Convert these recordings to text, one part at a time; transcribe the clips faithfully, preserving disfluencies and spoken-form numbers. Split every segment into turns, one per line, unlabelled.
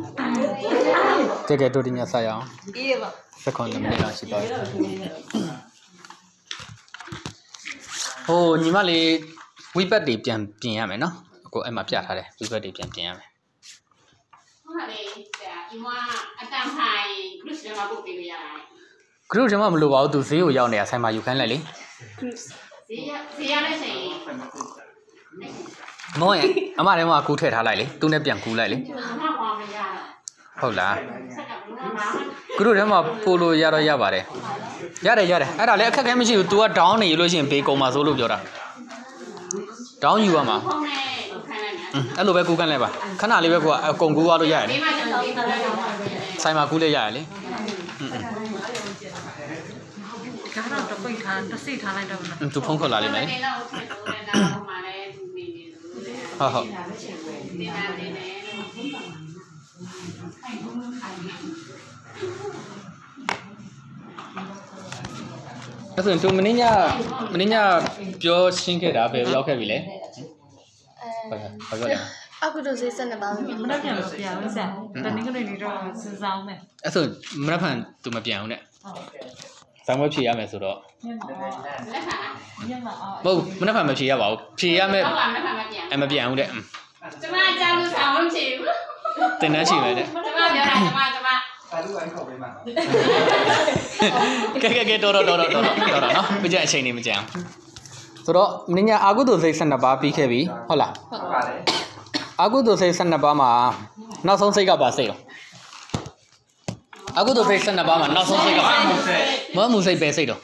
ကဲကဲတို့ဒီညဆက်ရအောင်အေးပါစက္ကန့်မိနစ်လောက်ရှိပါပြီဟိုညီမလေးဝိပတ်တွေပြန်ပြင်ရမယ်နော်အခုအဲ့မှာပြထားတယ်ဝိပတ်တွေပြန်ပြင်ရမယ်
ဟုတ်ပါလေဆရာဒီမှာအတန်ဖိုင် group ထဲမှာပုတ်ပေးလို့ရတယ်
group ထဲမှာမလိုပါဘူးသူဈေးကိုရောက်နေတာဆိုင်မှာယူခိုင်းလိုက်လေ
group ဈေးရဈေးရတဲ့ဆိုင်
မောရင်အမထဲမှာကူးထည့်ထားလိုက်လေသူနဲ့ပြန်ကူးလိုက်လေဟုတ်လားဂရုထဲမှာပို့လို့ရတော့ရပါတယ်ရတယ်ရတယ်အဲ့ဒါလည်းအခက်ခဲမရှိဘူး तू က down နေလို့ရှိရင်ဘေးကုန်မှာဆိုလို့ပြောတာ down ယူရမှာအဲ့လိုပဲကူးခိုင်းလိုက်ပါခဏလေးပဲကိုကအကုန်ကူးသွားလို့ရတယ်ဆိုင်မှာကူးလေးရတယ်လေ
ကတော့တော့ပိတ်ထားတစိထားလိုက်တော့နော်
သူဖုန်းခေါ်လာလိမ့်မယ်ဟုတ်ဟုတ်အဲ့ဆိုသူမင်းညမင်းညပြောရှင်းခဲ့တာပဲရောက်ခဲ့ပြီလေအဲဟုတ်ကဲ့
အခုတို့စိတ်ဆက်နေပါမယ်
မနှက်ပြန်လို့ပြန်လို့ဆက်တနင်္ဂနွေနေ့တော့စဉ်းစားအောင်မယ်
အဲ့ဆိုမနှက်ဖန်သူမပြန်အောင်နဲ့ဆောင်းမဖြေရမယ်ဆိုတော့ဟုတ်မနှက်ဖန်မဖြေရပါဘူးဖြေရမယ်အမပြန်အောင်တဲ့
ကျမအကြောင်းလို့ဆောင်းမဖြေဘူး
တင်နှမ်းချီမယ်တဲ့
ကျမပြောတာကျမကျမ
စာလူအိုင်းခေါ်ပေးမှာ
ကဲကဲကဲတော်တော်တော်တော်တော်တော်နော်ပြကြအချိန်နေမကြအောင်ဆိုတော့မင်းညာအာကုသိုလ်စိတ်၁၂ပါးပြီးခဲ့ပြီဟုတ်လား
ဟုတ်ပါတယ်
အာကုသိုလ်စိတ်၁၂ပါးမှာနောက်ဆုံးစိတ်ကပါစိတ်တော့အာကုသိုလ်စိတ်၁၂ပါးမှာနောက်ဆုံးစိတ်ကပါမောမှုစိတ်ပဲစိတ်တော့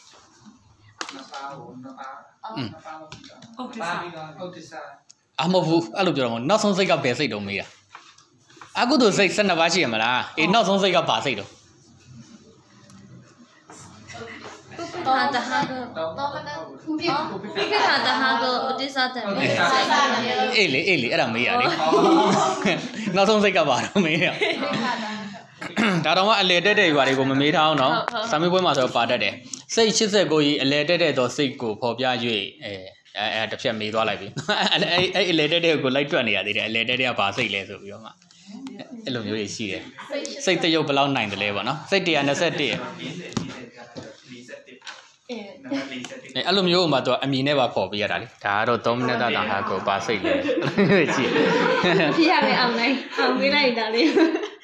ဟုတ်တယ်
ဟုတ်တယ်စာ
အမဟုတ်ဘူးအဲ့လိုပြောတော့နောက်ဆုံးစိတ်ကပဲစိတ်တော့မေးတာအာကုသိုလ်စိတ်၁၂ပါးရှိရမလားအေးနောက်ဆုံးစိတ်ကပါစိတ်တော့
တော့တဟာကတော့မနခုပြခုပြတာတဟာကိုအတိစားတယ်
အေးလေအေးလေအဲ့ဒါမေးရလေနောက်ဆုံးစိတ်ကပါတော့မေးရဒါတော့မှအလေတက်တဲ့ရွာတွေကိုမမေးထားအောင်နော်စာမေးပွဲမှာဆိုပါတတ်တယ်စိတ်၈၉ကြီးအလေတက်တဲ့တော့စိတ်ကိုပေါ်ပြ၍အဲအဲအဲတစ်ဖြတ်မေးသွားလိုက်ပြီအဲအဲအလေတက်တဲ့ကိုလိုက်တွက်နေရသေးတယ်အလေတက်တဲ့ကဘာစိတ်လဲဆိုပြီးတော့မှအဲ့လိုမျိုးတွေရှိတယ်စိတ်တရုပ်ဘယ်လောက်နိုင်တယ်လဲပေါ့နော်စိတ်၁၂၁ရဲ့အဲ့လိုမျိုးမှတော့အမြင်နဲ့ပါပေါ်ပြရတာလေဒါကတော့၃မိနစ်တာဟာကိုပါစိတ်လေကြည့်
ဖြစ်ရမယ်အောင်နိုင်အောင်ပေးလိုက်တာလေ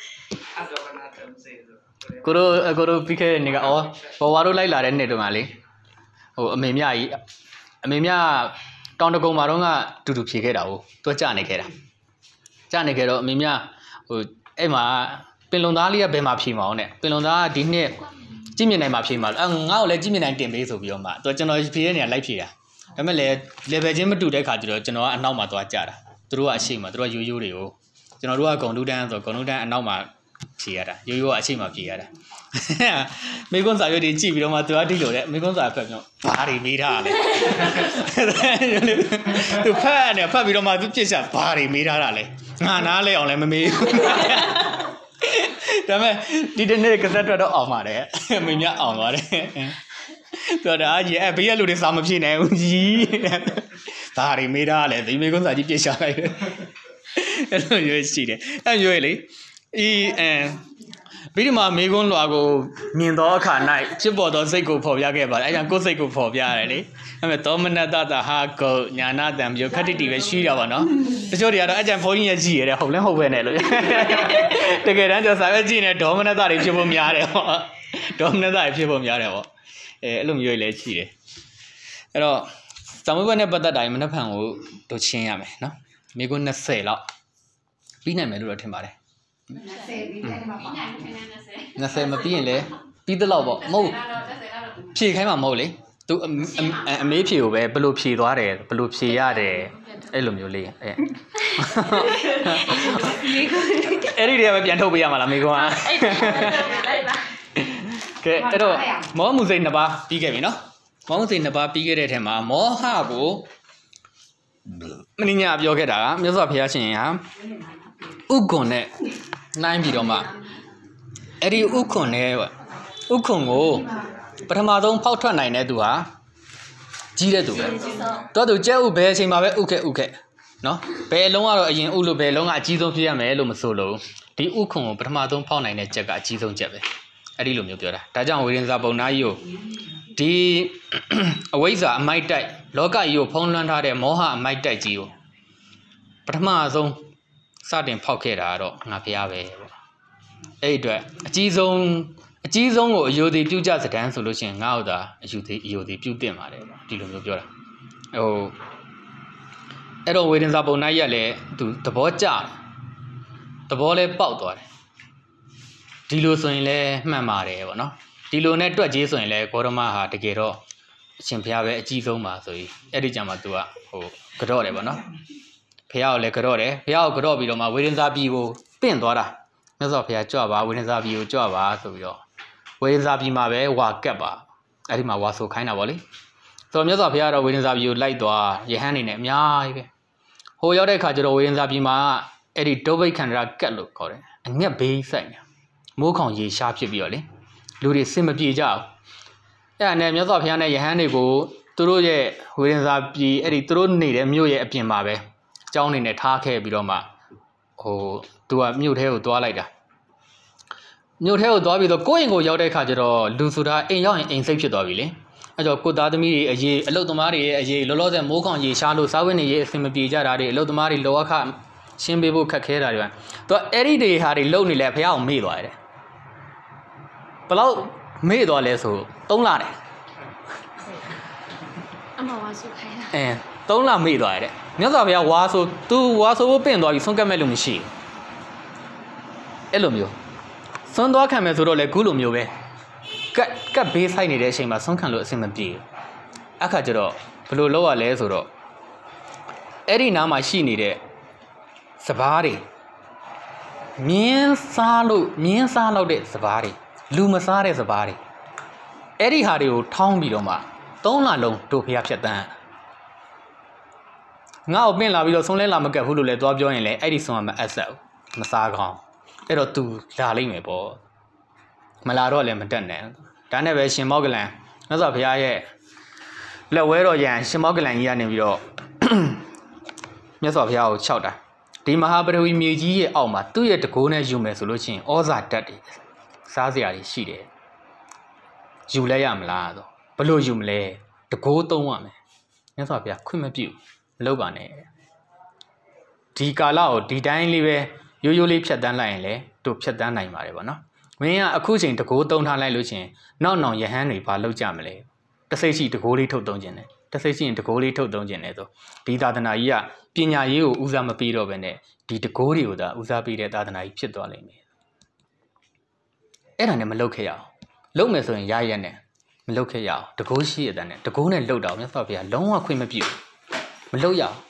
ကိုတို့ကိုတို့ပြီးခဲ့တဲ့နေ့ကအော်ဘော်ဝါတို့လိုက်လာတဲ့နေ့တုန်းကလေဟိုအမေမြကြီးအမေမြတောင်တကုံမှာတော့ကတူတူဖြေခဲ့တာကိုသူကကြာနေခဲ့တာကြာနေခဲ့တော့အမေမြဟိုအဲ့မှာပင်လုံသားလေးကဘယ်မှာဖြေမအောင်နဲ့ပင်လုံသားကဒီနှစ်ကြည့်မြင်နိုင်မှာဖြေမှာအဲငါ့ကိုလည်းကြည့်မြင်နိုင်တင်ပေးဆိုပြီးတော့မှသူကျွန်တော်ဖြေတဲ့နေရာလိုက်ဖြေတာဒါပေမဲ့လည်း level ချင်းမတူတဲ့ခါကျတော့ကျွန်တော်ကအနောက်မှာသွားကြာတာသူတို့ကအရှိမှာသူတို့ကရိုးရိုးတွေကိုကျွန်တော်တို့ကဂုံတူးတန်းဆိုဂုံတူးတန်းအနောက်မှာဖြေရတာရိုးရိုးကအရှိမှာဖြေရတာမိကွန်းစာရွက်တွေကြည့်ပြီးတော့မှသူကတိလို့တဲ့မိကွန်းစာဖတ်ပြောဘာတွေမေးထားလဲသူဖတ်နေဖတ်ပြီးတော့မှသူပြစ်ချဘာတွေမေးထားတာလဲငါနားလဲအောင်လည်းမမေးဘူးဒါပေမဲ့ဒီတနေ့ကစက်တော့အောင်ပါတယ်မင်းများအောင်သွားတယ်သူကဒါကြီးအဲဘေးရလူတွေစာမဖြေနိုင်ဘူးကြီးဒါတွေမေးထားလဲဒီမိကွန်းစာကြီးပြစ်ချလိုက်တယ်အဲ့လိုရွေးရှိတယ်အဲ့ရွေးလေဤအဲပြီးဒီမှာမေကွန်းလွာကိုမြင်သောအခါ၌ဖြစ်ပေါ်သောစိတ်ကိုဖော်ပြခဲ့ပါတယ်အဲကြောင့်ကိုယ်စိတ်ကိုဖော်ပြရတယ်လေအဲ့မဲ့သောမနတတဟာကုညာနာတံမျိုးခတ္တိတိပဲရှိတာပါနော်တချို့တွေကတော့အကြံဘုန်းကြီးရဲ့ကြည့်ရတယ်ဟုတ်လဲဟုတ်ပဲနဲ့လို့တကယ်တမ်းကျစာပဲကြည့်နေဒေါမနတတွေဖြစ်ဖို့များတယ်ပေါ့ဒေါမနတတွေဖြစ်ဖို့များတယ်ပေါ့အဲအဲ့လိုမျိုးလည်းရှိတယ်အဲ့တော့ဇာမွေးဘက်နဲ့ပတ်သက်တာမနှက်ဖန်ကိုတို့ချင်းရမယ်နော်မေကွန်း၂၀လောက်ပြီးနိုင်မယ်လို့တော့ထင်ပါတယ်၂၀မပြီးရင်လည်းပြီးသလောက်ပေါ့မဟုတ်ဖြေခိုင်းမှာမဟုတ်လေသူအမေးဖြေကိုပဲဘယ်လိုဖြေသွားတယ်ဘယ်လိုဖြေရတယ်အဲ့လိုမျိုးလေးအဲအဲ့ဒီတည်းပဲပြန်ထုတ်ပေးရမှာလားမေကွန်းကကဲအဲ့တော့မောမှုစိတ်နှစ်ပါးပြီးခဲ့ပြီနော်မောမှုစိတ်နှစ်ပါးပြီးခဲ့တဲ့ထဲမှာမောဟကိုမင်းညာပြောခဲ့တာကမြတ်စွာဘုရားရှင်ဟာဥက္ကွန်နဲ့နိုင်ပြီးတော့မှအဲ့ဒီဥက္ကွန်နဲ့ဥက္ကွန်ကိုပထမဆုံးဖောက်ထွက်နိုင်တဲ့သူဟာကြီးတဲ့သူပဲတော့သူကျဲဥဘယ်အချိန်မှာပဲဥခဲ့ဥခဲ့နော်ဘယ်လုံးကတော့အရင်ဥလို့ဘယ်လုံးကအကြီးဆုံးဖြစ်ရမယ်လို့မဆိုလို့ဒီဥခုံကိုပထမဆုံးဖောက်နိုင်တဲ့ချက်ကအကြီးဆုံးချက်ပဲအဲ့ဒီလိုမျိုးပြောတာဒါကြောင့်ဝေဒင်္စာပုံနာကြီးကိုဒီအဝိဇ္ဇာအမိုက်တိုက်လောကကြီးကိုဖုံးလွှမ်းထားတဲ့မောဟအမိုက်တိုက်ကြီးကိုပထမဆုံးစတင်ဖောက်ခဲ့တာကတော့ငါဖျားပဲပေါ့အဲ့ဒီအတွက်အကြီးဆုံးအကြီးဆုံးကိုအယုဒိပြုကြစတန်းဆိုလို့ရှိရင်ငါ့ဥသာအယုဒိအယုဒိပြုတင်ပါတယ်ပေါ့ဒီလိုမျိုးပြောတာဟိုအဲ့တော့ဝေဒင်္စာပုံနာကြီးကလည်းသူသဘောကျတယ်သဘောလဲပေါက်သွားတယ်ဒီလိုဆိုရင်လည်းမှန်ပါတယ်ပေါ့နော်ဒီလိုနဲ့တွက်ကြီးဆိုရင်လည်းဂေါတမဟာတကယ်တော့အရှင်ဘုရားပဲအကြီးဆုံးပါဆိုပြီးအဲ့ဒီကြမှာ तू ကဟိုကြော့တယ်ပေါ့နော်ဘုရားကိုလည်းကြော့တယ်ဘုရားကိုကြော့ပြီးတော့မှဝေဒင်္စာပြည်ကိုပင့်သွားတာမြတ်စွာဘုရားကြွပါဝေဒင်္စာပြည်ကိုကြွပါဆိုပြီးတော့ဝေဒင်္စာပြည်မှာပဲဝါကက်ပါအဲ့ဒီမှာဝါဆိုခိုင်းတာပေါ့လေဆိုတော့မြတ်စွာဘုရားတော့ဝေဒင်္စာပြည်ကိုလိုက်သွားယဟန်နေနဲ့အများကြီးပဲဟိုရောက်တဲ့အခါကျတော့ဝေဒင်္စာပြည်မှာအဲ့ဒီဒုဗိခန္ဒရာကက်လို့ခေါ်တယ်အငက်ဘေးဆိုင်တယ်မိုးခေါင်ရေရှားဖြစ်ပြီးတော့လေလူတွေစင်မပြေကြအောင်အဲ့ဒါနဲ့မြတ်စွာဘုရားနဲ့ယဟန်တွေကိုသူတို့ရဲ့ဝေဒင်္စာပြည်အဲ့ဒီသူတို့နေတဲ့မြို့ရဲ့အပြင်မှာပဲအကြောင်းနေနဲ့ထားခဲ့ပြီးတော့မှဟိုသူကမြို့ထဲကိုသွားလိုက်တာမြို့ထဲကိုသွားပြီးတော့ကိုယ့်ရင်ကိုရောက်တဲ့အခါကျတော့လူဆိုတာအိမ်ရောက်ရင်အိမ်စိတ်ဖြစ်သွားပြီလေအဲ့တော့ကိုသားသမီးတွေအရေးအလုတ်သမားတွေရဲ့အရေးလောလောဆယ်မိုးခေါင်ရေရှားလို့စားဝတ်နေရေးအဆင်မပြေကြတာတွေအလုတ်သမားတွေလောအခရှင်းပေးဖို့ခက်ခဲတာတွေသူကအဲ့ဒီတွေဟာတွေလုံနေလဲဘုရားကိုမေ့သွားတယ်ဘယ်လောက်မေ့သွားလဲဆိုသုံးလတယ်
အမဝါစုခိုင်းတာ
အဲသုံးလမေ့သွားတယ်မြတ်စွာဘုရားဝါဆို तू ဝါဆိုဖို့ပင့်သွားပြီဆုံးကတ်မဲ့လို့မရှိဘူးအဲ့လိုမျိုးဆွမ်းသွားခံမယ်ဆိုတော့လေခုလိုမျိုးပဲကတ်ကတ်ဘေးဆိုင်နေတဲ့အချိန်မှာဆွမ်းခံလို့အဆင်မပြေဘူးအခါကျတော့ဘယ်လိုလုပ်ရလဲဆိုတော့အဲ့ဒီနားမှာရှိနေတဲ့စပားတွေမြင်းစားလို့မြင်းစားလို့တဲ့စပားတွေလူမစားတဲ့စပားတွေအဲ့ဒီဟာတွေကိုထောင်းပြီးတော့မှသုံးလလုံးတို့ဖျားဖြတ်တန်းငါ့ကိုပင့်လာပြီးတော့ဆုံးလဲလာမကက်ဘူးလို့လည်းသွားပြောရင်လည်းအဲ့ဒီဆုံးကမအပ်ဆက်ဘူးမစားကောင်းအဲ့တော့ तू လာလိမ့်မယ်ပေါ့မလာတော့လည်းမတက်နဲ့ဒါနဲ့ပဲရှင်မောကလန်မြတ်စွာဘုရားရဲ့လက်ဝဲတော်ရန်ရှင်မောကလန်ကြီးကနေပြီးတော့မြတ်စွာဘုရားကိုခြောက်တာဒီမဟာပရဝီမြေကြီးရဲ့အောက်မှာသူ့ရဲ့တကိုးနဲ့ယူမယ်ဆိုလို့ရှိရင်ဩဇာတက်တယ်စားစရာတွေရှိတယ်ယူလဲရမလားဆိုဘလို့ယူမလဲတကိုးသုံးရမယ်မြတ်စွာဘုရားခွင့်မပြုမလုပ်ပါနဲ့ဒီကာလကိုဒီတိုင်းလေးပဲရိုးရိုးလေးဖြတ်တန်းလိုက်ရင်လည်းတို့ဖြတ်တန်းနိုင်ပါတယ်ဗောနော်မင်းကအခုချိန်တကိုးသုံးထားလိုက်လို့ချင်းနောက်နောက်ယဟန်တွေဘာလုပ်ကြမလဲတစိတ်ရှိတကိုးလေးထုတ်သုံးခြင်းတယ်တစိတ်ရှိရင်တကိုးလေးထုတ်သုံးခြင်းတယ်ဆိုဒီသာသနာကြီးကပညာရေးကိုဦးစားမပေးတော့ဘဲနဲ့ဒီတကိုးတွေကိုသာဦးစားပေးတဲ့သာသနာကြီးဖြစ်သွားလိမ့်မယ်အဲ့ဒါနဲ့မလုပ်ခဲ့ရအောင်လုပ်မယ်ဆိုရင်ရရက်နဲ့မလုပ်ခဲ့ရအောင်တကိုးရှိရတဲ့နဲ့တကိုးနဲ့လှုပ်တော့မြတ်စွာဘုရားလုံးဝခွင့်မပြုမလုပ်ရအောင်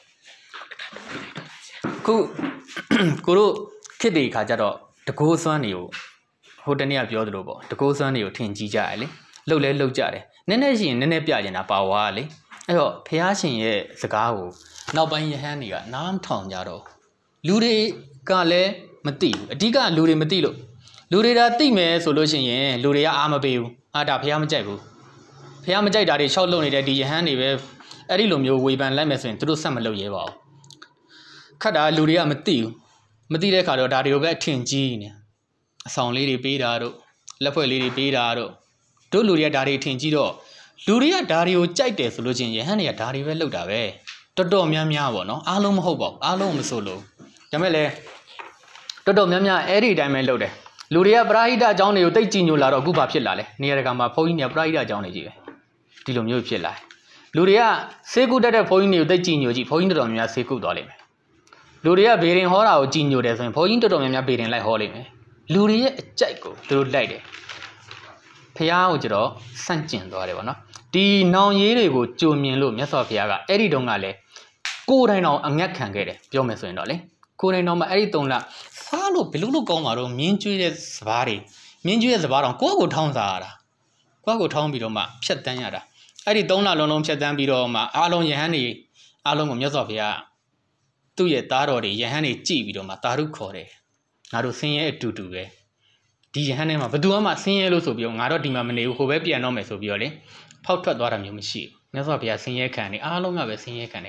ခုကိုတို့ခေတ်တွေခါကြတော့တကိုးစွမ်းတွေကိုဟိုတနေ့ကပြောသလိုပေါ့တကိုးစွမ်းတွေကိုထင်ကြီးကြရလေလှုပ်လဲလှုပ်ကြတယ်နည်းနည်းရှိရင်နည်းနည်းပြကျင်တာပါဝါလေအဲ့တော့ဘုရားရှင်ရဲ့စကားကိုနောက်ပိုင်းယဟန်တွေကနားမထောင်ကြတော့လူတွေကလည်းမသိဘူးအဓိကလူတွေမသိလို့လူတွေဒါသိမယ်ဆိုလို့ရှိရင်လူတွေကအားမပေးဘူးအာဒါဘုရားမကြိုက်ဘူးဘုရားမကြိုက်တာတွေရှောက်လုံနေတဲ့ဒီယဟန်တွေပဲအဲ့ဒီလိုမျိုးဝေဖန်လိုက်မယ်ဆိုရင်သူတို့ဆက်မလုပ်ရဲပါဘူးခက်တာလူတွေကမသိဘူးမသိတဲ့ခါတော့ဒါတွေကိုပဲအထင်ကြီးနေအဆောင်လေးတွေပေးတာတို့လက်ဖွဲ့လေးတွေပေးတာတို့တို့လူတွေကဒါတွေအထင်ကြီးတော့လူတွေကဒါတွေကိုကြိုက်တယ်ဆိုလို့ချင်းယဟန်တွေကဒါတွေပဲလုပ်တာပဲတော်တော်များများပေါ့နော်အားလုံးမဟုတ်ပါဘူးအားလုံးမဆိုလို့ဒါမဲ့လေတော်တော်များများအဲ့ဒီအတိုင်းပဲလုပ်တယ်လူတွေကပရာဟိတအကြောင်းတွေကိုတိတ်ကြည်ညိုလာတော့အခုဘာဖြစ်လာလဲနေရာတကာမှာဘုန်းကြီးတွေကပရာဟိတအကြောင်းတွေကြီးပဲဒီလိုမျိုးဖြစ်လာတယ်လူတွေကဆေးကုတက်တဲ့ဘုန်းကြီးတွေကိုတိတ်ကြည်ညိုကြည့်ဘုန်းကြီးတော်တော်များများဆေးကုသွားလိမ့်မယ်လူတွေကဘေရင်ဟောတာကိုကြည်ညိုတယ်ဆိုရင်ဘုန်းကြီးတော်တော်များများဘေရင်လိုက်ဟောလိမ့်မယ်လူတွေရဲ့အကြိုက်ကိုသူတို့လိုက်တယ်ဖះကိုကျတော့စန့်ကျင်သွားတယ်ဗောနော်ဒီနောင်ရေးတွေကိုကြုံမြင်လို့မြတ်စွာဘုရားကအဲ့ဒီတုန်းကလည်းကိုယ်တိုင်တော်အငတ်ခံခဲ့တယ်ပြောမယ်ဆိုရင်တော့လေကိုယ်တိုင်တော်မှာအဲ့ဒီသုံးလစားလို့ဘယ်လိုလုပ်ကောင်းမှာတော့မြင်းကျွေးတဲ့စပားတွေမြင်းကျွေးတဲ့စပားတော်ကိုယ့်ကိုထောင်းစားရတာကိုယ့်ကိုထောင်းပြီးတော့မှဖြတ်တန်းရတာအဲ့ဒီသုံးလလုံးလုံးဖြတ်တန်းပြီးတော့မှအားလုံးယဟန်တွေအားလုံးကိုမြတ်စွာဘုရားသူ့ရဲ့သားတော်တွေယဟန်တွေကြည်ပြီးတော့မှတာရုခေါ်တယ်ငါတို့ဆင်းရဲအတူတူပဲဒီယဟန်ထဲမှာဘယ်သူမှဆင်းရဲလို့ဆိုပြီးတော့ငါတော့ဒီမှာမနေဘူးဟိုပဲပြန်တော့မယ်ဆိုပြီးတော့လေဖောက်ထွက်သွားတာမျိုးမရှိဘူးမြတ်စွာဘုရားဆင်းရဲခံတယ်အားလုံးကပဲဆင်းရဲခံတယ်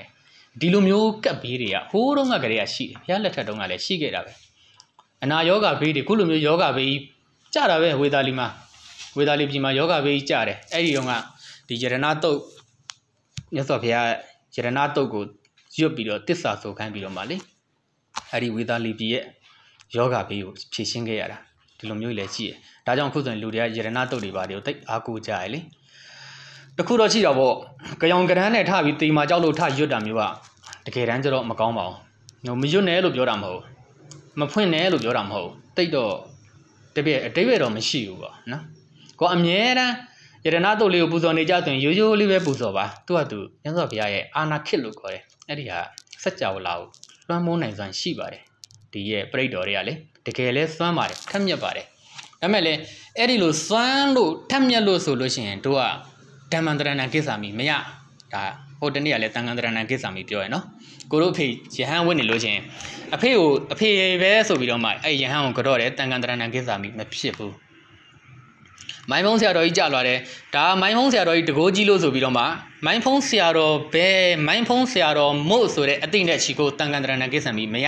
ဒီလိုမျိုးကပ်ဘေးတွေကဟိုးတော့ကကလေးကရှိတယ်ဘုရားလက်ထက်တုန်းကလည်းရှိခဲ့တာပဲအနာယောဂဘေးတွေခုလိုမျိုးယောဂဘေးကြတာပဲဝေသာလီမှာဝေသာလီပြည်မှာယောဂဘေးကြတယ်အဲ့ဒီတော့ကဒီယရဏတုတ်မြတ်စွာဘုရားယရဏတုတ်ကိုရွတ်ပြီးတော့တစ္ဆာဆိုခိုင်းပြီးတော့မှလေအဲ့ဒီဝေသာလီပြည်ရဲ့ယောဂဘေးကိုဖြေရှင်းခဲ့ရတာဒီလိုမျိုးလည်းရှိတယ်ဒါကြောင့်ခုဆိုရင်လူတွေကယရဏတုတ်တွေပါတွေကိုတိတ်အားကိုးကြရလေတခုတော့ရှိတော့ပေါ့ကြောင်ကရန်းနဲ့ထပြီးတေမာကြောက်လို့ထရွတ်တာမျိုးကတကယ်တမ်းကျတော့မကောင်းပါဘူးမရွတ်နဲ့လို့ပြောတာမဟုတ်မဖွင့်နဲ့လို့ပြောတာမဟုတ်တိတ်တော့တပြည့်အတိတ်ပဲတော့မရှိဘူးပေါ့နော်ကိုအမြဲတမ်းယရဏတုတ်လေးကိုပူဇော်နေကြဆိုရင်ရိုးရိုးလေးပဲပူဇော်ပါသူကသူမြတ်စွာဘုရားရဲ့အာနာခေတ်လို့ခေါ်တယ်အဲ့ဒီဟာစัจ java လာကိုလွှမ်းမိုးနိုင်စွမ်းရှိပါတယ်ဒီရဲ့ပြိတ္တော်တွေကလေတကယ်လဲစွမ်းပါတယ်ထက်မြက်ပါတယ်ဒါပေမဲ့လေအဲ့ဒီလိုစွမ်းလို့ထက်မြက်လို့ဆိုလို့ရှိရင်တို့ကဓမ္မန္တရဏကိစ္ဆာမိမရဒါဟိုတနေ့ကလည်းတန်ခန္တရဏကိစ္ဆာမိပြောရယ်နော်ကိုတို့ဖေယဟန်ဝတ်နေလို့ချင်းအဖေကိုအဖေပဲဆိုပြီးတော့မှအဲ့ယဟန်ကိုကြော့တယ်တန်ခန္တရဏကိစ္ဆာမိမဖြစ်ဘူးမိုင်းဖုံးဆရာတော်ကြီးကြလာတယ်ဒါမိုင်းဖုံးဆရာတော်ကြီးတကိုးကြီးလို့ဆိုပြီးတော့မှမိုင်းဖုံးဆရာတော်ဘဲမိုင်းဖုံးဆရာတော်မို့ဆိုတဲ့အသိနဲ့ချီကိုတန်ခန္တရဏကိစ္ဆာမိမရ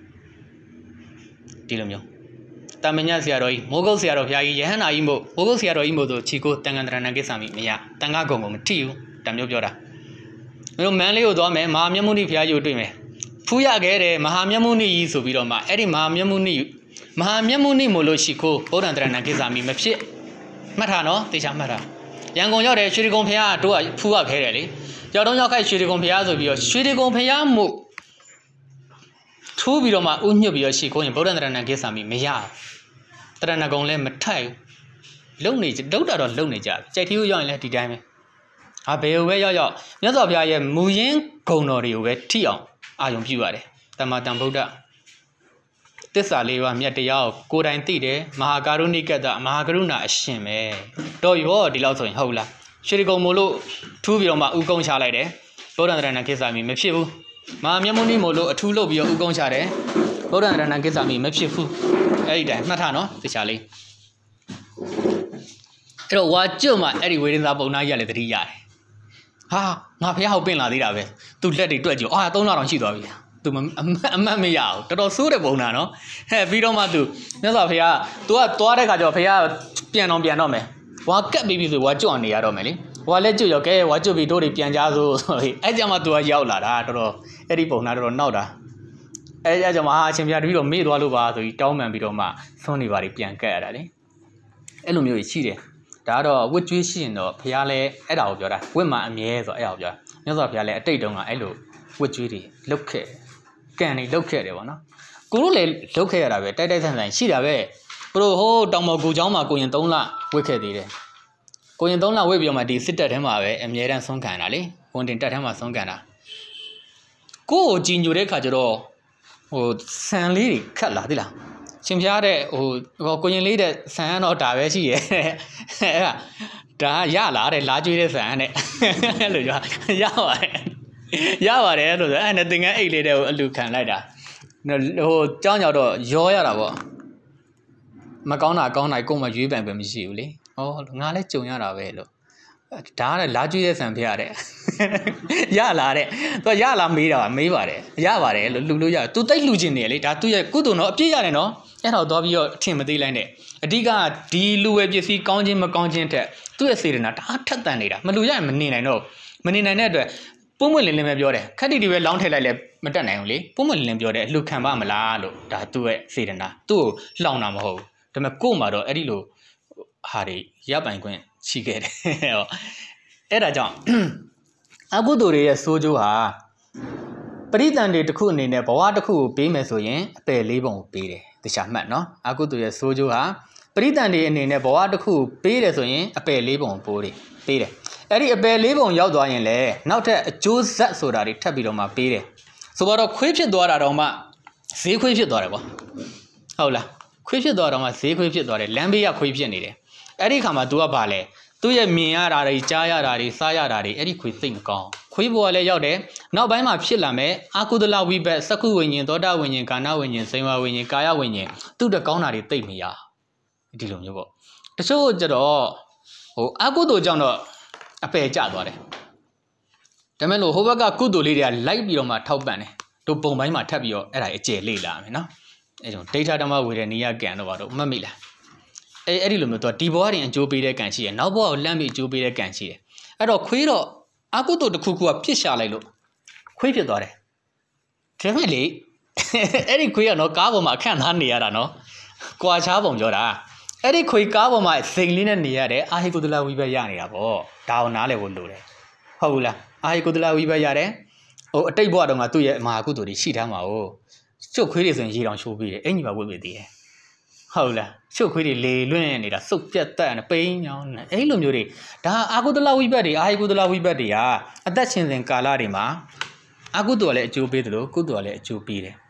ဒီလိုမျိုးတမညဆရာတော်ကြီးမိုးကုတ်ဆရာတော်ဘုရားကြီးယဟန်နာကြီးမို့မိုးကုတ်ဆရာတော်ကြီးမို့ဆိုချီကိုတန်ခန္တရဏကိစ္ဆာမိမရတန်ခါကုံကိုမထိဘူးဒါမျိုးပြောတာတို့မန်းလေးကိုသွားမယ်မဟာမြတ်မုနိဘုရားကြီးကိုတွေ့မယ်ဖူးရခဲ့တယ်မဟာမြတ်မုနိကြီးဆိုပြီးတော့မှအဲ့ဒီမဟာမြတ်မုနိမဟာမြတ်မုနိမို့လို့ရှိခိုးဗုဒ္ဓံတရဏကိစ္ဆာမိမဖြစ်မှတ်ထားနော်သေချာမှတ်ထားရန်ကုန်ရောက်တယ်ရွှေတိဂုံဘုရားတို့ကဖူးရခဲ့တယ်လေရောက်တော့ရောက်ခိုက်ရွှေတိဂုံဘုရားဆိုပြီးတော့ရွှေတိဂုံဘုရားမို့ထိုးပြီးတော့မှဥညွတ်ပြီးတော့ရှိခိုးရင်ဗုဒ္ဓံတရဏကိစ္ဆာမိမရတရဏဂုံလည်းမထိုက်လုံနေဒုတ်တာတော့လုံနေကြကြိုက်ထီးကိုရောက်ရင်လည်းဒီတိုင်းပဲဟာဘယ်လိုပဲရောက်ရောက်မြတ်စွာဘုရားရဲ့မူရင်းဂုဏ်တော်တွေကိုပဲထိအောင်အာရုံပြုရတယ်တမ္မာတန်ဗုဒ္ဓသစ္စာလေးပါးမြတ်တရားကိုကိုယ်တိုင်သိတယ်မဟာကာရုဏိကတမဟာကရုဏာအရှင်ပဲတော်ပြီဗောဒီလောက်ဆိုရင်ဟုတ်လားရွှေတိဂုံမို့လို့ထူးပြီးတော့မှဥကုံချလိုက်တယ်ဗုဒ္ဓံတရဏကိစ္ဆာမိမဖြစ်ဘူးမဟာမြတ်မုနိမို့လို့အထူးလုပ်ပြီးတော့ဥကုံချတယ်ဗုဒ္ဓံတရဏကိစ္ဆာမိမဖြစ်ဘူးအဲ့ဒီတိုင်းမှတ်ထားနော်သေချာလေးအဲ့တော့ဝါကျွတ်မှအဲ့ဒီဝေဒင်္သာပုံနာကြီးကလည်းတတိရတယ်ဟာငါဖះဟောက်ပင့်လာသေးတာပဲသူလက်တွေတွက်ကြည့်အာသုံးလတောင်ရှိသွားပြီသူအမတ်မရဘူးတော်တော်ဆိုးတဲ့ပုံနာနော်ဟဲ့ပြီးတော့မှသူမြတ်စွာဘုရား तू ကသွားတဲ့ခါကျတော့ဘုရားပြန်တော့ပြန်တော့မယ်ဝါကက်ပြီးပြီဆိုဝါကျွတ်နေရတော့မယ်လေဝါလက်ကျွတ်ရောကဲဝါကျွတ်ပြီးတို့တွေပြန်ကြဆိုအဲ့ကြမှာ तू ကရောက်လာတာတော်တော်အဲ့ဒီပုံနာတော်တော်နောက်တာအဲ့ကြမှာအရှင်ဘုရားတပည့်တော်မေ့သွားလို့ပါဆိုပြီးတောင်းပန်ပြီးတော့မှသွန်းနေပါလိပြန်ကက်ရတာလေအဲ့လိုမျိုးကြီးရှိတယ်ဒါကတော့ဝတ်ကျွေးရှိရင်တော့ဘုရားလည်းအဲ့ဒါကိုပြောတာဝတ်မှအမြဲဆိုအဲ့ဒါကိုပြောမြတ်စွာဘုရားလည်းအတိတ်တုန်းကအဲ့လိုဝတ်ကျွေးတွေလုတ်ခဲ့ကံတွေလုတ်ခဲ့တယ်ပေါ့နော်ကိုတို့လည်းလုတ်ခဲ့ရတာပဲတိုက်တိုက်ဆန်ဆန်ရှိတာပဲဘလို့ဟိုးတောင်မော်ကိုเจ้าမှာကိုရင်သုံးလဝတ်ခဲ့သေးတယ်ကိုရင်သုံးလဝတ်ပြီးတော့မှဒီစစ်တပ်ထဲမှာပဲအမြဲတမ်းဆုံးခံတာလေဝန်တင်တက်ထဲမှာဆုံးခံတာကိုကိုကြည်ညိုတဲ့ခါကျတော့ဟိုဆန်လေးတွေခတ်လာသိလားရှင်ဖျားတဲ့ဟိုကိုရင်လေးတဲ့ဆန်ကတော့ဒါပဲရှိရဲ့အဲ့ဒါဒါရလာတဲ့လာကျွေးတဲ့ဆန်နဲ့အဲ့လိုပြောရပါတယ်ရပါတယ်လို့ဆိုအဲ့နဲ့သင်္ကန်းအိတ်လေးတွေကိုအလူခံလိုက်တာဟိုကြောင်းကြောက်တော့ရောရတာပေါ့မကောင်းတာကောင်းတာကိုယ်မှရွေးပံပဲမရှိဘူးလေဟောငါလည်းကြုံရတာပဲလို့ဒါကလာကျွေးတဲ့ဆန်ဖျားတဲ့ရလာတဲ့သူရလာမေးတာမေးပါတယ်ရပါတယ်လို့လှူလို့ရသူတိတ်လှူခြင်းနေလေဒါသူရဲ့ကုသိုလ်တော့အပြည့်ရတယ်နော်အဲ့တော့သွားပြီးတော့အထင်မသေးလိုက်နဲ့အဓိကဒီလူဝယ်ပစ္စည်းကောင်းခြင်းမကောင်းခြင်းတဲ့သူ့ရဲ့စေတနာတအားထက်သန်နေတာမလူရရင်မနေနိုင်တော့မနေနိုင်တဲ့အတွက်ပုံမွင့်လင်းလင်းပဲပြောတယ်ခက်တီတီပဲလောင်းထည့်လိုက်လဲမတက်နိုင်ဘူးလေပုံမွင့်လင်းလင်းပြောတယ်လှူခံပါမလားလို့ဒါသူ့ရဲ့စေတနာသူ့ကိုလှောင်တာမဟုတ်ဘူးဒါပေမဲ့ကို့မှာတော့အဲ့ဒီလိုဟာတွေရပိုင်ခွင့်ရှိခဲ့တယ်ဟောအဲ့ဒါကြောင့်အကုသိုလ်တွေရဲ့ဆိုးကျိုးဟာပရိသန်တွေတစ်ခုအနေနဲ့ဘဝတစ်ခုကိုပေးမယ်ဆိုရင်အပယ်လေးပုံကိုပေးတယ်တခြားမှတ်နော်အကုသိုလ်ရဲ့ဆိုးကျိုးဟာပရိသန်တွေအနေနဲ့ဘဝတစ်ခုကိုပေးတယ်ဆိုရင်အပယ်လေးပုံကိုပိုးတယ်ပေးတယ်အဲ့ဒီအပယ်လေးပုံရောက်သွားရင်လည်းနောက်ထပ်အကျိုးဆက်ဆိုတာတွေထပ်ပြီးတော့မှပေးတယ်ဆိုတော့ခွေးဖြစ်သွားတာတော့မှဈေးခွေးဖြစ်သွားတယ်ပေါ့ဟုတ်လားခွေးဖြစ်သွားတော့မှဈေးခွေးဖြစ်သွားတယ်လမ်းဘေးကခွေးဖြစ်နေတယ်အဲ့ဒီခါမှာ तू ကဘာလဲသူ့ရဲ့မြင်ရတာတွေကြားရတာတွေစားရတာတွေအဲ့ဒီခွေစိတ်မကောင်းခွေးပေါ်လည်းရောက်တယ်နောက်ပိုင်းမှာဖြစ်လာမယ်အာကုသလဝိဘတ်စက္ခုဝိညာဉ်သောတာဝိညာဉ်ကာဏဝိညာဉ်စိံဝဝိညာဉ်ကာယဝိညာဉ်သူ့တကောင်းတာတွေသိမ့်မရဒီလိုမျိုးပေါ့တချို့ကျတော့ဟိုအာကုသိုလ်ကြောင့်တော့အပယ်ကျသွားတယ်ဒါမဲ့လို့ဟိုဘက်ကကုသိုလ်လေးတွေကလိုက်ပြီးတော့မှထောက်ပံ့တယ်တို့ပုံပိုင်းမှာထပ်ပြီးတော့အဲ့ဒါအကျယ်လေ့လာမယ်နော်အဲ့ကြောင့်ဒိဋ္ဌဓမ္မဝေဒနိယကံတော့ပါတော့မှတ်မိလားအဲ့အဲ့ဒီလိုမျိုးသူကဒီဘဝတင်အကျိုးပေးတဲ့ကံရှိတယ်နောက်ဘဝကိုလှမ်းပြီးအကျိုးပေးတဲ့ကံရှိတယ်အဲ့တော့ခွေးတော့အကုသိုလ်တစ်ခုခုကဖြစ်ရှာလိုက်လို့ခွေးဖြစ်သွားတယ်ဒါမဲ့လေအဲ့ဒီခွေးကနော်ကားပေါ်မှာအခန့်သားနေရတာနော်ကွာချားပုံပြောတာအဲ့ဒီခွေးကားပေါ်မှာစိန်လေးနဲ့နေရတယ်အာဟိကုသလဝိဘတ်ရနေတာပေါ့ဒါအောင်နားလည်ဖို့လိုတယ်ဟုတ်ဘူးလားအာဟိကုသလဝိဘတ်ရတယ်ဟိုအတိတ်ဘဝတုန်းကသူ့ရဲ့မဟာကုသိုလ်တွေရှိထားမှာ哦ကျုပ်ခွေးတွေဆိုရင်ရေတောင်ချိုးပြီးတယ်အင်ကြီးပါဝတ်ပြီးသေးတယ်ဟုတ်လားကျုပ်ခွေးတွေလေလွင့်နေတာစုပ်ပြတ်တက်နေပိန်းညောင်းနေအဲ့လိုမျိုးတွေဒါအာကုသလဝိဘတ်တွေအာဟိကုသလဝိဘတ်တွေဟာအသက်ရှင်စဉ်ကာလတွေမှာအကုသိုလ်ကလည်းအကျိုးပေးတယ်လို့ကုသိုလ်ကလည်းအကျိုးပေးတယ်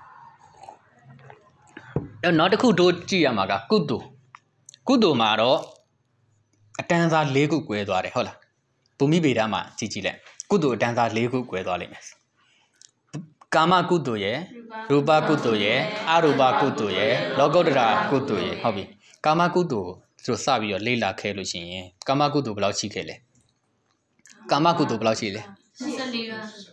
အဲ့နောက်တစ်ခုတို့ကြည့်ရမှာကကုသိုလ်ကုသိုလ်မှာတော့အတန်းစား၄ခု꿰သွားတယ်ဟုတ်လားဘူမိဗေဒမှာကြည့်ကြည့်လိုက်ကုသိုလ်အတန်းစား၄ခု꿰သွားလိမ့်မယ်ကာမကုသိုလ်ရဲ့ရူပကုသိုလ်ရဲ့အရူပကုသိုလ်ရဲ့လောကုတ္တရာကုသိုလ်ရဲ့ဟုတ်ပြီကာမကုသိုလ်ဆိုစပြီးတော့လေ့လာခဲ့လို့ရှိရင်ကာမကုသိုလ်ဘယ်လောက်ရှိခဲ့လဲကာမကုသိုလ်ဘယ်လောက်ရှိလဲ
sixty-four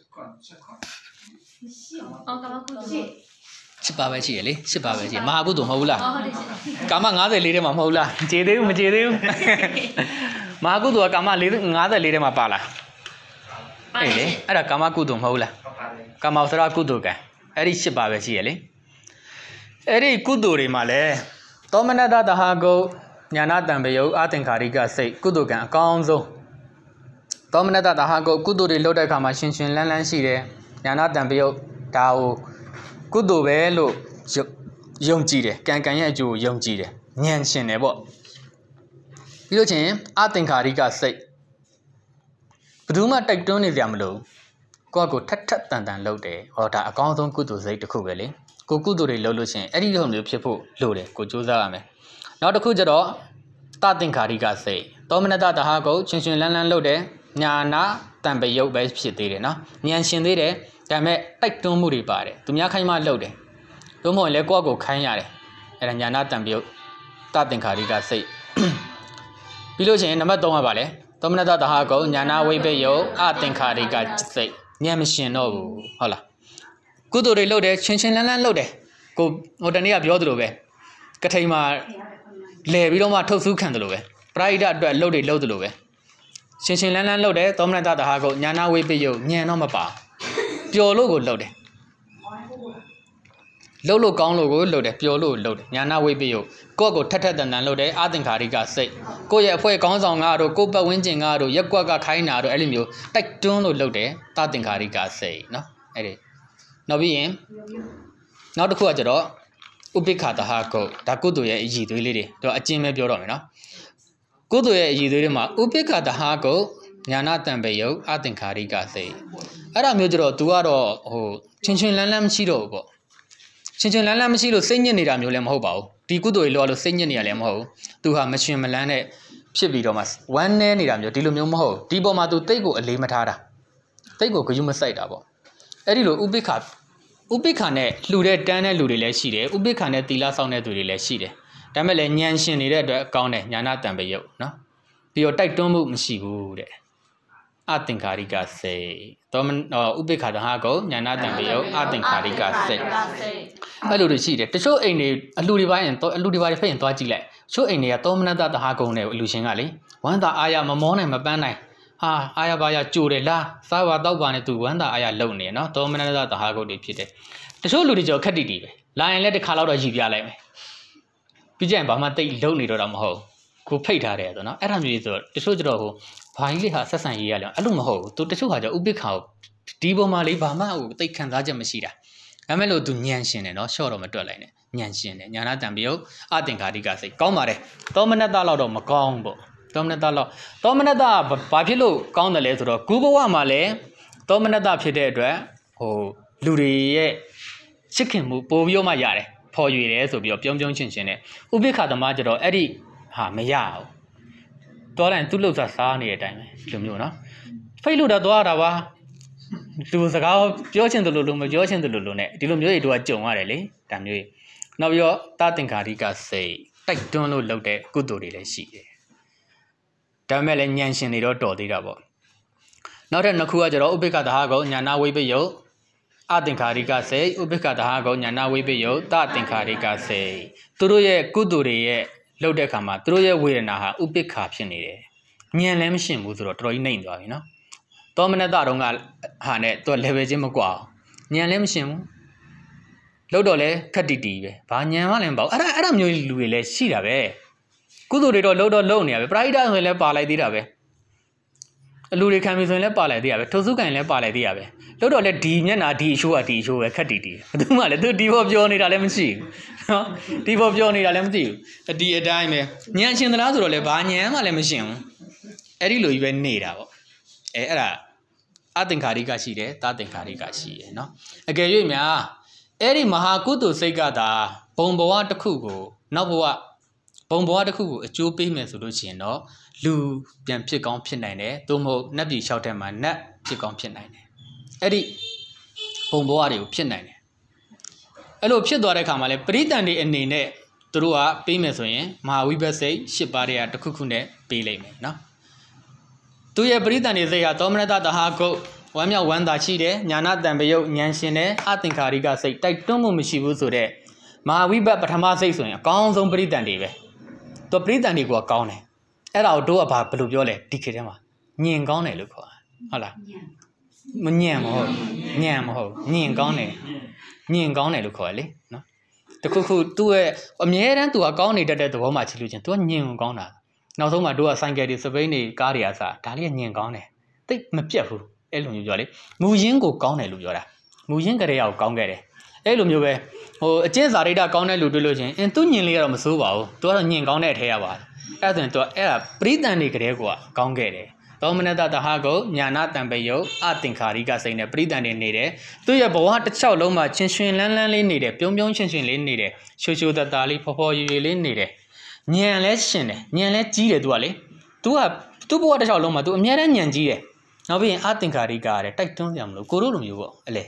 အော်ကာမကုသိုလ်
၈ပါးပဲရှိရလေ၈ပါးပဲရှိမဟာကုသိုလ်မဟုတ်ဘူးလား
ဟုတ်တယ်ရှင်
ကာမ၅၄ထဲမှာမဟုတ်လားကျေသေးဘူးမကျေသေးဘူးမဟာကုသိုလ်ကကာမ၅၄ထဲမှာပါလားအေးလေအဲ့ဒါကာမကုသိုလ်မဟုတ်လားကာမဝဆရာကုသိုလ်ကံအဲ့ဒီ၈ပါးပဲရှိရလေအဲ့ဒီကုသိုလ်တွေမှာလဲသောမနတတဟာကုညာနာတံပယုတ်အသင်္ခါရိကစိတ်ကုသိုလ်ကံအကောင်းဆုံးသောမနတတဟာကုကုသိုလ်တွေလုပ်တဲ့အခါမှာရှင်ရှင်လန်းလန်းရှိတယ်ညာနာတံပယုတ်ဒါကိုကုသိုလ်ပဲလို့ယုံကြည်တယ်ကံကံရဲ့အကျိုးကိုယုံကြည်တယ်ဉာဏ်ရှင်တယ်ပေါ့ပြီးလို့ချင်းအသင်္ခါရိကစိတ်ဘယ်သူမှတိုက်တွန်းနေကြမလို့ကိုယ့်ကိုထက်ထက်တန်တန်လုပ်တယ်ဟောဒါအကောင်းဆုံးကုသိုလ်စိတ်တစ်ခုပဲလေကိုကုသိုလ်တွေလုပ်လို့ချင်းအဲ့ဒီလိုမျိုးဖြစ်ဖို့လိုတယ်ကိုစူးစမ်းရမယ်နောက်တစ်ခုကျတော့တသင်္ခါရိကစိတ်သောမနတတဟာကုရှင်ရှင်လန်းလန်းလုပ်တယ်ညာနာတံပယုတ်ပဲဖြစ်သေးတယ်နော်ဉာဏ်ရှင်သေးတယ်ဒါပေမဲ့တိုက်တွန်းမှုတွေပါတယ်သူများခိုင်းမှလုပ်တယ်သို့မဟုတ်လည်းကိုယ့်ကိုခိုင်းရတယ်အဲ့ဒါညာနာတံပယုတ်တသင်္ခါရိကစိတ်ပြီးလို့ချင်းနံပါတ်၃ကပါလေသောမနတတဟာကုညာနာဝိပယုတ်အသင်္ခါရိကစိတ်ဉာဏ်မရှင်တော့ဘူးဟုတ်လားကုသိုလ်တွေလုပ်တယ်ချင်းချင်းလန်းလန်းလုပ်တယ်ကိုဟိုတနေ့ကပြောသလိုပဲကထိန်မှာလဲပြီးတော့မှထုတ်ဆူးခံသလိုပဲပရိဒတ်အတွက်လုပ်တွေလုပ်သလိုပဲချင်းချင်းလန်းလန်းလုပ်တယ်သောမနတတဟာကုညာနာဝိပယုတ်ဉာဏ်တော့မပါပျော်လို့ကိုလုပ်တယ်လှုပ်လို့ကောင်းလို့ကိုလှုပ်တယ်ပျော်လို့လှုပ်တယ်ညာနာဝိပယုတ်ကိုယ့်ကိုထက်ထက်တန်တန်လှုပ်တယ်အသင်္ခါရိကစိတ်ကိုယ့်ရဲ့အဖွဲ့ကောင်းဆောင်ကတို့ကိုယ့်ပတ်ဝန်းကျင်ကတို့ရက်ကွက်ကခိုင်းတာတို့အဲ့လိုမျိုးတိုက်တွန်းလို့လှုပ်တယ်သသင်္ခါရိကစိတ်နော်အဲ့ဒီနောက်ပြီးရင်နောက်တစ်ခုကကျတော့ဥပိ္ပခာတဟာကုတ်ဒါကုသိုလ်ရဲ့အည်သွေးလေးတွေတော့အကျဉ်းပဲပြောတော့မယ်နော်ကုသိုလ်ရဲ့အည်သွေးတွေမှာဥပိ္ပခာတဟာကုတ်ညာနာတံပယုတ်အသင်္ခါရိကစိတ်အဲ့ဒါမျိုးကျတော့ तू ကတော့ဟိုချင်းချင်းလန်းလန်းမရှိတော့ဘူးပေါ့ချင်းချင်းလန်းလန်းမရှိလို့စိတ်ညစ်နေတာမျိုးလည်းမဟုတ်ပါဘူးဒီကုသိုလ်တွေလောလို့စိတ်ညစ်နေရလည်းမဟုတ်ဘူး तू ဟာမရှင်မလန်းနဲ့ဖြစ်ပြီးတော့မှဝမ်းနဲနေတာမျိုးဒီလိုမျိုးမဟုတ်ဒီပေါ်မှာ तू တိတ်ကိုအလေးမထားတာတိတ်ကိုဂယုမစိုက်တာပေါ့အဲ့ဒီလိုဥပိ္ပခာဥပိ္ပခာနဲ့လှူတဲ့တန်းတဲ့လူတွေလည်းရှိတယ်ဥပိ္ပခာနဲ့သီလဆောင်တဲ့သူတွေလည်းရှိတယ်ဒါမဲ့လည်းဉာဏ်ရှင်နေတဲ့အတွက်ကောင်းတယ်ညာနာတံပယုတ်နော်ပြီးတော့တိုက်တွန်းမှုမရှိဘူးတဲ့အသင်္ခါရိကစိတ်သောမဥပိ္ပခာတဟာကုညာနာတံပယုတ်အသင်္ခါရိကစိတ်အဲ့လိုတွေရှိတယ်တချို့အိမ်တွေအလှူတွေပိုင်းရင်အလှူတွေပိုင်းဖိတ်ရင်သွားကြည့်လိုက်ချို့အိမ်တွေကသောမနတတဟာကုနဲ့အလှူရှင်ကလေဝမ်းသာအာရမမောနိုင်မပန်းနိုင်ဟာအာရပါရကြိုတယ်လားစားပါတော့ပါနဲ့သူဝမ်းသာအာရလုံနေနော်သောမနတတဟာကုတွေဖြစ်တယ်တချို့လူတွေကြောခက်တိတီပဲလာရင်လည်းတစ်ခါတော့ရည်ပြလိုက်မယ်ပြီးကြရင်ဘာမှတိတ်လုံနေတော့တာမဟုတ်ကိုဖိတ်ထားတယ်ဆိုနော်အဲ့ဒါမျိုးဆိုတချို့ကျတော့ဟိုဘာကြီးလေးဟာဆက်ဆံရေးရလဲအဲ့လိုမဟုတ်ဘူးသူတချို့ဟာကျဥပိ္ပခာကိုဒီပေါ်မှာလေးဘာမှဟိုတိတ်ခံစားချက်မရှိတာဒါမဲ့လို့သူညံရှင်တယ်နော်ရှော့တော့မတွက်လိုက်နဲ့ညံရှင်တယ်ညာနာတံပယုတ်အသင်္ခါရိကစိတ်ကောင်းပါတယ်သောမနတလောက်တော့မကောင်းပေါ့သောမနတလောက်သောမနတဘာဖြစ်လို့ကောင်းတယ်လဲဆိုတော့ဂုဘဝမှာလည်းသောမနတဖြစ်တဲ့အတွက်ဟိုလူတွေရဲ့ချစ်ခင်မှုပိုပြီးမှရတယ်ဖော်ရွေတယ်ဆိုပြီးတော့ပြုံးပြုံးချင်းချင်းနဲ့ဥပိ္ပခာသမားကျတော့အဲ့ဒီဟာမရဘူးတော်တယ်သူ့လှုပ်စားစားနေတဲ့အတိုင်းပဲဒီလိုမျိုးနော်ဖိတ်လို့တော့သွားတာပါလူစကားပြောချင်တယ်လို့လို့မပြောချင်တယ်လို့လို့ ਨੇ ဒီလိုမျိုးတွေတို့ကကြုံရတယ်လေဒါမျိုးကြီးနောက်ပြီးတော့တသင်္ခါရိကစိတ်တိုက်တွန်းလို့လုပ်တဲ့ကုသိုလ်တွေလည်းရှိတယ်ဒါမဲ့လည်းဉာဏ်ရှင်တွေတော့တော်သေးတာပေါ့နောက်ထပ်နှစ်ခုကကျတော့ဥပိ္ပခတဟာကုညာနာဝိပယုတ်အသင်္ခါရိကစိတ်ဥပိ္ပခတဟာကုညာနာဝိပယုတ်တသင်္ခါရိကစိတ်သူတို့ရဲ့ကုသိုလ်တွေရဲ့လှုပ်တဲ့အခါမှာသူတို့ရဲ့ဝေဒနာဟာဥပိ္ပခဖြစ်နေတယ်ဉာဏ်လည်းမရှင်းဘူးဆိုတော့တော်တော်ကြီးနှိမ့်သွားပြီနော်သောမနတတုံးကဟာနဲ့သူက level ချင်းမကွာအောင်ဉာဏ်လည်းမရှင်းဘူးလှုပ်တော့လဲခက်တီတီပဲဘာဉာဏ်မှလည်းမပေါ့အဲ့ဒါအဲ့ဒါမျိုးလူတွေလည်းရှိတာပဲကုသိုလ်တွေတော့လှုပ်တော့လှုပ်နေရပဲပရိဒတ်ဆိုရင်လည်းပါလိုက်သေးတာပဲအလူတွေခံပြီဆိုရင်လည်းပါလိုက်သေးရပဲထုံစုကန်လည်းပါလိုက်သေးရပဲလှုပ်တော့လဲဒီမျက်နာဒီအရှိုးကဒီအရှိုးပဲခက်တီတီဘယ်သူမှလည်းသူဒီဘောပြောနေတာလည်းမရှိဘူးနော်ဒီဘောပြောနေတာလည်းမသိဘူးအဒီအတိုင်းပဲဉာဏ်ရှင်သလားဆိုတော့လဲဘာဉာဏ်မှလည်းမရှင်းဘူးအဲ့ဒီလိုကြီးပဲနေတာပေါ့အဲအဲ့ဒါအသင်္ခါရိကရှိတယ်သာသင်္ခါရိကရှိတယ်နော်အကယ်၍များအဲ့ဒီမဟာကုသိုလ်စိတ်ကသာဘုံဘဝတစ်ခုကိုနောက်ဘဝဘုံဘဝတစ်ခုကိုအကျိုးပေးမယ်ဆိုလို့ရှိရင်တော့လူပြန်ဖြစ်ကောင်းဖြစ်နိုင်တယ်သို့မဟုတ်နတ်ပြည်လျှောက်တဲ့မှာနတ်ဖြစ်ကောင်းဖြစ်နိုင်တယ်အဲ့ဒီဘုံဘဝတွေကိုဖြစ်နိုင်တယ်အဲ့လိုဖြစ်သွားတဲ့အခါမှာလဲပရိသန်တွေအနေနဲ့သူတို့ကပေးမယ်ဆိုရင်မဟာဝိဘတ်စိတ်၈ပါးတည်းကတစ်ခုခုနဲ့ပေးလိုက်မယ်နော်သူရဲ့ပရိသန်တွေစိတ်ဟာသောမနတတဟာကုတ်ဝမ်းမြောက်ဝမ်းသာရှိတယ်ညာနာတံပယုတ်ဉာဏ်ရှင်တယ်အသင်္ခါရိကစိတ်တိုက်တွန်းမှုမရှိဘူးဆိုတော့မဟာဝိဘတ်ပထမစိတ်ဆိုရင်အကောင်းဆုံးပရိသန်တွေပဲသူပရိသန်တွေကကောင်းတယ်အဲ့ဒါကိုတို့ကဘာဘယ်လိုပြောလဲဒီခေတ်ထဲမှာညင်ကောင်းတယ်လို့ခေါ်တာဟုတ်လားမညံ့မဟုတ်ညံ့မဟုတ်ညင်ကောင်းတယ်ညင်ကောင်းတယ်လို့ခေါ်ရလေနော်တခုခုသူ့ရဲ့အမြဲတမ်းသူကကောင်းနေတတ်တဲ့သဘောမှချလို့ချင်းသူကညင်ကိုကောင်းတာနောက်ဆုံးမှတို့ကဆိုင်ကယ်တွေစပိန်တွေကားတွေအစားဒါလေးကညင်ကောင်းတယ်တိတ်မပြတ်ဘူးအဲ့လိုမျိုးပြောလေမူရင်းကိုကောင်းတယ်လို့ပြောတာမူရင်းကလေးရောက်ကောင်းခဲ့တယ်အဲ့လိုမျိုးပဲဟိုအကျင့်စာရိတ္တကောင်းတဲ့လူတွေ့လို့ချင်းအင်းသူညင်လေးကတော့မစိုးပါဘူးသူကတော့ညင်ကောင်းတဲ့အထဲရပါအဲ့ဒါဆိုရင်သူကအဲ့ဒါပရိသန်တွေကလေးကကောင်းခဲ့တယ်သောမနတတဟာကုညာနာတံပယုတ်အသင်္ခါရိကစိတ်နဲ့ပရိသန်တွေနေတယ်သူရဲ့ဘဝတစ်ချောက်လုံးမှာချင်းရှင်လန်းလန်းလေးနေတယ်ပြုံးပြုံးချင်းချင်းလေးနေတယ်ရှိုးရှိုးတတလေးဖော်ဖော်ရွရွလေးနေတယ်ညံလဲရှင်တယ်ညံလဲကြီးတယ်သူကလေသူကသူ့ဘဝတစ်ချောက်လုံးမှာသူအများတန်းညံကြီးတယ်နောက်ပြီးရင်အသင်္ခါရိကရတယ်တိုက်တွန်းကြမလို့ကိုတို့လိုမျိုးပေါ့အလေ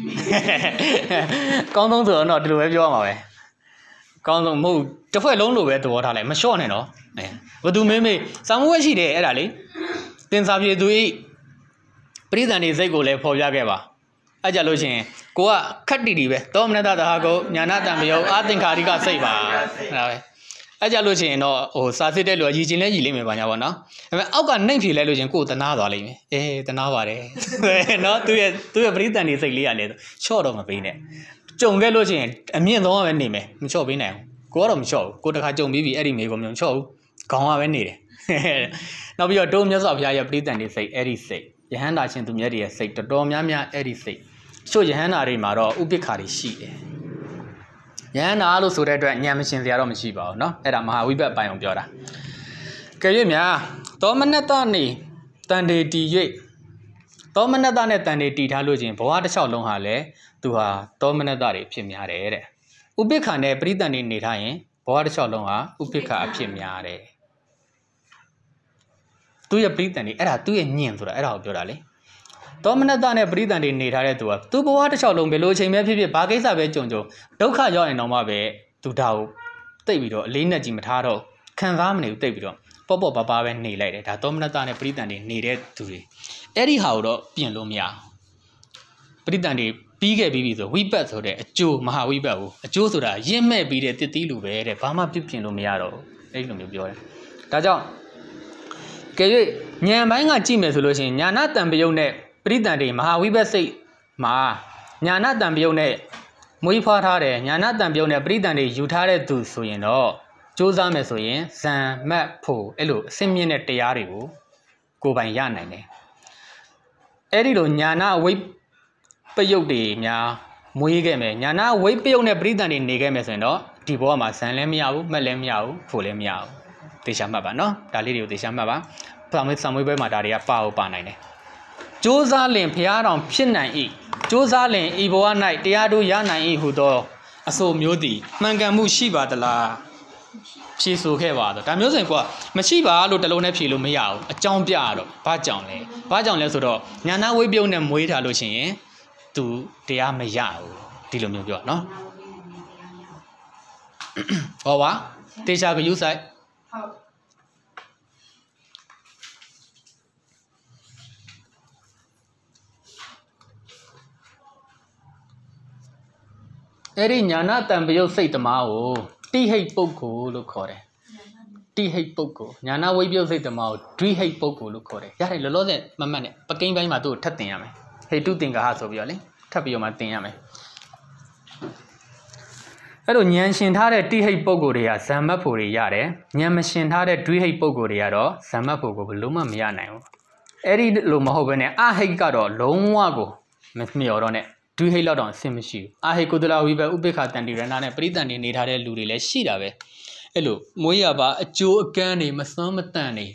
ကောင်းဆုံးဆိုတော့ဒီလိုပဲပြောရမှာပဲကောင်းဆုံးမဟုတ်တစ်ဖွဲ့လုံးလိုပဲသဘောထားလိုက်မလျှော့နဲ့နော်ဘသူမေးမေးစာမွေးရှိတယ်အဲ့ဒါလေတင်စာပြေသူဤပရိသန်နေစိတ်ကိုလည်းဖော်ပြခဲ့ပါအဲ့ကြလို့ရှိရင်ကိုကခက်တီတီပဲသောမနတတဟာကုညာနာတံပယုတ်အသင်္ခါရိကစိတ်ပါအဲ့ဒါပဲအဲ့ကြလို့ရှိရင်တော့ဟိုစာစစ်တဲ့လူကရည်ချင်းလဲရည်လိမ့်မယ်ပါညာပေါ့နော်ဒါပေမဲ့အောက်ကနှိမ့်ဖြေလိုက်လို့ချင်းကိုယ်တနာသွားလိမ့်မယ်အေးတနာပါတယ်နော်သူရဲ့သူရဲ့ပရိသန်နေစိတ်လေးရလေချော့တော့မပေးနဲ့ကြုံခဲ့လို့ချင်းအမြင့်ဆုံးပဲနေမယ်မချော့ပေးနိုင်ဘူးကိုကတော့မချော့ဘူးကိုတခါကြုံပြီးပြီအဲ့ဒီမေကိုမချော့ဘူးခေါင်းကပဲနေတယ်နောက်ပြီးတော့ဒုမြတ်စွာဘုရားရဲ့ပရိသန်နေစိတ်အဲ့ဒီစိတ်ယဟန္တာရှင်သူမြတ်တွေရဲ့စိတ်တော်တော်များများအဲ့ဒီစိတ်ချို့ယဟန္တာတွေမှာတော့ဥပိ္ပခာတွေရှိတယ်ယဟန္တာလို့ဆိုတဲ့အတွက်ဉာဏ်မရှင်စရာတော့မရှိပါဘူးเนาะအဲ့ဒါမဟာဝိဘတ်ပိုင်းအောင်ပြောတာကြွေများသောမနတနေတန်တေတီ၍သောမနတနဲ့တန်တေတီထားလို့ချင်းဘဝတစ်လျှောက်လုံးဟာလေသူဟာသောမနတတွေဖြစ်များတယ်တဲ့ဥပိ္ပခာနဲ့ပရိသန်နေနေထားရင်ဘဝတစ်လျှောက်လုံးဟာဥပိ္ပခာအဖြစ်များတယ်သူရဲ့ပရိသန်နေအဲ့ဒါသူ့ရဲ့ညင်ဆိုတာအဲ့ဒါကိုပြောတာလေသောမနတနဲ့ပရိသန်တွေနေထားတဲ့သူကသူ့ဘဝတစ်လျှောက်လုံးဘယ်လိုအချိန်ပဲဖြစ်ဖြစ်ဘာကိစ္စပဲကြုံကြုံဒုက္ခရောက်ရင်တော့မှပဲသူဒါကိုတိတ်ပြီးတော့အလေးနဲ့ကြီးမထားတော့ခံစားမနေဘူးတိတ်ပြီးတော့ပေါ့ပေါ့ပါပါပဲနေလိုက်တယ်ဒါသောမနတနဲ့ပရိသန်တွေနေတဲ့သူတွေအဲ့ဒီဟာကိုတော့ပြင်လို့မရပရိသန်တွေပြီးခဲ့ပြီးပြီဆိုဝိပတ်ဆိုတဲ့အကျိုးမဟာဝိပတ်ကိုအကျိုးဆိုတာရင့်မဲ့ပြီးတဲ့တစ်သီးလူပဲတဲ့ဘာမှပြပြင်လို့မရတော့ဘူးအဲ့လိုမျိုးပြောတယ်ဒါကြောင့်ကဲ၍ဉာဏ်ပိုင်းကကြည့်မယ်ဆိုလို့ရှိရင်ညာနာတံပယုတ်နဲ့ပရိသန်တွေမဟာဝိဘတ်စိတ်မှာညာနာတံပယုတ်နဲ့မွေးဖွားထားတယ်ညာနာတံပယုတ်နဲ့ပရိသန်တွေယူထားတဲ့သူဆိုရင်တော့စူးစမ်းမယ်ဆိုရင်ဇံမတ်ဖို့အဲ့လိုအစင်းမြင့်တဲ့တရားတွေကိုကိုယ်ပိုင်ရနိုင်တယ်အဲ့ဒီလိုညာနာဝိပယုတ်တွေများမွေးခဲ့မယ်ညာနာဝိပယုတ်နဲ့ပရိသန်တွေနေခဲ့မယ်ဆိုရင်တော့ဒီဘဝမှာဇံလည်းမရဘူးမက်လည်းမရဘူးဖို့လည်းမရဘူးသေချာမှတ်ပါနော်ဒါလေးတွေကိုသေချာမှတ်ပါစာမွေးစာမွေးပွဲမှာဒါတွေကပါဖို့ပါနိုင်တယ်စ조사လင်ဖျားတော်ဖြစ်နိုင်၏စ조사လင်ဤဘဝ၌တရားတို့ရနိုင်၏ဟုသောအဆိုမျိုးသည်မှန်ကန်မှုရှိပါသလားဖြေဆိုခဲ့ပါတော့ဒါမျိုးဆိုရင်ကွာမရှိပါလို့တလုံးနဲ့ဖြေလို့မရဘူးအကြောင်းပြရတော့ဘာကြောင့်လဲဘာကြောင့်လဲဆိုတော့ညာနာဝိပယုတ်နဲ့မွေးထားလို့ရှိရင်သူတရားမရဘူးဒီလိုမျိုးပြောနော်ဟောပါတေချာကယူဆိုင်ဟုတ်အဲ့ဒီညာနာတံပယုတ်စိတ်သမားကိုတိဟိတ်ပုဂ္ဂိုလ်လို့ခေါ်တယ်တိဟိတ်ပုဂ္ဂိုလ်ညာနာဝိပယုတ်စိတ်သမားကိုဒွိဟိတ်ပုဂ္ဂိုလ်လို့ခေါ်တယ်ရတယ်လောလောဆယ်မမှတ်နဲ့ပကိန်းပိုင်းမှာသူ့ကိုထပ်တင်ရမယ်ဟိတုသင်္ကာဟဆိုပြီးတော့လေထပ်ပြီးတော့မှတင်ရမယ်အဲ့လိုဉာဏ်ရှင်ထားတဲ့တိဟိတ်ပုဂ္ဂိုလ်တွေကဇမ္မတ်ဖို့တွေရတယ်ဉာဏ်မရှင်ထားတဲ့ဒွိဟိတ်ပုဂ္ဂိုလ်တွေကတော့ဇမ္မတ်ဖို့ကိုဘယ်လို့မှမရနိုင်ဘူးအဲ့ဒီလိုမဟုတ်ဘဲနဲ့အဟိတ်ကတော့လုံးဝကိုမမျှော်တော့နဲ့ဒွိဟိတ်လောက်တော့အဆင်မရှိဘူးအဟိတ်ကုသလဝိဘဥပိ္ပခတန်တိရဏနဲ့ပရိသန်နေနေထားတဲ့လူတွေလည်းရှိတာပဲအဲ့လိုမွေးရပါအကျိုးအကန်းတွေမစွမ်းမတန်နေ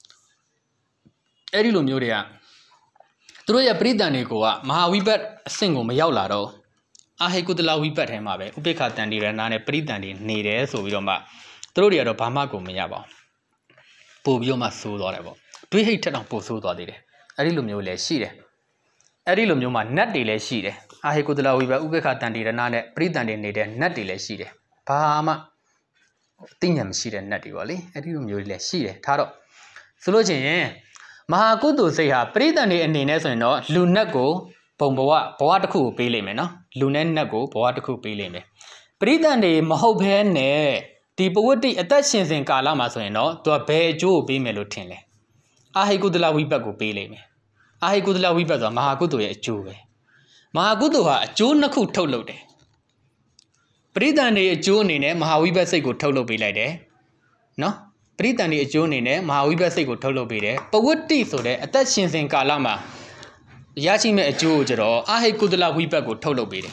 အဲ့ဒီလိုမျိုးတွေကသူတို့ရဲ့ပရိသန်တွေကမဟာဝိဘတ်အဆင့်ကိုမရောက်လာတော့အဟိတ်ကုသလဝိဘတ်ထဲမှာပဲဥပိ္ပခတန်တိရဏနဲ့ပရိသန်တွေနေတယ်ဆိုပြီးတော့မှသူတို့တွေကတော့ဘာမှကိုမရပါဘူးပို့ပြီးတော့မှဆိုးသွားတယ်ပေါ့ဒွိဟိတ်ထက်တော့ပို့ဆိုးသွားသေးတယ်အဲ့ဒီလိုမျိုးလည်းရှိတယ်အဲ့ဒီလိုမျိုးမှာနတ်တွေလည်းရှိတယ်အာဟိကုသလဝိဘဥပိ္ပခတန်တိရဏနဲ့ပရိသန်တွေနေတဲ့နတ်တွေလည်းရှိတယ်ဘာမှသိဉာဏ်မရှိတဲ့နတ်တွေပေါ့လေအဲ့ဒီလိုမျိုးတွေလည်းရှိတယ်ထားတော့ဆိုလို့ချင်းရင်မဟာကုသိုလ်စိတ်ဟာပရိသန်တွေအနေနဲ့ဆိုရင်တော့လူနတ်ကိုဘုံဘဝဘဝတစ်ခုကိုပေးလိမ့်မယ်နော်လူနဲ့နတ်ကိုဘဝတစ်ခုပေးလိမ့်မယ်ပရိသန်တွေမဟုတ်ဘဲနဲ့ဒီပဝတ္တိအသက်ရှင်စဉ်ကာလမှာဆိုရင်တော့သူကဘယ်အကျိုးကိုပေးမယ်လို့ထင်လဲအာဟိကုသလဝိဘတ်ကိုပေးလိမ့်မယ်အာဟိကုသလဝိဘတ်ဆိုတာမဟာကုသိုလ်ရဲ့အကျိုးပဲမဟာကုသိုလ်ဟာအကျိုးနှစ်ခုထုတ်လုပ်တယ်ပရိသန်တွေအကျိုးအနေနဲ့မဟာဝိဘတ်စိတ်ကိုထုတ်လုပ်ပေးလိုက်တယ်နော်ပရိသန်တွေအကျိုးအနေနဲ့မဟာဝိဘတ်စိတ်ကိုထုတ်လုပ်ပေးတယ်ပဝတ္တိဆိုတဲ့အသက်ရှင်စဉ်ကာလမှာရရှိမဲ့အကျိုးကိုကျတော့အာဟိကုသလဝိဘတ်ကိုထုတ်လုပ်ပေးတယ်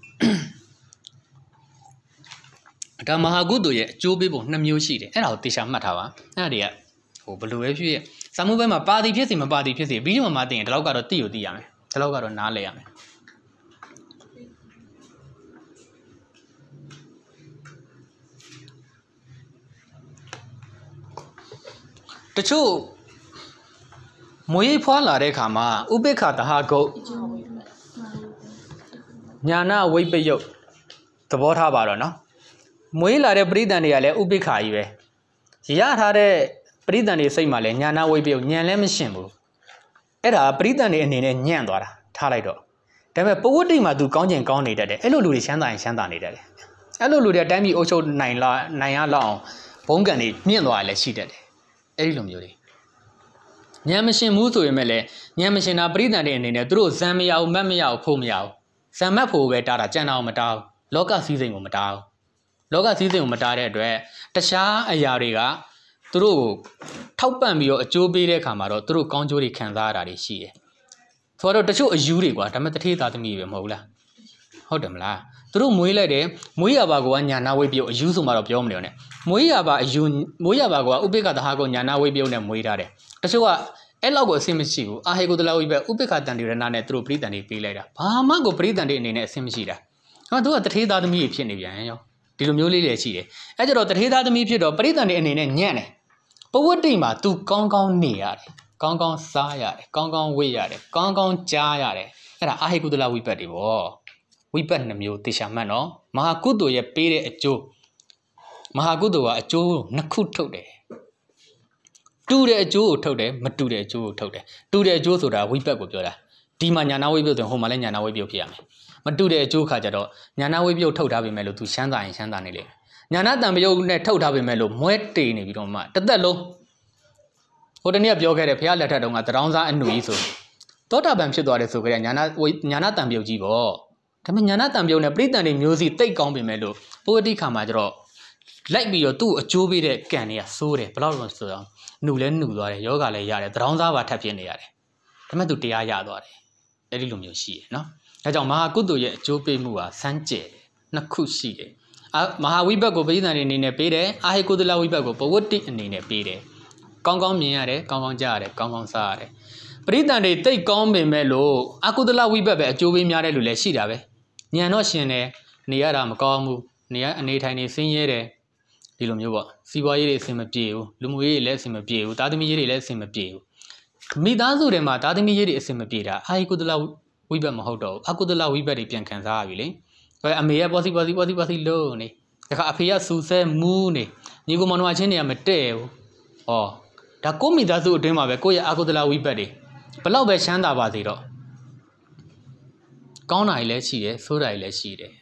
ဒါမဟာကုသိုလ်ရဲ့အကျိုးပေးပုံနှစ်မျိုးရှိတယ်အဲ့ဒါကိုသေချာမှတ်ထားပါအဲ့ဒါတွေကဟိုဘယ်လိုပဲဖြစ်ဖြစ်စာမှုဘက်မှာပါတီဖြစ်စီမပါတီဖြစ်စီပြီးတော့မှသိရင်ဒီလောက်ကတော့သိကိုသိရမယ်ဒီလောက်ကတော့နားလည်ရမယ်တချို့မွေးဖွားလာတဲ့အခါမှာဥပိ္ပခတဟဂုတ်ညာနာဝိပယုတ်သဘောထားပါတော့နော်မွေးလာတဲ့ပရိသန်တွေကလည်းဥပိ္ပခါကြီးပဲရထားတဲ့ပရိသန်တွေစိတ်မှာလည်းညာနာဝိပယုတ်ညံလည်းမရှင်ဘူးအဲ့ဒါပရိသန်တွေအနေနဲ့ညံ့သွားတာထားလိုက်တော့ဒါပေမဲ့ပဝတ္တိမှာသူကောင်းကျင်ကောင်းနေတတ်တယ်အဲ့လိုလူတွေချမ်းသာရင်ချမ်းသာနေတတ်တယ်အဲ့လိုလူတွေတိုင်းပြည်အုပ်ချုပ်နိုင်လာနိုင်ရလောက်အောင်ဘုံကံတွေမြင့်သွားရလည်းရှိတတ်တယ်အဲ့ဒီလိုမျိုးတွေညံမရှင်ဘူးဆိုရင်မဲ့လည်းညံမရှင်တာပရိသန်တွေအနေနဲ့သူတို့ဇံမရဘူးမတ်မရဘူးဖို့မရဘူးဇံမတ်ဖို့ပဲတားတာကြံတာမတားဘူးလောကစည်းစိမ်ကိုမတားဘူးလောကစည်းစိမ်ကိုမတားတဲ့အတွက်တခြားအရာတွေကသူတို့ကိုထောက်ပံ့ပြီးတော့အကျိုးပေးတဲ့အခါမှာတော့သူတို့ကောင်းကျိုးတွေခံစားရတာတွေရှိတယ်ဆိုတော့တချို့အယူတွေကွာဒါပေမဲ့တထေးသားသမီးပဲမဟုတ်လားဟုတ်တယ်မလားသူတို့မွေးလိုက်တယ်မွေးရပါကောညာနာဝိပယုတ်အယူဆိုမှတော့ပြောမလို့နဲ့မွေးရပါအယူမွေးရပါကောဥပိ္ပခတဟကောညာနာဝိပယုတ်နဲ့မွေးထားတယ်တချို့ကအဲ့လောက်ကိုအဆင်မရှိဘူးအာဟိကုသလဝိဘတ်ဥပိ္ပခတန်တိရဏနဲ့သူတို့ပရိသန်တွေပေးလိုက်တာဘာမှကိုပရိသန်တွေအနေနဲ့အဆင်မရှိတာဟာသူကတထေးသားသမီးဖြစ်နေပြန်ရောဒီလိုမျိုးလေးတွေရှိတယ်အဲ့ကြတော့တထေးသားသမီးဖြစ်တော့ပရိသန်တွေအနေနဲ့ညံ့တယ်ပဝတ္တိမှာ तू ကောင်းကောင်းနေရတယ်ကောင်းကောင်းစားရတယ်ကောင်းကောင်းဝတ်ရတယ်ကောင်းကောင်းကြားရတယ်အဲ့ဒါအာဟိကုသလဝိဘတ်တွေပေါ့ဝိဘတ်နှမျိုးသေချာမှတ်နော်မဟာကုသိုလ်ရဲ့ပေးတဲ့အကျိုးမဟာကုသိုလ်ကအကျိုးနှစ်ခုထုတ်တယ်တူတဲ့အကျိုးကိုထုတ်တယ်မတူတဲ့အကျိုးကိုထုတ်တယ်တူတဲ့အကျိုးဆိုတာဝိဘတ်ကိုပြောတာဒီမှာညာနာဝိပယုတ်ဆိုဟိုမှာလည်းညာနာဝိပယုတ်ဖြစ်ရမယ်မတူတဲ့အကျိုးခါကြတော့ညာနာဝိပယုတ်ထုတ်ထားပေမဲ့လို့ तू ချမ်းသာရင်ချမ်းသာနေလေညာနာတံပယုတ်နဲ့ထုတ်ထားပေမဲ့လို့မွဲတေနေပြီးတော့မှတစ်သက်လုံးဟိုတနေ့ကပြောခဲ့တယ်ဘုရားလက်ထက်တုန်းကတရောင်းစားအနုကြီးဆိုသောတာပန်ဖြစ်သွားတယ်ဆိုကြတဲ့ညာနာညာနာတံပယုတ်ကြီးပေါ့ဒါပေမဲ့ညာနာတံပယုတ်နဲ့ပြိတ္တန်တွေမျိုးစီတိတ်ကောင်းပေမဲ့လို့ပုဂ္ဂတိခါမှာကျတော့လိုက်ပြီးတော့သူ့အကျိုးပေးတဲ့ကံတွေကစိုးတယ်ဘယ်လောက်လို့ဆိုတော့နှုလဲနှုသွားတယ်ယောဂလည်းရတယ်တရောင်းစားပါထပ်ဖြစ်နေရတယ်ဒါပေမဲ့ तू တရားရသွားတယ်အဲ့ဒီလိုမျိုးရှိရနော်ဒါကြောင့်မဟာကုသိုလ်ရဲ့အကျိုးပေးမှုဟာစမ်းကြယ်တယ်နှစ်ခုရှိတယ်အာမဟာဝိဘတ်ကိုပရိသန်တွေအနေနဲ့ပေးတယ်အာဟိကုသလဝိဘတ်ကိုပဝတ္တိအနေနဲ့ပေးတယ်ကောင်းကောင်းမြင်ရတယ်ကောင်းကောင်းကြားရတယ်ကောင်းကောင်းစားရတယ်ပရိသန်တွေတိတ်ကောင်းပေမဲ့လို့အကုသလဝိဘတ်ပဲအကျိုးပေးများတဲ့လူလည်းရှိတာပဲညံတော့ရှင်တယ်နေရတာမကောင်းဘူးနေရအနေထိုင်နေဆင်းရဲတယ်ဒီလိုမျိုးပေါ့စီးပွားရေးတွေအဆင်မပြေဘူးလူမှုရေးတွေလည်းအဆင်မပြေဘူးသားသမီးရေးတွေလည်းအဆင်မပြေဘူးမိသားစုတွေမှာသားသမီးရေးတွေအဆင်မပြေတာအာဟိကုသလဝိဘတ်မဟုတ်တော့ဘူးအကုသလဝိဘတ်တွေပြန်ခံစားရပြီလေအမေကပေါ်စီပေါ်စီပေါ်စီပေါ်စီလို့နေဒါခါအဖေကစူဆဲမူးနေညီကိုမောင်နှမချင်းတွေကမတည့်ဘူးဟောဒါကိုမိသားစုအတွင်းမှာပဲကိုယ့်ရဲ့အကုသလဝိဘတ်တွေဘလောက်ပဲချမ်းသာပါစေတော့ကောင်းတာတွေလည်းရှိတယ်ဆိုးတာတွေလည်းရှိတယ်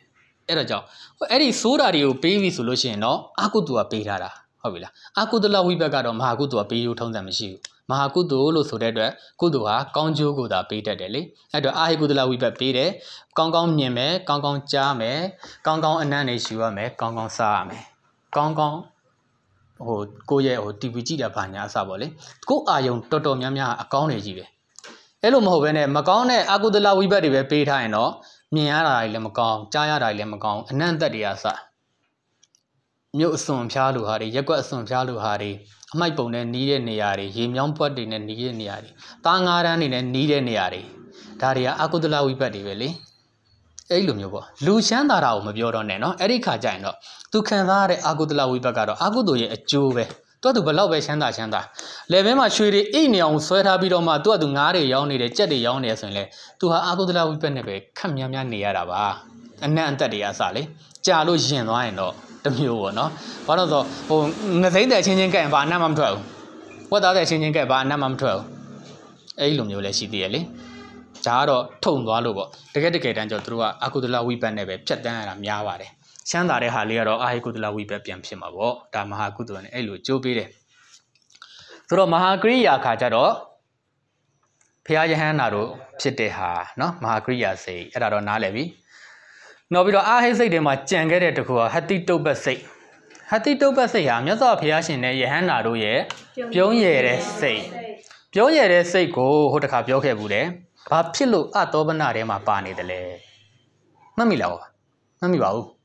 အဲ့ဒါကြောင့်အဲ့ဒီစိုးတာတွေကိုပေးပြီဆိုလို့ရှိရင်တော့အာကုတုကပေးထားတာဟုတ်ပြီလားအာကုသလဝိဘတ်ကတော့မဟာကုတုကပေးလို့ထုံးစံမရှိဘူးမဟာကုတုလို့ဆိုတဲ့အတွက်ကုတုဟာကောင်းကျိုးကိုသာပေးတတ်တယ်လေအဲ့တော့အာဟိကုသလဝိဘတ်ပေးတယ်ကောင်းကောင်းမြင်မယ်ကောင်းကောင်းကြားမယ်ကောင်းကောင်းအနံ့နေရှူရမယ်ကောင်းကောင်းစားရမယ်ကောင်းကောင်းဟိုကိုယ့်ရဲ့ဟို တီဗီ ကြည့်တာဘာညာအစပေါ့လေကိုယ်အာယုံတော်တော်များများအကောင်းနေကြီးပဲအဲ့လိုမဟုတ်ဘဲနဲ့မကောင်းတဲ့အာကုသလဝိဘတ်တွေပဲပေးထားရင်တော့မြင်ရတာတွေလည်းမကောင်းကြားရတာတွေလည်းမကောင်းအနံ့သက်တွေကစမြို့အစွန်ဖျားလူဟာတွေရက်ကွက်အစွန်ဖျားလူဟာတွေအမိုက်ပုံနဲ့နီးတဲ့နေရာတွေရေမြောင်းပွက်တွေနဲ့နီးတဲ့နေရာတွေတားငါးတန်းတွေနဲ့နီးတဲ့နေရာတွေဒါတွေကအာကုသလဝိဘတ်တွေပဲလေအဲ့လိုမျိုးပေါ့လူချမ်းသာတာကိုမပြောတော့နဲ့နော်အဲ့ဒီခါကျရင်တော့သူခံစားရတဲ့အာကုသလဝိဘတ်ကတော့အာကုသိုလ်ရဲ့အကျိုးပဲသူကသူဘလောက်ပဲချမ်းသာချမ်းသာလေဘဲမှာရွှေတွေအိတ်နေအောင်ဆွဲထားပြီးတော့မှသူကသူငါးတွေရောင်းနေတယ်ကြက်တွေရောင်းနေရဆိုရင်လေသူဟာအာကုသလဝိဘတ်နဲ့ပဲခက်များများနေရတာပါအနံ့အသက်တွေအစလေကြာလို့ရင်သွားရင်တော့တမျိုးပေါ့နော်ဘာလို့ဆိုဟိုငသိန်းတဲ့ချင်းချင်းကဲဘာအနံ့မှမထွက်ဘူးဝတ်သားတဲ့ချင်းချင်းကဲဘာအနံ့မှမထွက်ဘူးအဲ့လိုမျိုးလည်းရှိသေးရဲ့လေဒါကတော့ထုံသွားလို့ပေါ့တကယ်တကယ်တမ်းကျတော့သူတို့ကအာကုသလဝိဘတ်နဲ့ပဲဖြတ်တန်းရတာများပါတယ်ချမ်းသာတဲ့ဟာလေးကတော့အာဟိကုသလဝိဘတ်ပြန်ဖြစ်မှာပေါ့ဒါမဟာကုသိုလ်နဲ့အဲ့လိုကြိုးပေးတယ်ဆိုတော့မဟာကရိယာခါကျတော့ဘုရားယဟန်နာတို့ဖြစ်တဲ့ဟာနော်မဟာကရိယာစိတ်အဲ့ဒါတော့နားလည်ပြီနောက်ပြီးတော့အာဟိစိတ်တွေမှာကြံခဲ့တဲ့တခုကဟတိတုပ္ပစိတ်ဟတိတုပ္ပစိတ်ဟာမြတ်စွာဘုရားရှင်နဲ့ယဟန်နာတို့ရဲ့ပြုံးရည်တဲ့စိတ်ပြုံးရည်တဲ့စိတ်ကိုဟိုတခါပြောခဲ့ဘူးတယ်ဘာဖြစ်လို့အတောပနထဲမှာပါနေတယ်လဲမှတ်မိလားမှတ်မိပါဘူး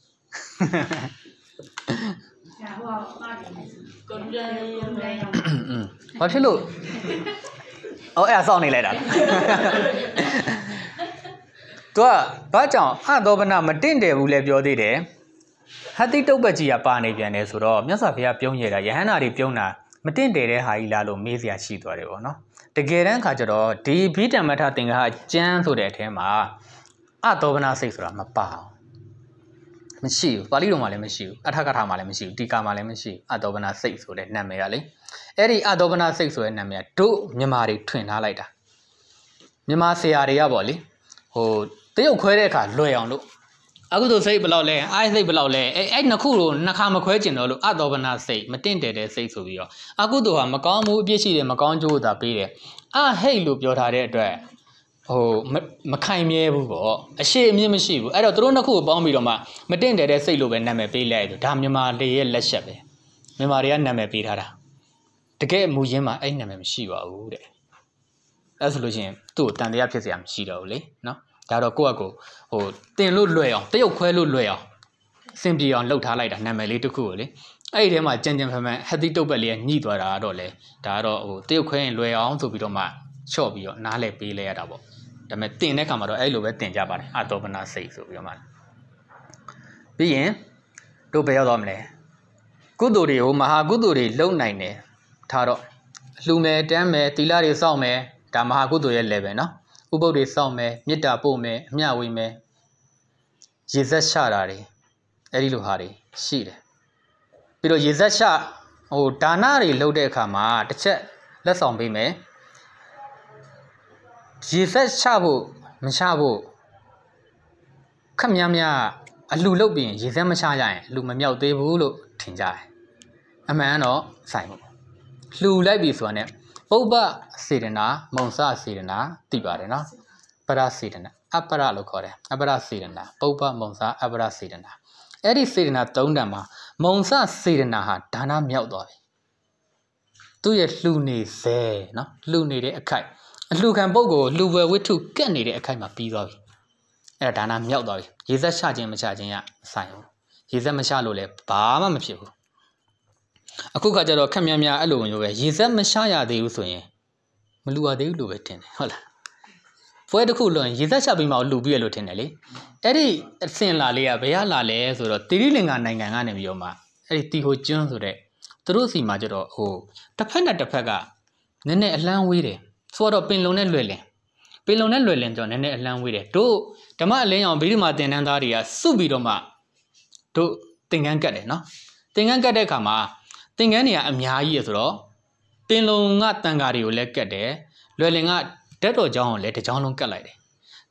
ဘာဖြစ်လို့အော်အဲ့ဆောင်းနေလိုက်တာသူကဘာကြောင့်အတောပနမတင့်တယ်ဘူးလဲပြောသေးတယ်ဟတိတုပ္ပကြီးကပါနေပြန်တယ်ဆိုတော့မြတ်စွာဘုရားပြုံးရတာယဟန္တာတွေပြုံးတာမတင့်တယ်တဲ့ဟာကြီးလားလို့မေးစရာရှိသွားတယ်ပေါ့နော်တကယ်တမ်းခါကျတော့ဒီဘိဓမ္မထသင်္ဃဟကျမ်းဆိုတဲ့အထဲမှာအတောပနစိတ်ဆိုတာမပါဘူးမရှိဘူးပါဠိတော်မှာလည်းမရှိဘူးအထကထာမှာလည်းမရှိဘူးတီကာမှာလည်းမရှိဘူးအတောပနစိတ်ဆိုတဲ့နာမည်ကလေအဲ့ဒီအတောပနစိတ်ဆိုတဲ့နာမည်ကတို့မြန်မာတွေထွင်ထားလိုက်တာမြန်မာဆရာတွေကပေါ့လေဟိုတရုတ်ခွဲတဲ့အခါလွယ်အောင်လို့အကုသိုလ်စိတ်ဘယ်လောက်လဲအာစိတ်ဘယ်လောက်လဲအဲ့အဲ့နှစ်ခုကိုနှစ်ခါမခွဲကျင်တော့လို့အတောပနစိတ်မတင့်တယ်တဲ့စိတ်ဆိုပြီးတော့အကုသိုလ်ဟာမကောင်းမှုအပြစ်ရှိတယ်မကောင်းကျိုးသာပေးတယ်အဟိတ်လို့ပြောထားတဲ့အတွက်ဟိုမခိုင်မြဲဘူးပေါ့အရှိအမြင့်မရှိဘူးအဲ့တော့သူတို့နှစ်ခုကိုပေါင်းပြီးတော့မှမတင့်တယ်တဲ့စိတ်လို့ပဲနာမည်ပေးလိုက်တယ်ဒါမြန်မာတွေရဲ့လက်ချက်ပဲမြန်မာတွေကနာမည်ပေးထားတာတကယ်မူရင်းမှာအဲ့နာမည်မရှိပါဘူးတဲ့အဲ့ဆိုလို့ရှိရင်သူ့ကိုတန်တရားဖြစ်စရာမရှိတော့ဘူးလေနော်ဒါတော့ကိုယ့်အကိုဟိုတင်လို့လွယ်အောင်တရုတ်ခွဲလို့လွယ်အောင်စင်ပြေအောင်လှုပ်ထားလိုက်တာနာမည်လေးတစ်ခုကိုလေအဲ့ဒီထဲမှာကြံကြံဖန်ဖန်ဟတိတုပ္ပလေးကညှိသွားတာတော့လေဒါကတော့ဟိုတရုတ်ခွဲရင်လွယ်အောင်ဆိုပြီးတော့မှချော့ပြီးတော့နားလဲပေးလဲရတာပေါ့ဒါပေမဲ့တင်တဲ့ခါမှာတော့အဲ့လိုပဲတင်ကြပါတယ်အတောပနစိတ်ဆိုပြီးတော့မှပြီးရင်တို့ဘယ်ရောက်သွားမလဲကုသိုလ်တွေကိုမဟာကုသိုလ်တွေလုံနိုင်တယ်ထားတော့လှူမယ်တန်းမယ်သီလတွေစောင့်မယ်ဒါမဟာကုသိုလ်ရဲ့ level နော်ဥပုပ်တွေစောင့်မယ်မေတ္တာပို့မယ်အမျှဝေမယ်ရေစက်ချတာတွေအဲ့ဒီလိုဟာတွေရှိတယ်ပြီးတော့ရေစက်ချဟိုဒါနတွေလုပ်တဲ့အခါမှာတစ်ချက်လက်ဆောင်ပေးမယ်ရေစက်ချဖို့မချဖို့ခက်များများအလှလုပ်ပြီးရေစက်မချရရင်အလှမမြောက်သေးဘူးလို့ထင်ကြတယ်အမှန်တော့ဆိုင်ဘူးလှူလိုက်ပြီဆိုတာ ਨੇ ပုပ္ပစေတနာမုံစစေတနာသိပါတယ်နော်ပရစေတနာအပရလို့ခေါ်တယ်အပရစေတနာပုပ္ပမုံစအပရစေတနာအဲ့ဒီစေတနာသုံးတန်မှာမုံစစေတနာဟာဒါနမြောက်သွားပြီသူ့ရဲ့လှူနေစေနော်လှူနေတဲ့အခိုက်အလှခံပုဂ္ဂိုလ်လှူဝယ်ဝိထုကက်နေတဲ့အခိုက်မှာပြီးသွားပြီအဲ့ဒါဒါနမြောက်သွားပြီရေစက်ချခြင်းမချခြင်းရဆိုင်ဘူးရေစက်မချလို့လည်းဘာမှမဖြစ်ဘူးအခုခါကျတော့ခက်များများအဲ့လိုမျိုးပဲရေစက်မချရသေးဘူးဆိုရင်မလှူရသေးဘူးလို့ပဲထင်တယ်ဟုတ်လားပွဲတစ်ခုလွန်ရေစက်ချပြီးမှလှူပြီးရလို့ထင်တယ်လေအဲ့ဒီအစင်လာလေးကဘယ်ရလာလဲဆိုတော့တိရိလင်္ကာနိုင်ငံကနေပြီးတော့မှအဲ့ဒီတီဟိုကျွန်းဆိုတဲ့သူတို့စီမှာကျတော့ဟိုတစ်ဖက်နဲ့တစ်ဖက်ကနည်းနည်းအလန်းဝေးတယ်ဆိုတော့ပင်လုံနဲ့လွယ်လင်ပင်လုံနဲ့လွယ်လင်ကျတော့နည်းနည်းအလန်းဝေးတယ်တို့ဓမ္မအလင်းအောင်ဗိဓမာတင်တန်းသားတွေကစုပြီးတော့မှတို့သင်္ကန်းကတ်တယ်နော်သင်္ကန်းကတ်တဲ့အခါမှာသင်္ကန်းတွေကအများကြီးရဆိုတော့ပင်လုံကတန်ဃာတွေကိုလည်းကတ်တယ်လွယ်လင်ကဓာတ်တော်ကျောင်းကိုလည်းတစ်ကျောင်းလုံးကတ်လိုက်တယ်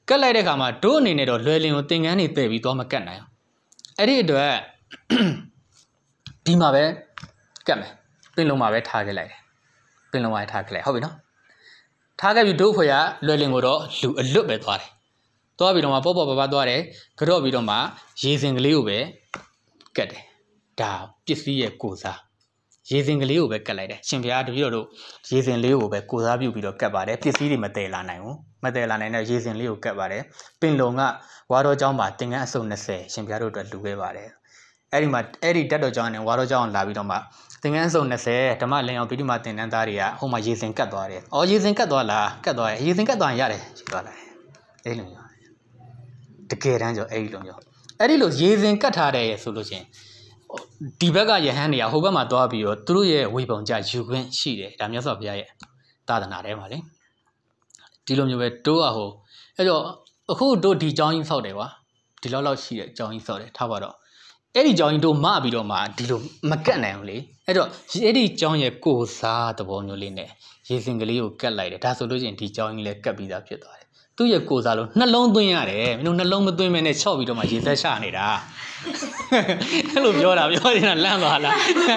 ကတ်လိုက်တဲ့ခါမှာတို့အနေနဲ့တော့လွယ်လင်ကိုသင်ကန်းနေတည်ပြီးတော့မကတ်နိုင်အောင်အဲ့ဒီအတွက်ဒီမှာပဲကတ်မယ်ပင်လုံးမှာပဲထားခဲ့လိုက်တယ်ပင်လုံးမှာထားခဲ့လိုက်ဟုတ်ပြီနော်ထားခဲ့ပြီးတို့ဖွေကလွယ်လင်ကိုတော့လူအလွတ်ပဲသွားတယ်သွားပြီးတော့မှပေါ့ပေါ့ပါပါသွားတယ်ကြော့ပြီးတော့မှရေစင်ကလေးကိုပဲကတ်တယ်ဒါပစ္စည်းရဲ့ကိုစားရေစင်ကလေးကိုပဲကတ်လိုက်တယ်ရှင်ဘုရားတပည့်တော်တို့ရေစင်လေးကိုပဲကိုစားပြုပြီးတော့ကတ်ပါတယ်ပစ္စည်းတွေမတည်လာနိုင်ဘူးမတည်လာနိုင်တဲ့ရေစင်လေးကိုကတ်ပါတယ်ပင်လုံကဝါတော်ကျောင်းမှာသင်္ကန်းအစုံ၂၀ရှင်ဘုရားတို့အတွက်လူခဲ့ပါတယ်အဲ့ဒီမှာအဲ့ဒီတက်တော်ကျောင်းနဲ့ဝါတော်ကျောင်းလာပြီးတော့မှသင်္ကန်းအစုံ၂၀ဓမ္မလင်အောင်ပိဋိမာသင်္ကန်းသားတွေကဟိုမှာရေစင်ကတ်သွားတယ်အော်ရေစင်ကတ်သွားလားကတ်သွားတယ်ရေစင်ကတ်သွားရင်ရတယ်ရှိသွားတယ်အဲ့လိုမျိုးတကယ်တမ်းကျအဲ့ဒီလိုမျိုးအဲ့ဒီလိုရေစင်ကတ်ထားတယ်ဆိုလို့ချင်းဒီဘက်ကယဟန်တွေကဟိုဘက်မှာသွားပြီးတော့သူတို့ရဲ့ဝေပုံကြယူခွင့်ရှိတယ်ဒါမြတ်စွာဘုရားရဲ့သာသနာထဲမှာလေဒီလိုမျိုးပဲတိုးอ่ะဟိုအဲ့တော့အခုတို့ဒီကြောင်းကြီးဆောက်တယ်ကွာဒီလောက်လောက်ရှိတဲ့ကြောင်းကြီးဆောက်တယ်ထားပါတော့အဲ့ဒီကြောင်းကြီးတို့မပြီးတော့မှဒီလိုမကတ်နိုင်ဘူးလေအဲ့တော့အဲ့ဒီကြောင်းရဲ့ကိုစားသဘောမျိုးလေးနဲ့ရေစင်ကလေးကိုကတ်လိုက်တယ်ဒါဆိုလို့ချင်းဒီကြောင်းကြီးလည်းကတ်ပြီးသားဖြစ်သွားတယ်သူ့ရဲ့ကိုစားလို့နှလုံးသွင်းရတယ်မင်းတို့နှလုံးမသွင်းမဲနဲ့ချော့ပြီးတော့မှရေသက်ချနေတာအဲ့လိုပြောတာပြောနေတာလန့်သွားလား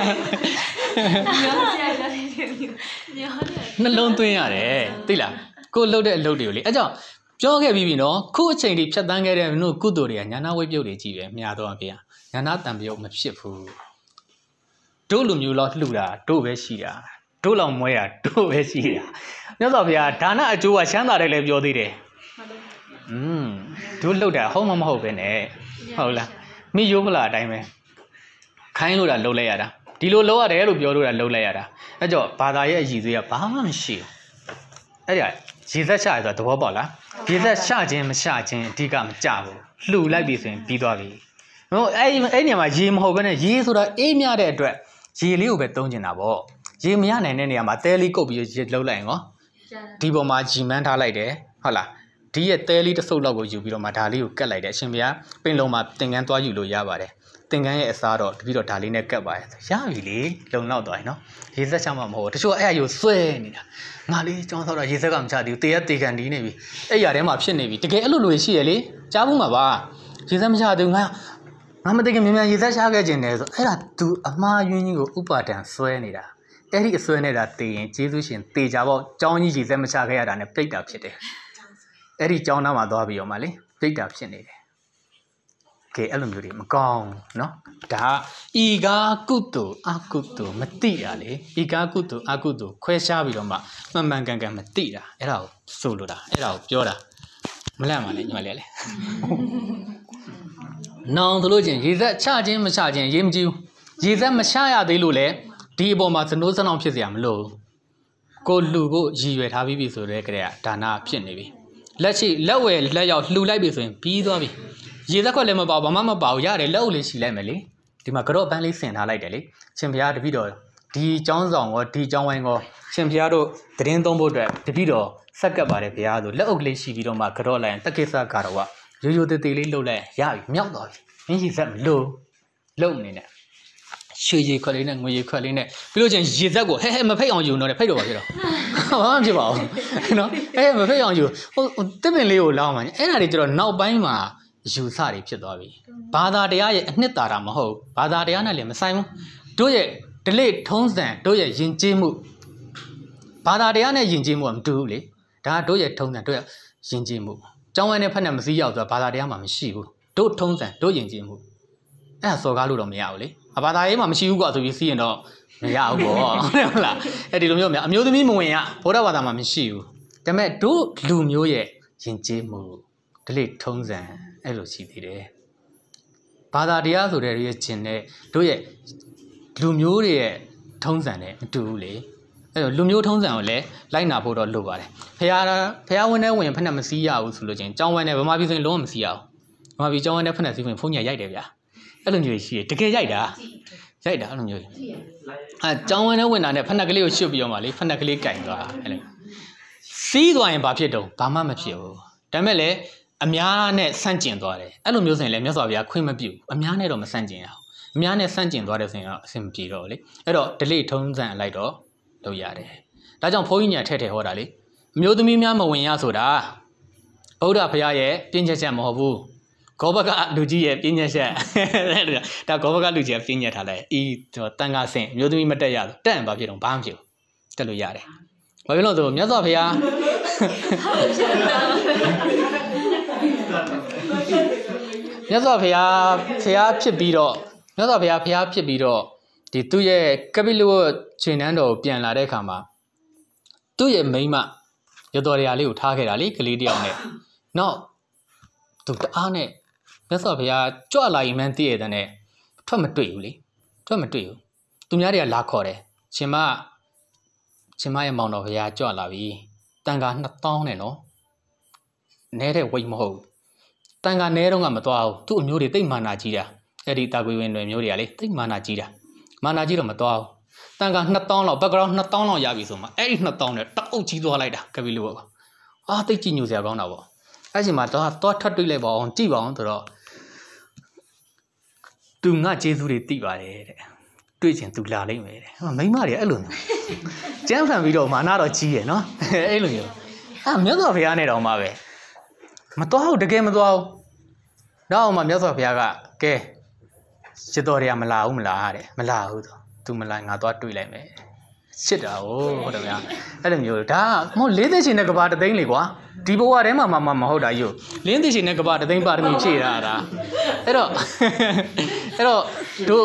နှလုံးသွင်းရတယ်သိလားကိုလှုပ်တဲ့အလုပ်တွေကိုလေအဲ့ကြောင့်ပြောခဲ့ပြီးပြီနော်ခုအချိန်ထိဖြတ်တန်းခဲ့တဲ့မင်းတို့ကုသိုလ်တွေကညာနာဝိပြုတ်တွေကြီးပဲမြာတော့ဗျာညာနာတံပြုတ်မဖြစ်ဘူးတို့လူမျိုးလောက်လှူတာတို့ပဲရှိတာတို့လောက်မွဲတာတို့ပဲရှိတာမြတ်စွာဘုရားဒါနအကျိုးကချမ်းသာတယ်လည်းပြောသေးတယ်อืมတို့လှုပ်တာဟုတ်မှမဟုတ်ပဲနဲ့ဟုတ်လားမိယုကလာအတိုင်းပဲခိုင်းလို့တာလှုပ်လိုက်ရတာဒီလိုလှုပ်ရတယ်လို့ပြောလို့တာလှုပ်လိုက်ရတာအဲ့ကြောင့်ဘာသာရဲ့အည်သွေးကဘာမှမရှိဘူးအဲ့ဒါရေသက်ချရဆိုတာသဘောပေါက်လားရေသက်ချခြင်းမချခြင်းအဓိကမကြဘူးလှူလိုက်ပြီဆိုရင်ပြီးသွားပြီဟိုအဲ့အဲ့နေရာမှာရေမဟုတ်ဘဲနဲ့ရေဆိုတာအေးမြတဲ့အတွက်ရေလေးကိုပဲသုံးကျင်တာပေါ့ရေမရနိုင်တဲ့နေရာမှာတဲလေးကုတ်ပြီးရေလှုပ်လိုက်ရင်ကောဒီပေါ်မှာဂျီမန်းထားလိုက်တယ်ဟုတ်လားဒီရဲ့တဲလေးတစ်စုပ်လောက်ကိုယူပြီးတော့မှဒါလေးကိုကတ်လိုက်တယ်အရှင်ဘုရားပင်လုံးမှာသင်္ကန်းသွားယူလို့ရပါတယ်သင်္ကန်းရဲ့အစားတော့တပြီးတော့ဒါလေးနဲ့ကတ်ပါတယ်ရပြီလေလုံလောက်သွားရင်နော်ရေသက်ချမှမဟုတ်တချို့အဲ့အယိုဆွဲနေတာငါလေးကြောင်းဆောက်တာရေသက်ကမချသေးဘူးတေရက်တေကန်ဒီနေပြီအဲ့ရထဲမှာဖြစ်နေပြီတကယ်အဲ့လိုလိုရှိရလေကြားဘူးမှာပါရေသက်မချသေးဘူးငါငါမသိခင်မြန်မြန်ရေသက်ချခဲ့ခြင်းတယ်ဆိုအဲ့ဒါ तू အမှားယွင်းကြီးကိုဥပါဒံဆွဲနေတာအဲ့ဒီအဆွဲနေတာတေရင်ကျေးဇူးရှင်တေကြပေါ့ကြောင်းကြီးရေသက်မချခဲ့ရတာနဲ့ပြိတ္တာဖြစ်တယ်အဲ့ဒီကြောင်းသားမှာသွားပြီးတော့မှလေပြိတ္တာဖြစ်နေတယ်ကဲအဲ့လိုမျိုးတွေမကောင်းနော်ဒါဤကာကုတုအကုတုမတိတာလေဤကာကုတုအကုတုခွဲခြားပြီးတော့မှမှန်မှန်ကန်ကန်မတိတာအဲ့ဒါကိုဆိုလိုတာအဲ့ဒါကိုပြောတာမလန့်ပါနဲ့ညီမလေးလေနောင်ဆိုလို့ချင်းရေသက်ချခြင်းမချခြင်းရေးမကြည့်ဘူးရေသက်မချရသေးလို့လေဒီအပေါ်မှာစနိုးစနောင်းဖြစ်เสียမလို့ကိုလှူဖို့ရည်ရွယ်ထားပြီးပြီဆိုတဲ့ကလေးကဒါနာဖြစ်နေပြီလက်ရှိလက်ဝယ်လက်ရောက်လှူလိုက်ပြီဆိုရင်ပြီးသွားပြီရေသက်ခွက်လည်းမပါဘာမှမပါဘူးရတယ်လက်အုပ်လေးရှိလိုက်မယ်လေဒီမှာကြော့ပန်းလေးဆင်ထားလိုက်တယ်လေရှင်ဘုရားတပည့်တော်ဒီကျောင်းဆောင်ရောဒီကျောင်းဝိုင်းရောရှင်ဘုရားတို့သတင်းသုံးဖို့အတွက်တပည့်တော်ဆက်ကပ်ပါတယ်ဘုရားဆိုလက်အုပ်လေးရှိပြီးတော့မှကြော့လိုက်ရင်တက္ကိစ္စကတော့ကရိုးရိုးသေးသေးလေးလှုပ်လိုက်ရပြီမြောက်သွားပြီမင်းရေသက်မလို့လုံနေနဲ့ရွှေရေခွက်လေးနဲ့ငွေရေခွက်လေးနဲ့ပြီးလို့ချင်းရေသက်ကိုဟဲဟဲမဖိတ်အောင်ယူတော့တယ်ဖိတ်တော့ပါဖြစ်တော့ဘာမှဖြစ်ပါဘူးနော်ဟဲမဖိတ်အောင်ယူဟိုတစ်ပင်လေးကိုလောင်းမှအဲ့ဒါတွေကျတော့နောက်ပိုင်းမှာယူဆတွေဖြစ်သွားပြီဘာသာတရားရဲ့အနှစ်သာရမဟုတ်ဘာသာတရားနဲ့လည်းမဆိုင်ဘူးတို့ရဲ့ဒလိထုံးစံတို့ရဲ့ယဉ်ကျေးမှုဘာသာတရားနဲ့ယဉ်ကျေးမှုကမတူဘူးလေဒါကတို့ရဲ့ထုံးစံတို့ရဲ့ယဉ်ကျေးမှုကျောင်းဝိုင်းနဲ့ဖက်နဲ့မစည်းရောက်ဆိုတာဘာသာတရားမှမရှိဘူးတို့ထုံးစံတို့ယဉ်ကျေးမှုအဲ့ဒါစော်ကားလို့တော့မရဘူးလေဘာသာရေးမှမရှိဘူးကွာဆိုပြီးစီးရင်တော့မရဘူးပေါ့ဟုတ်လားအဲ့ဒီလိုမျိုးများအမျိုးသမီးမဝင်ရဗုဒ္ဓဘာသာမှာမရှိဘူးဒါပေမဲ့တို့လူမျိုးရဲ့ယဉ်ကျေးမှုဒလိထုံးစံအဲ့လိုရှိသေးတယ်ဘာသာတရားဆိုတဲ့ရဲ့ကျင်တဲ့တို့ရဲ့လူမျိုးတွေရဲ့ထုံးစံနဲ့မတူဘူးလေအဲ့တော့လူမျိုးထုံးစံကိုလည်းလိုက်နာဖို့တော့လိုပါတယ်ဖះဖះဝင်တဲ့ဝင်ဖက်နဲ့မစည်းရဘူးဆိုလို့ချင်းကျောင်းဝိုင်းနဲ့ဗမာပြည်ဆိုရင်လုံးဝမစည်းရအောင်ဗမာပြည်ကျောင်းဝိုင်းနဲ့ဖက်နဲ့စည်းဝင်ဖုန်းညာရိုက်တယ်ဗျာအဲ့လိုမျိုးရှိတယ်တကယ်ရိုက်တာရိုက်တာအဲ့လိုမျိုးအဲကျောင်းဝိုင်းနဲ့ဝင်တာနဲ့ဖက်နဲ့ကလေးကိုရှုပ်ပြီးတော့မှလေဖက်နဲ့ကလေးကင်သွားအဲ့လိုစီးသွားရင်ဘာဖြစ်တော့ဘာမှမဖြစ်ဘူးဒါပေမဲ့လည်းအများနဲ့ဆန့်ကျင်သွားတယ်အဲ့လိုမျိုးဆိုရင်လည်းမြတ်စွာဘုရားခွင့်မပြုအများနဲ့တော့မဆန့်ကျင်ရအောင်အများနဲ့ဆန့်ကျင်သွားတယ်ဆိုရင်တော့အဆင်မပြေတော့လေအဲ့တော့ဒလိထုံးစံလိုက်တော့လုပ်ရတယ်ဒါကြောင့်ဘုန်းကြီးညာထဲ့ထဲ့ဟောတာလေအမျိုးသမီးများမဝင်ရဆိုတာဗုဒ္ဓဘုရားရဲ့ပြင်းချက်ချက်မဟုတ်ဘူးဂောဘကလူကြီးရဲ့ပြင်းချက်ချက်ဒါဂောဘကလူကြီးကပြင်းညက်ထားလိုက်ဤတန်ခါဆင်မျိုးသမီးမတက်ရဘူးတက်ရင်ဘာဖြစ်တော့ဘာမှမဖြစ်ဘူးတက်လို့ရတယ်ဘာဖြစ်လို့ဆိုမြတ်စွာဘုရားမြတ်စွာဘုရားဘုရားဖြစ်ပြီးတော့မြတ်စွာဘုရားဘုရားဖြစ်ပြီးတော့ဒီသူ့ရဲ့ကပိလဝတ်ရှင်နန်းတော်ကိုပြန်လာတဲ့အခါမှာသူ့ရဲ့မိန်းမရတော်ရရာလေးကိုထားခဲ့တာလေကလေးတယောက်နဲ့နောက်သူတအားနဲ့မြတ်စွာဘုရားကြွလာရင်မှန်းသိရတဲ့နဲ့ထွက်မတွေ့ဘူးလေထွက်မတွေ့ဘူးသူများတွေကလာခေါ်တယ်ရှင်မရှင်မရဲ့မောင်တော်ဘုရားကြွလာပြီတန်ခါနှစ်သောင်းနဲ့နော်နဲတဲ့ဝိတ်မဟုတ်တန်ခါနဲတော့ကမသွားဘူးသူ့အမျိုးတွေတိတ်မာနာကြီးတာအဲ့ဒီတာကွေဝင်တွေမျိုးတွေကလေတိတ်မာနာကြီးတာမာနာကြီးတော့မသွားဘူးတန်ခါနှစ်သောင်းလောက် background နှစ်သောင်းလောက်ရပြီဆိုမှအဲ့ဒီနှစ်သောင်းနဲ့တအုပ်ကြီးသွားလိုက်တာကပိလဝတ်ကအာတိတ်ကြည့်ညိုစရာကောင်းတာပေါ့အဲ့ဒီမှာတော့တော့ထပ်တွေ့လိုက်ပါအောင်ကြည့်ပါအောင်ဆိုတော့သူငါကျေးဇူးတွေသိပါတယ်တဲ့တွေ့ချင်သူလာလိမ့်မယ်တဲ့မိန်းမတွေအဲ့လိုမျိုးကျန်းဖန်ပြီးတော့မာနာတော့ကြီးရယ်နော်အဲ့လိုမျိုးအာမြတ်စွာဘုရားနဲ့တော့မှပဲမတော်ဘူးတကယ်မတော်ဘူးတော့မှမြတ်စွာဘုရားကကဲရတော်တွေကမလာဘူးမလားတဲ့မလာဘူးသူမလာငါသွားတွေ့လိုက်မယ်ရှစ်တာဟုတ်တယ်ဗျာအဲ့လိုမျိုးဒါမဟုတ်လေးသိရှင်တဲ့ကဘာတသိန်းလေကွာဒီဘဝထဲမှာမှမဟုတ်တာယူလင်းသိရှင်တဲ့ကဘာတသိန်းပါရမီဖြည့်တာဒါအဲ့တော့အဲ့တော့တို့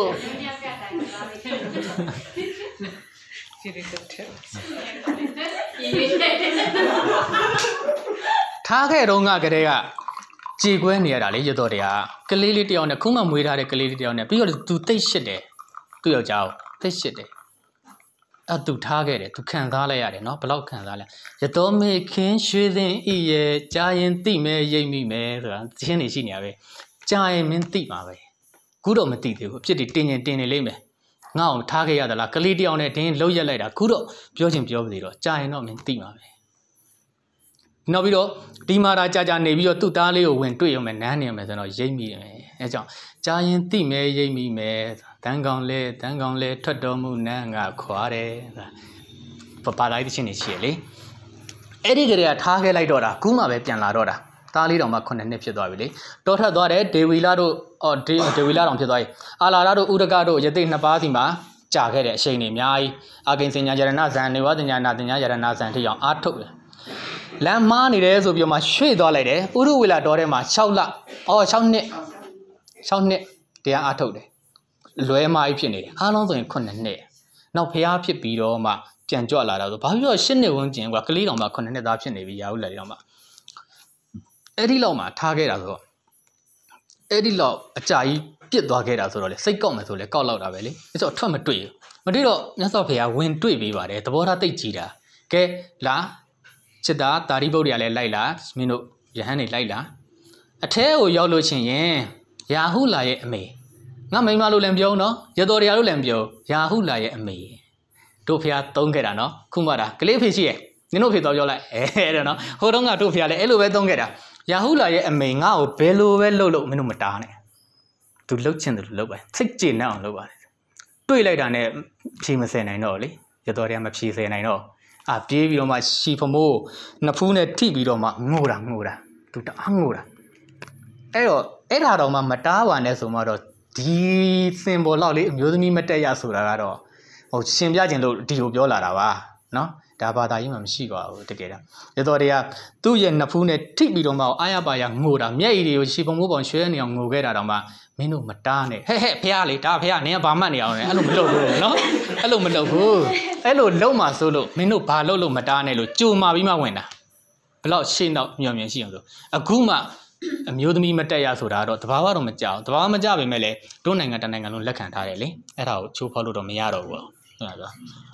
ထားခဲ့တော့ငါကလေးကကြေကွဲနေရတာလေရတော်တရားကလေးလေးတယောက်နဲ့ခုမှမွေးထားတဲ့ကလေးလေးတယောက်နဲ့ပြီးတော့သူတိတ်ရှစ်တယ်သူ့ယောက်ျားကိုတိတ်ရှစ်တယ်အဲ့သူထားခဲ့တယ်သူခံစားလိုက်ရတယ်နော်ဘလောက်ခံစားလဲရတော်မေခင်ရွှေစင်ဤရဲ့ကြာရင်သိမယ်ရိပ်မိမယ်ဆိုတာသင်းနေရှိနေရပဲကြာရင်မင်းသိမှာပဲခုတော့မသိသေးဘူးအဖြစ်တင်ရင်တင်နေလိမ့်မယ်ငါ့အောင်ထားခဲ့ရသလားကလေးတယောက်နဲ့တင်းလှုပ်ရက်လိုက်တာခုတော့ပြောချင်ပြောပြီတော့ကြာရင်တော့မင်းသိမှာပဲနောက်ပြီးတော့ဒီမှာဒါကြာကြာနေပြီးတော့သူ့သားလေးကိုဝင်တွေ့ရုံနဲ့နန်းနေရမယ်ဆိုတော့ရိပ်မိတယ်အဲကြောင့်ကြာရင်သိမယ်ရိပ်မိမယ်တန်းကောင်လဲတန်းကောင်လဲထွက်တော်မူနန်းကခွာတယ်ပပလိုက်တဲ့ချင်းနေရှိရလေအဲ့ဒီကလေးကထားခဲ့လိုက်တော့တာခုမှပဲပြန်လာတော့တာသားလေးတောင်မှခုနှစ်နှစ်ဖြစ်သွားပြီလေတောထွက်သွားတယ်ဒေဝီလာတို့အော်ဒေဝီလာတောင်ဖြစ်သွားပြီအာလာရတို့ဥဒကတို့ယသိနှစ်ပါးစီမှာကြာခဲ့တဲ့အချိန်တွေအများကြီးအာကိဉ္စဉ္ညာယရဏဇံနေဝတင်ညာနာတင်ညာယရဏဇံထိအောင်အားထုတ်တယ်လမ်းမားနေတယ်ဆိုပြီးမှရွှေ့သွားလိုက်တယ်ဥရဝေလာတော်ထဲမှာ၆လအော်၆နှစ်၆နှစ်တရားအားထုတ်တယ်လွဲမားကြီးဖြစ်နေတယ်အားလုံးဆိုရင်ခုနှစ်နှစ်နောက်ဖျားဖြစ်ပြီးတော့မှပြန်ကြွလာတာဆိုဘာဖြစ်လို့၈နှစ်ဝန်းကျင်ကွာကလေးတော်မှခုနှစ်နှစ်သားဖြစ်နေပြီရာဟုလာလေးတော်မှအဲ့ဒီလောက်မှထားခဲ့တာဆိုတော့အဲ့ဒီလောက်အကြာကြီးပြစ်သွားခဲ့တာဆိုတော့လေစိတ်ကောက်မယ်ဆိုလေကောက်လောက်တာပဲလေအဲ့ဆိုထွက်မတွေ့ဘူးမတွေ့တော့မြတ်စွာဘုရားဝင်တွေ့ပေးပါတယ်သဘောထားတိတ်ကြည်တာကဲလာချစ်တာတာရိပုတ္တရာလည်းလိုက်လာမင်းတို့ယဟန်နေလိုက်လာအထဲကိုရောက်လို့ချင်းရင်ရာဟုလာရဲ့အမေငါမိမလို့လည်းပြောနော်ရတော်တရားလို့လည်းပြောရာဟုလာရဲ့အမေတို့ဖះသုံးခဲ့တာနော်ခုမှတာကလေးဖေရှိရဲ့နင်တို့ဖေတော့ပြောလိုက်အဲတဲ့နော်ဟိုတုန်းကတို့ဖះလည်းအဲ့လိုပဲသုံးခဲ့တာရာဟုလာရဲ့အမေငါ့ကိုဘယ်လိုပဲလှုပ်လို့မင်းတို့မတားနဲ့သူလှုပ်ချင်တယ်လို့လှုပ်ပါစိတ်ကျေနပ်အောင်လှုပ်ပါတယ်တွေ့လိုက်တာနဲ့ဖြေမစင်နိုင်တော့လေရတော်တရားမဖြေစင်နိုင်တော့အာပြေးပြီးတော့မှရှီဖမိုးနှစ်ဖူးနဲ့ထိပြီးတော့မှငိုတာငိုတာသူတအားငိုတာအဲ့တော့အဲ့ဒါတော့မှမတားပါနဲ့ဆိုမှတော့ဒီစင်ပေါ်လောက်လေးအမျိုးသမီးမတက်ရဆိုတာကတော့ဟိုရှင်ပြခြင်းလို့ဒီကိုပြောလာတာပါနော်ဒါဘာသာရေးမှမရှိပါဘူးတကယ်တော့ရတော်တရားသူ့ရဲ့နှစ်ဖူးနဲ့ထိပြီးတော့မှအာရပါရငိုတာမျက်ရည်တွေကိုရှီဖမိုးပေါ်ရွှဲနေအောင်ငိုခဲ့တာတော့မှမင်းတို့မတားနဲ့ဟဲ့ဟဲ့ဖះလေဒါဖះနင်ကဘာမှတ်နေအောင်လဲအဲ့လိုမလုပ်ဘူးနော်အဲ့လိုမလုပ်ဘူးအဲ့လိုလုံးမှဆိုလို့မင်းတို့ဘာလုပ်လို့မတားနဲ့လို့ကြိုမာပြီးမှဝင်တာဘလောက်ရှင်းတော့မျှော်မြင်ရှိအောင်ဆိုအခုမှအမျိုးသမီးမတက်ရဆိုတာတော့တဘာဝတော့မကြောက်တဘာဝမကြပေမဲ့လည်းတို့နိုင်ငံတနိုင်ငံလုံးလက်ခံထားတယ်လေအဲ့ဒါကိုချိုးဖောက်လို့တော့မရတော့ဘူးဟုတ်လား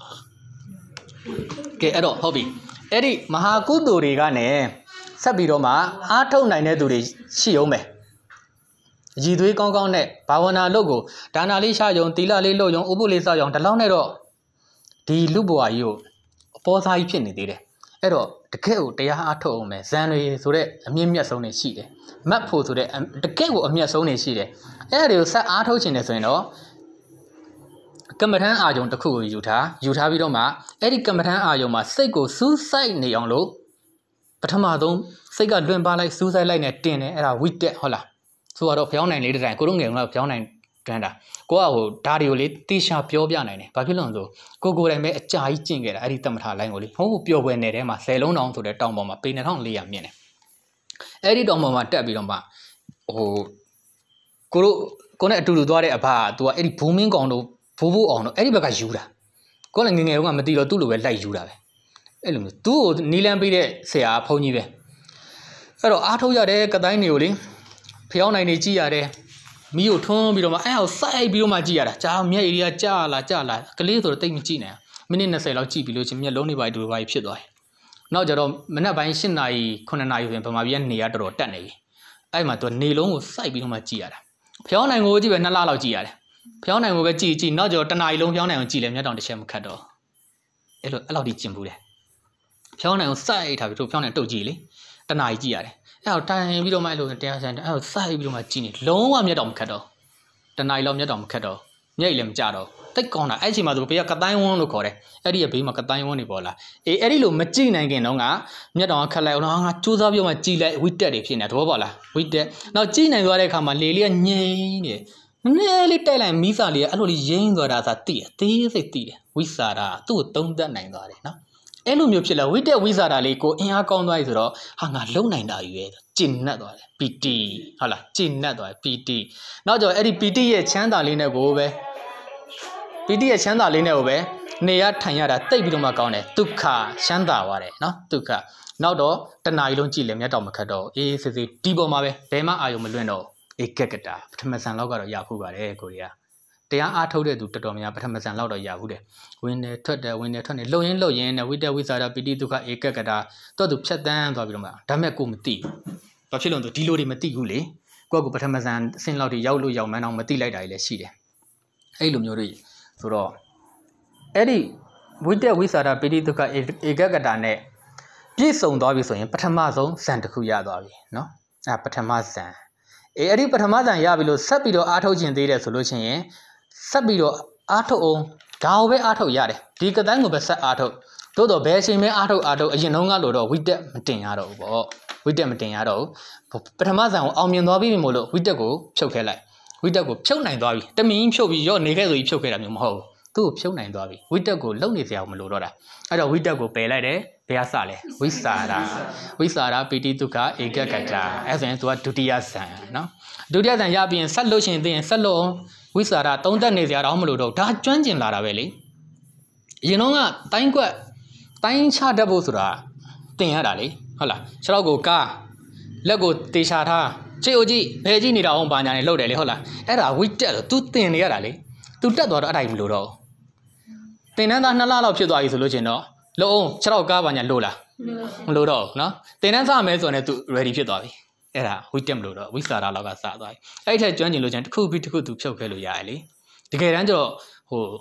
ကဲအဲ့တော့ဟုတ်ပြီအဲ့ဒီမဟာကုသိုလ်တွေကနေဆက်ပြီးတော့မှအားထုတ်နိုင်တဲ့သူတွေရှိအောင်ပဲရည်သွေးကောင်းကောင်းနဲ့ဘာဝနာလုပ်ကိုဒါနာလေးရှာယုံတီလာလေးလုပ်ယုံဥပုလေးစောက်ယုံဒီလောက်နဲ့တော့ဒီလူဘဝကြီးကိုအပေါ်စားကြီးဖြစ်နေသေးတယ်အဲ့တော့တကယ့်ကိုတရားအားထုတ်အောင်မယ်ဇန်တွေဆိုတဲ့အမြင့်မြတ်ဆုံးတွေရှိတယ်မတ်ဖို့ဆိုတဲ့တကယ့်ကိုအမြတ်ဆုံးတွေရှိတယ်အဲ့ဒါတွေကိုဆက်အားထုတ်ခြင်းနဲ့ဆိုရင်တော့ကမ္မထမ်းအာယုံတစ်ခုကိုယူထားယူထားပြီးတော့မှအဲ့ဒီကမ္မထမ်းအာယုံမှာစိတ်ကိုစူးစိုက်နေအောင်လို့ပထမဆုံးစိတ်ကလွင်ပါလိုက်စူးစိုက်လိုက်နဲ့တင်တယ်အဲ့ဒါဝိတက်ဟုတ်လားဆိုတော့ဖျောင်းနိုင်လေးတိုင်းကိုတို့ငယ်ကဖျောင်းနိုင်တန်းတာကိုကဟိုဓာရီကိုလေတေချာပြောပြနိုင်တယ်ဘာဖြစ်လို့လဲဆိုကိုကိုတိုင်းပဲအကြာကြီးကျင့်ခဲ့တာအဲ့ဒီတမထာလိုင်းကိုလေဟိုပျော်ပွဲနယ်ထဲမှာဆယ်လုံးတောင်ဆိုတဲ့တောင်ပေါ်မှာပေနှစ်ထောင်လေးရာမြင့်တယ်အဲ့ဒီတောင်ပေါ်မှာတက်ပြီးတော့မှဟိုကိုတို့ကိုနဲ့အတူတူသွားတဲ့အဖက तू ကအဲ့ဒီဘိုးမင်းကောင်တို့ဘိုးဘိုးအောင်တို့အဲ့ဒီဘက်ကယူတာကိုလည်းငငယ်ကမသိတော့သူ့လိုပဲလိုက်ယူတာပဲအဲ့လိုမျိုးသူ့ကိုနီလန်းပေးတဲ့ဆရာဖုန်းကြီးပဲအဲ့တော့အားထုတ်ရတဲ့ကတိုင်းတွေကိုလေဖျောင်းနိုင်နေကြည့်ရတယ်မီးကိုထွန်းပြီးတော့မှအဲ့ဟောစိုက်ပြီးတော့မှကြည့်ရတာကြာမျက်ရည်ကကြာလာကြာလာကလေးဆိုတော့တိတ်မကြည့်နိုင်မိနစ်နှစ်ဆယ်လောက်ကြည့်ပြီးလို့ချင်းမျက်လုံးတွေပါတူပါဖြစ်သွားတယ်နောက်ကြတော့မနက်ပိုင်း၈နာရီ၉နာရီဆိုရင်ဗမာပြည်ကနေရတော်တော်တက်နေပြီအဲ့မှာသူနေလုံးကိုစိုက်ပြီးတော့မှကြည့်ရတာဖျောင်းနိုင်ကိုကြည့်ပဲနှစ်လလောက်ကြည့်ရတယ်ဖျောင်းနိုင်ကိုပဲကြည့်ကြည့်နောက်ကြတော့တနာရီလုံးဖျောင်းနိုင်ကိုကြည့်လဲမျက်တောင်တစ်ချက်မခတ်တော့အဲ့လိုအဲ့လောက်ထိကျင်ဘူးတယ်ဖျောင်းနိုင်ကိုစိုက်ထားပြီးသူဖျောင်းနိုင်တုတ်ကြည့်လေတနာရီကြည့်ရတယ်အဲ့တော့တိုင်ပြီးတော့မှအဲ့လိုတရားဆိုင်အဲ့တော့စိုက်ပြီးတော့မှကြည့်နေလုံးဝမျက်တောင်မခတ်တော့တနာရီလောက်မျက်တောင်မခတ်တော့မျက်ရည်လည်းမကြတော့တိတ်ကောင်းတာအဲ့ချိန်မှာသူဘေးကကတိုင်းဝန်းလို့ခေါ်တယ်အဲ့ဒီရဲ့ဘေးမှာကတိုင်းဝန်းနေပေါ်လာအေးအဲ့ဒီလိုမကြည့်နိုင်ခင်တော့ကမျက်တောင်ခတ်လိုက်အောင်ငါစူးစမ်းပြီးမှကြည့်လိုက်ဝိတက်တွေဖြစ်နေတာသဘောပေါက်လားဝိတက်နောက်ကြည့်နိုင်သွားတဲ့အခါမှာလေလေးကငြိမ်းနေနည်းနည်းလေးတိုက်လိုက်မီးစာလေးကအဲ့လိုလေးရင်းသွားတာသာတိတယ်သေးစိတ်တိတယ်ဝိစာတာသူ့ကိုသုံးသပ်နိုင်သွားတယ်နော်အဲ့လိုမျိုးဖြစ်လာဝိတက်ဝိစာတာလေးကိုအင်အားကောင်းသွားပြီဆိုတော့ဟာငါလုံနိုင်တာယူရဲ့ကျင်납သွားတယ်ပီတီဟုတ်လားကျင်납သွားတယ်ပီတီနောက်ကျတော့အဲ့ဒီပီတီရဲ့ချမ်းသာလေးနဲ့ကိုပဲပီတီရဲ့ချမ်းသာလေးနဲ့ကိုပဲနေရထိုင်ရတာတိတ်ပြီးတော့မှကောင်းတယ်ဒုက္ခချမ်းသာသွားတယ်နော်ဒုက္ခနောက်တော့တဏှာကြီးလုံးကြည့်လေမျက်တောင်မခတ်တော့အေးစစ်စစ်ဒီပေါ်မှာပဲဘယ်မှအာယုံမလွင့်တော့ဧကကတာပထမဇန်လောက်ကတော့ရဖို့ပါတယ်ကိုရီးယားတရားအားထုတ်တဲ့သူတော်တော်များပထမဇန်လောက်တော့ရဘူးတဲ့ဝင်နေထွက်တယ်ဝင်နေထွက်နေလှုပ်ရင်းလှုပ်ရင်းနဲ့ဝိတ္တဝိဇာရပိတိဒုက္ခဧကကတာတော့သူဖြတ်တန်းသွားပြီးတော့မှဒါမဲ့ကိုမသိဘာဖြစ်လို့လဲဒီလိုတွေမသိဘူးလေကိုကပထမဇန်အဆင့်လောက်တွေရောက်လို့ရောက်မှန်းအောင်မသိလိုက်တာကြီးလည်းရှိတယ်အဲ့လိုမျိုးတွေဆိုတော့အဲ့ဒီဝိတ္တဝိဇာရပိတိဒုက္ခဧကကတာနဲ့ပြည့်စုံသွားပြီဆိုရင်ပထမဆုံးဇန်တစ်ခုရသွားပြီเนาะအဲပထမဇန်အေးအဲ့ဒီပထမဇန်ရပြီလို့ဆက်ပြီးတော့အားထုတ်ခြင်းသေးတယ်ဆိုလို့ချင်းရင်ဆက်ပြီးတော့အားထုတ်အောင်ဒါကိုပဲအားထုတ်ရတယ်ဒီကတိုင်းကိုပဲဆက်အားထုတ်သို့တော့ဘယ်အချိန်မှအားထုတ်အားထုတ်အရင်တုန်းကလို့တော့ဝိတက်မတင်ရတော့ဘူးပေါ့ဝိတက်မတင်ရတော့ဘူးပထမဇန်ကိုအောင်မြင်သွားပြီမို့လို့ဝိတက်ကိုဖြုတ်ခဲလိုက်ဝိတက်ကိုဖြုတ်နိုင်သွားပြီတမင်းဖြုတ်ပြီးရော့နေခဲ့ဆိုပြီးဖြုတ်ခဲ့တာမျိုးမဟုတ်ဘူးသူ့ကိုဖြုတ်နိုင်သွားပြီဝိတက်ကိုလုံနေစရာမလိုတော့တာအဲ့တော့ဝိတက်ကိုပယ်လိုက်တယ်ဘယ်ကစလဲဝိစာရာဝိစာရာပိတိဒုက္ခဧကကတာအဲ့ဆိုရင်သူကဒုတိယဇန်နော်ဒုတိယဇန်ရပြီးရင်ဆက်လို့ရှိရင်သိရင်ဆက်လို့အောင်ဝိစာရာသုံးသက်နေစရာတော့မလိုတော့ဒါကျွမ်းကျင်လာတာပဲလေအရင်တော့ကတိုင်းကွက်တိုင်းချတတ်ဖို့ဆိုတာတင်ရတာလေဟုတ်လားခြေထောက်ကိုကားလက်ကိုတေချာထားခြေအိုကြည့်ဘယ်ကြည့်နေတာအောင်ဘာညာနေလှုပ်တယ်လေဟုတ်လားအဲ့ဒါဝိတက်လို့ तू တင်နေရတာလေ तू တက်သွားတော့အဲ့ဒါမလို့တော့တင်တန်းသားနှစ်လလောက်ဖြစ်သွားပြီဆိုလို့ချင်းတော့လို့အောင်ခြေထောက်ကားဘာညာလို့လားမလို့တော့ဘူးနော်တင်တန်းစားမယ်ဆိုရင် तू ready ဖြစ်သွားပြီအဲ့ဒါဝိတက်မလို့တော့ဝိစာရာလောက်ကစသွားပြီအဲ့ထက်ကျွမ်းကျင်လို့ချင်းတစ်ခုပြီးတစ်ခု तू ဖြုတ်ခဲ့လို့ရတယ်လေတကယ်တမ်းကျတော့ဟို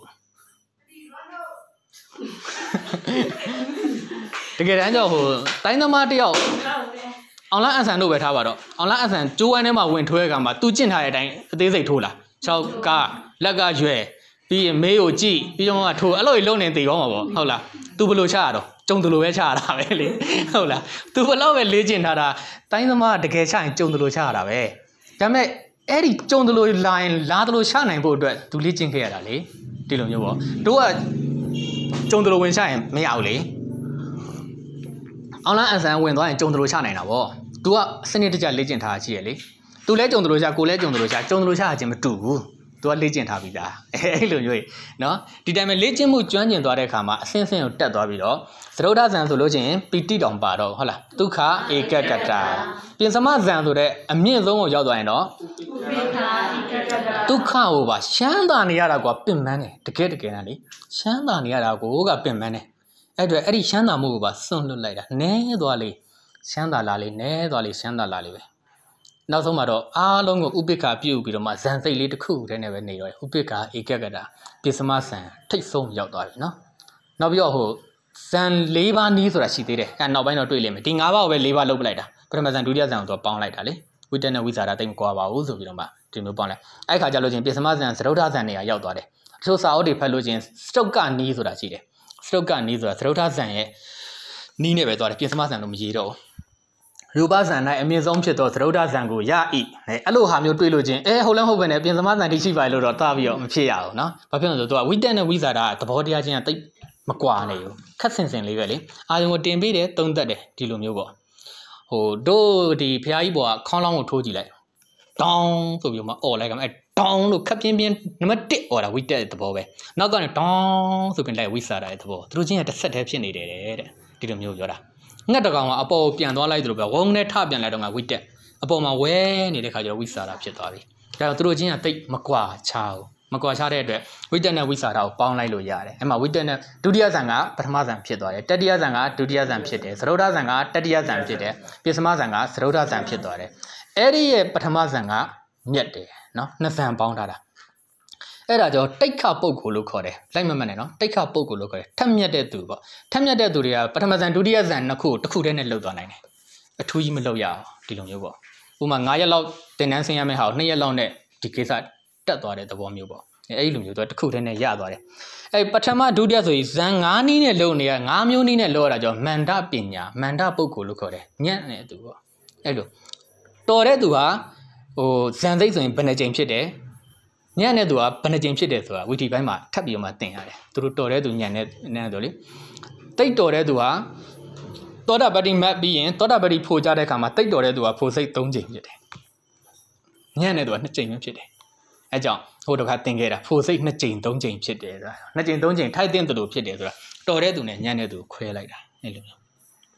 တကယ်တမ်းကျတော့ဟိုတိုင်းသမားတယောက်အောင်လားအဆန်တို့ပဲထားပါတော့အောင်လားအဆန်ကျိုးဝိုင်းထဲမှာဝင်ထွဲကမှာ तू ကျင့်ထားတဲ့အတိုင်းအသေးစိတ်ထိုးလာခြောက်ကလက်ကရွယ်ပြီးရင်မေးကိုကြည့်ပြီးတော့မှထိုးအဲ့လိုလုံးနေတည်ကောင်းမှာပေါ့ဟုတ်လား तू ဘယ်လိုချရတော့ကြုံတယ်လို့ပဲချရတာပဲလေဟုတ်လား तू ဘယ်လောက်ပဲလေ့ကျင့်ထားတာတိုင်းသမားတကယ်ချရင်ကြုံတယ်လို့ချရတာပဲဒါပေမဲ့အဲ့ဒီကြုံတယ်လို့လာရင်လာတယ်လို့ချနိုင်ဖို့အတွက် तू လေ့ကျင့်ခဲ့ရတာလေဒီလိုမျိုးပေါ့တို့ကကြုံတယ်လို့ဝင်ချရင်မရဘူးလေအောင်လားအဆန်ဝင်သွားရင်ကြုံတယ်လို့ချနိုင်တာပေါ့ तू ကစနစ်တကျလေ့ကျင့်ထားတာရှိရလေ तू လဲကြုံတယ်လို့ချကိုလဲကြုံတယ်လို့ချကြုံတယ်လို့ချခြင်းမတူဘူး तू ကလေ့ကျင့်ထားပြီးသားအဲ့လိုမျိုးเนาะဒီတိုင်းမှာလေ့ကျင့်မှုကျွမ်းကျင်သွားတဲ့အခါမှာအဆင့်ဆင့်ကိုတက်သွားပြီးတော့သရုဒ္ဓဇန်ဆိုလို့ချင်းပီတိတောင်ပါတော့ဟုတ်လားဒုက္ခဧကကတာပြင်စမဇန်ဆိုတဲ့အမြင့်ဆုံးကိုရောက်သွားရင်တော့ဒုက္ခကိုပါရှမ်းသာနေရတာကွာပင်ပန်းတယ်တကယ်တကယ်နဲ့လေရှမ်းသာနေရတာကိုကပင်ပန်းတယ်အဲ့အတွက်အဲ့ဒီရှမ်းသာမှုကိုပါစွန့်လွတ်လိုက်တာနဲသွားလေရှမ်းသာလာလေနဲသွားလေရှမ်းသာလာလေပဲနောက်ဆုံးမှာတော့အားလုံးကိုဥပိ္ပခာပြုတ်ပြီးတော့မှဇန်စိတ်လေးတစ်ခုတည်းနဲ့ပဲနေတော့ဥပိ္ပခာဧကကတာပိစမဇန်ထိတ်ဆုံးရောက်သွားပြီနော်နောက်ပြီးတော့ဟိုဇန်၄ပါးနီးဆိုတာရှိသေးတယ်အဲနောက်ပိုင်းတော့တွေ့လိမ့်မယ်ဒီ၅ပါးကိုပဲ၄ပါးလုပ်ပလိုက်တာပထမဇန်ဒုတိယဇန်ကိုတော့ပေါင်းလိုက်တာလေဝိတ္တနဲ့ဝိဇာရတိတ်မကွာပါဘူးဆိုပြီးတော့မှဒီမျိုးပေါင်းလိုက်အဲ့ခါကျလို့ချင်းပိစမဇန်သရုဒ္ဓဇန်နေရာရောက်သွားတယ်အချို့စာအုပ်တွေဖတ်လို့ချင်းစတုတ်ကနီးဆိုတာရှိတယ်စတုတ်ကနီးဆိုတာသရုဒ္ဓဇန်ရဲ့နီးနဲ့ပဲသွားတယ်ပိစမဇန်လို့မရေးတော့ဘူးရူပဇန်၌အမြင့်ဆုံးဖြစ်သောသရုဒ္ဓဇန်ကိုရ၏အဲ့လိုဟာမျိုးတွေးလို့ချင်းအဲဟုတ်လဲဟုတ်ပဲနဲ့ပြင်စမဇန်တိရှိပါလို့တော့တာပြီးတော့မဖြစ်ရအောင်နော်ဘာဖြစ်လို့လဲဆိုတော့ဝိတက်နဲ့ဝိဇာတာသဘောတရားချင်းကတိတ်မကွာနေဘူးခက်ဆင်ဆင်လေးပဲလေအာယုံကိုတင်ပေးတယ်သုံးသက်တယ်ဒီလိုမျိုးပေါ့ဟိုတို့ဒီဖျားကြီးပေါ်ကခေါင်းလောင်းကိုထိုးကြည့်လိုက်တောင်းဆိုပြီးမှអော်လိုက်ကမှအဲတောင်းလို့ခက်ပြင်းပြင်းနံပါတ်တစ်អော်တာဝိတက်တဲ့သဘောပဲနောက်ကနေတောင်းဆိုပြီးလိုက်ဝိဇာတာတဲ့သဘောသူတို့ချင်းကတစ်ဆက်တည်းဖြစ်နေတယ်တဲ့ဒီလိုမျိုးပြောတာငှက်တကောင်ကအပေါ်ပြန်သွားလိုက်သလိုပဲဝုန်းနဲ့ထပြန်လိုက်တော့ငါဝိတက်အပေါ်မှာဝဲနေတဲ့ခါကျတော့ဝိစာတာဖြစ်သွားပြီဒါတော့သူတို့ချင်းကတိတ်မကွာချာဘူးမကွာချတဲ့အတွက်ဝိတက်နဲ့ဝိစာတာကိုပေါင်းလိုက်လို့ရတယ်အဲ့မှာဝိတက်နဲ့ဒုတိယဇန်ကပထမဇန်ဖြစ်သွားတယ်တတိယဇန်ကဒုတိယဇန်ဖြစ်တယ်သရုဒ္ဓဇန်ကတတိယဇန်ဖြစ်တယ်ပိစမဇန်ကသရုဒ္ဓဇန်ဖြစ်သွားတယ်အဲ့ဒီရဲ့ပထမဇန်ကမြက်တယ်နော်နှစ်ဇန်ပေါင်းထားတာအဲ့ဒါကြောင့်တိတ်ခပုတ်ကိုလို့ခေါ်တယ်လိုက်မမှတ်နဲ့နော်တိတ်ခပုတ်ကိုလို့ခေါ်တယ်ထက်မြက်တဲ့သူပေါ့ထက်မြက်တဲ့သူတွေကပထမဇန်ဒုတိယဇန်နှစ်ခုတစ်ခုတည်းနဲ့လှုပ်သွားနိုင်တယ်အထူးကြီးမလှုပ်ရအောင်ဒီလိုမျိုးပေါ့ဥပမာ၅ရက်လောက်တင်တန်းဆင်းရမယ့်ဟာကို၂ရက်လောက်နဲ့ဒီကိစ္စတက်သွားတဲ့သဘောမျိုးပေါ့အဲ့ဒီလိုမျိုးသူတစ်ခုတည်းနဲ့ရသွားတယ်အဲ့ပထမဒုတိယဆိုရင်ဇန်၅နည်းနဲ့လှုပ်နေရ၅မျိုးနည်းနဲ့လှုပ်ရတာကြောင့်မန္တပညာမန္တပုတ်ကိုလို့ခေါ်တယ်ညံ့တဲ့သူပေါ့အဲ့လိုတော်တဲ့သူဟာဟိုဇန်သိပ်ဆိုရင်ဘယ်နှကြိမ်ဖြစ်တယ်ညံ့တဲ့သူကဘယ်နှကြိမ်ဖြစ်တယ်ဆိုတာဝီတီပိုင်းမှာထပ်ပြီးမှသင်ရတယ်သူတို့တော်တဲ့သူညံ့တဲ့နဲ့ဆိုလေတိတ်တော်တဲ့သူဟာသောတာပတိမတ်ပြီးရင်သောတာပတိဖိုကြတဲ့အခါမှာတိတ်တော်တဲ့သူကဖိုစိတ်၃ကြိမ်ဖြစ်တယ်ညံ့တဲ့သူက၂ကြိမ်ပဲဖြစ်တယ်အဲကြောင့်ဟိုတစ်ခါသင်ခဲ့တာဖိုစိတ်၂ကြိမ်၃ကြိမ်ဖြစ်တယ်ဆိုတာ၂ကြိမ်၃ကြိမ်ထိုက်တဲ့သူလို့ဖြစ်တယ်ဆိုတာတော်တဲ့သူနဲ့ညံ့တဲ့သူခွဲလိုက်တာအဲ့လိုမျိုး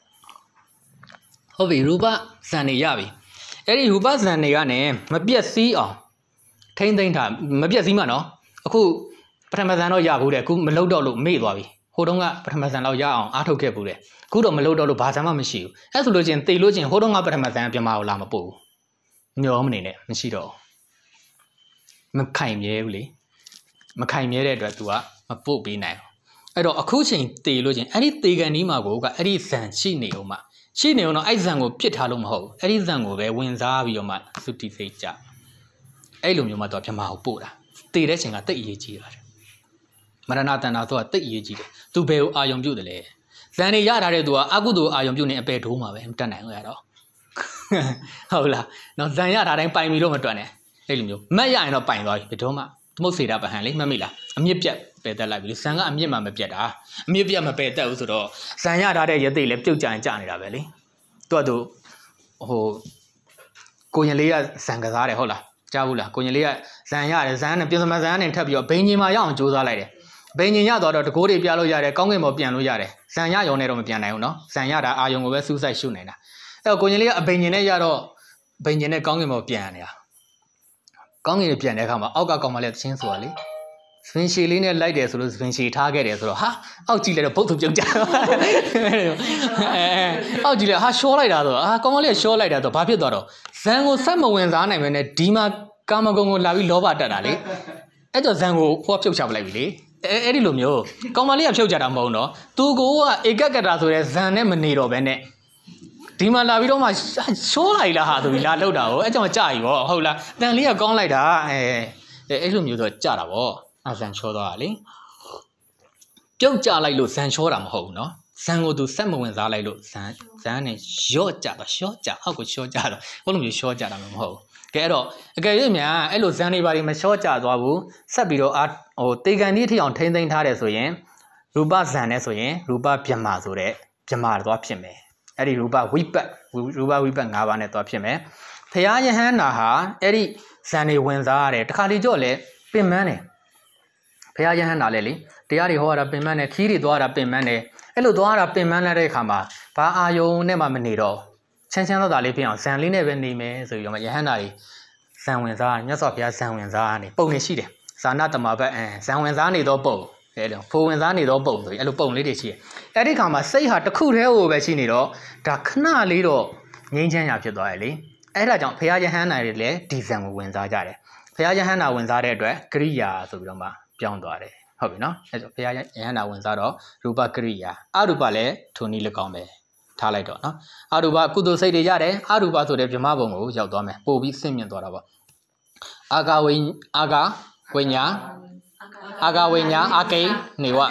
ဟုတ်ပြီရူပဇန်နေရပြီအဲ့ဒီရူပဇန်တွေကနေမပြက်စီးအောင်ထိမ့်သိမ့်ထားမပြက်စီးမှနော်အခုပထမဇန်တော့ရဘူးတဲ့အခုမလုတော့လို့မေ့သွားပြီဟိုတုန်းကပထမဇန်တော့ရအောင်အားထုတ်ခဲ့ဘူးတဲ့အခုတော့မလုတော့လို့ဘာဇန်မှမရှိဘူးအဲ့ဆိုလို့ချင်းတေလို့ချင်းဟိုတုန်းကပထမဇန်ပြမအောင်လာမပို့ဘူးမျောမနေနဲ့မရှိတော့မခိုင်မြဲဘူးလေမခိုင်မြဲတဲ့အတွက် तू ကမပို့ပေးနိုင်ဘူးအဲ့တော့အခုချိန်တေလို့ချင်းအဲ့ဒီတေကန်ဒီမှာကိုကအဲ့ဒီဇန်ရှိနေအောင်မှရှိနေအောင်တော့အဲ့ဇန်ကိုပြစ်ထားလို့မဟုတ်ဘူးအဲ့ဒီဇန်ကိုပဲဝင်စားပြီးတော့မှသုတိစိတ်ကြအဲ့လိုမျိုးမှတော့ပြမအောင်ပို့တာတေတဲ့ချိန်ကတိတ်အရေးကြီးပါတယ်မရဏတဏ္ဍာဆိုတာတိတ်အရေးကြီးတယ်သူဘယ်ကိုအာယုံပြုတ်တယ်လဲဇန်နေရထားတဲ့သူကအကုသိုလ်အာယုံပြုတ်နေအပေဒိုးမှာပဲမတက်နိုင်ဘူးရတော့ဟုတ်လားနော်ဇန်ရထားတိုင်းပိုင်ပြီလို့မတွက်နဲ့အဲ့လိုမျိုးမက်ရရင်တော့ပိုင်သွားပြီဘယ်တော့မှသမုတ်စေတာပဟန်လေးမှတ်မိလားအမြင့်ပြတ်ပယ်တက်လိုက်ပြီလေဇန်ကအမြင့်မှမပြတ်တာအမြင့်ပြတ်မပယ်တက်ဘူးဆိုတော့ဇန်ရထားတဲ့ရသိလည်းပြုတ်ကြရင်ကြာနေတာပဲလေသူကသူဟိုကိုရင်လေးကဇန်ကစားတယ်ဟုတ်လားကြားဘူးလားကိုရင်လေးကဇန်ရတယ်ဇန်နဲ့ပြင်စမဇန်နဲ့ထပ်ပြီးတော့ဘိန်းကြီးမှာရအောင်ကြိုးစားလိုက်တယ်ဘိန်းကြီးရတော့တကိုးတွေပြလို့ရတယ်ကောင်းကင်ပေါ်ပြန်လို့ရတယ်ဇန်ရရုံနဲ့တော့မပြန်နိုင်ဘူးနော်ဇန်ရတာအာယုံကိုပဲစူးစိုက်ရှုနေတာအဲ့တော့ကိုရင်လေးကအဘိန်းကြီးနဲ့ရတော့ဘိန်းကြီးနဲ့ကောင်းကင်ပေါ်ပြန်နေတာကောင်းကင်ပြန်တဲ့အခါမှာအောက်ကကောင်မလေးသချင်းဆိုတာလေစပင်ရှီလေးနဲ့လိုက်တယ်ဆိုလို့စပင်ရှီထားခဲ့တယ်ဆိုတော့ဟာအောက်ကြည့်လိုက်တော့ဘုတ်သူပြုတ်ကြအဲအောက်ကြည့်လိုက်ဟာရှောလိုက်တာဆိုတော့ဟာကောင်မလေးရှောလိုက်တာဆိုတော့ဘာဖြစ်သွားတော့ဇန်ကိုဆက်မဝင်စားနိုင်မနဲ့ဒီမှာကာမဂုဏ်ကိုလာပြီးလောဘတက်တာလေအဲ့တော့ဇန်ကိုဟောဖြုတ်ချပလိုက်ပြီလေအဲအဲ့ဒီလိုမျိုးကောင်မလေးကဖြုတ်ချတာမဟုတ်တော့သူကိုကဧကကတာဆိုတဲ့ဇန်နဲ့မနေတော့ဘဲနဲ့ဒီမှာလာပြီးတော့မှရှောလိုက်လားဟာဆိုပြီးလာလှုပ်တာကိုအဲ့ကြောင့်ကြာပြီဗောဟုတ်လားတန်လေးကကောင်းလိုက်တာအဲအဲ့လိုမျိုးဆိုကြာတာဗောအဇန်ချောသွားတာလေပြုတ်ကြလိုက်လို့ဇန်ချောတာမဟုတ်ဘူးနော်ဇန်ကိုသူဆက်မဝင်စားလိုက်လို့ဇန်ဇန်နဲ့ရော့ကြတော့ရှော့ကြအောက်ကိုရှော့ကြတော့ဘယ်လိုမျိုးရှော့ကြတာမဟုတ်ဘူးကဲအဲ့တော့အကယ်၍များအဲ့လိုဇန်တွေဘာတွေမရှော့ကြသွားဘူးဆက်ပြီးတော့ဟိုတေကန်ဒီထိအောင်ထိမ့်သိမ်းထားတယ်ဆိုရင်ရူပဇန်နဲ့ဆိုရင်ရူပပြမဆိုတဲ့ပြမတော့ဖြစ်မယ်အဲ့ဒီရူပဝိပတ်ရူပဝိပတ်၅ပါးနဲ့တော့ဖြစ်မယ်ဖရာယဟန်နာဟာအဲ့ဒီဇန်တွေဝင်စားရတယ်တခါလေကြော့လဲပင်မန်းတယ်ဖရာယဟန်နာလဲလေတရားတွေဟောရတာပင်မန်းတယ်ခီးတွေသွားတာပင်မန်းတယ်အဲ့လိုသွားတာပင်မန်းလာတဲ့အခါမှာဘာအာယုံနဲ့မှမနေတော့ချမ်းချမ်းသာသာလေးဖြစ်အောင်ဇန်လေးနဲ့ပဲနေမယ်ဆိုပြီးတော့ယဟန်နာတွေဇန်ဝင်စားမြတ်စွာဘုရားဇန်ဝင်စားနေပုံနေရှိတယ်ဇာနာတမဘတ်အဲဇန်ဝင်စားနေတော့ပုံအဲ့လိုဖိုးဝင်စားနေတော့ပုံဆိုပြီးအဲ့လိုပုံလေးတွေရှိတယ်အဲ့ဒီခါမှာစိတ်ဟာတစ်ခုတည်းဟိုပဲရှိနေတော့ဒါခဏလေးတော့ငြိမ်းချမ်းရဖြစ်သွားတယ်လေအဲ့ဒါကြောင့်ဘုရားယဟန်နာတွေလည်းဒီဇန်ကိုဝင်စားကြတယ်ဘုရားယဟန်နာဝင်စားတဲ့အတွက်ကရိယာဆိုပြီးတော့မှပြောင်းသွားတယ်ဟုတ်ပြီနော်အဲ့တော့ဘုရားယဟန်နာဝင်စားတော့ရူပကရိယာအရူပလည်းထိုနည်း၎င်းပဲထားလိုက်တော့နော်အရူပကုသိုလ်စိတ်တွေရတယ်အရူပဆိုတဲ့ဗြဟ္မဘုံကိုရောက်သွားမယ်ပို့ပြီးဆင့်မြင့်သွားတာပေါ့အာဂဝိအာဂဝိညာအာဂဝိညာအာကိနေဝ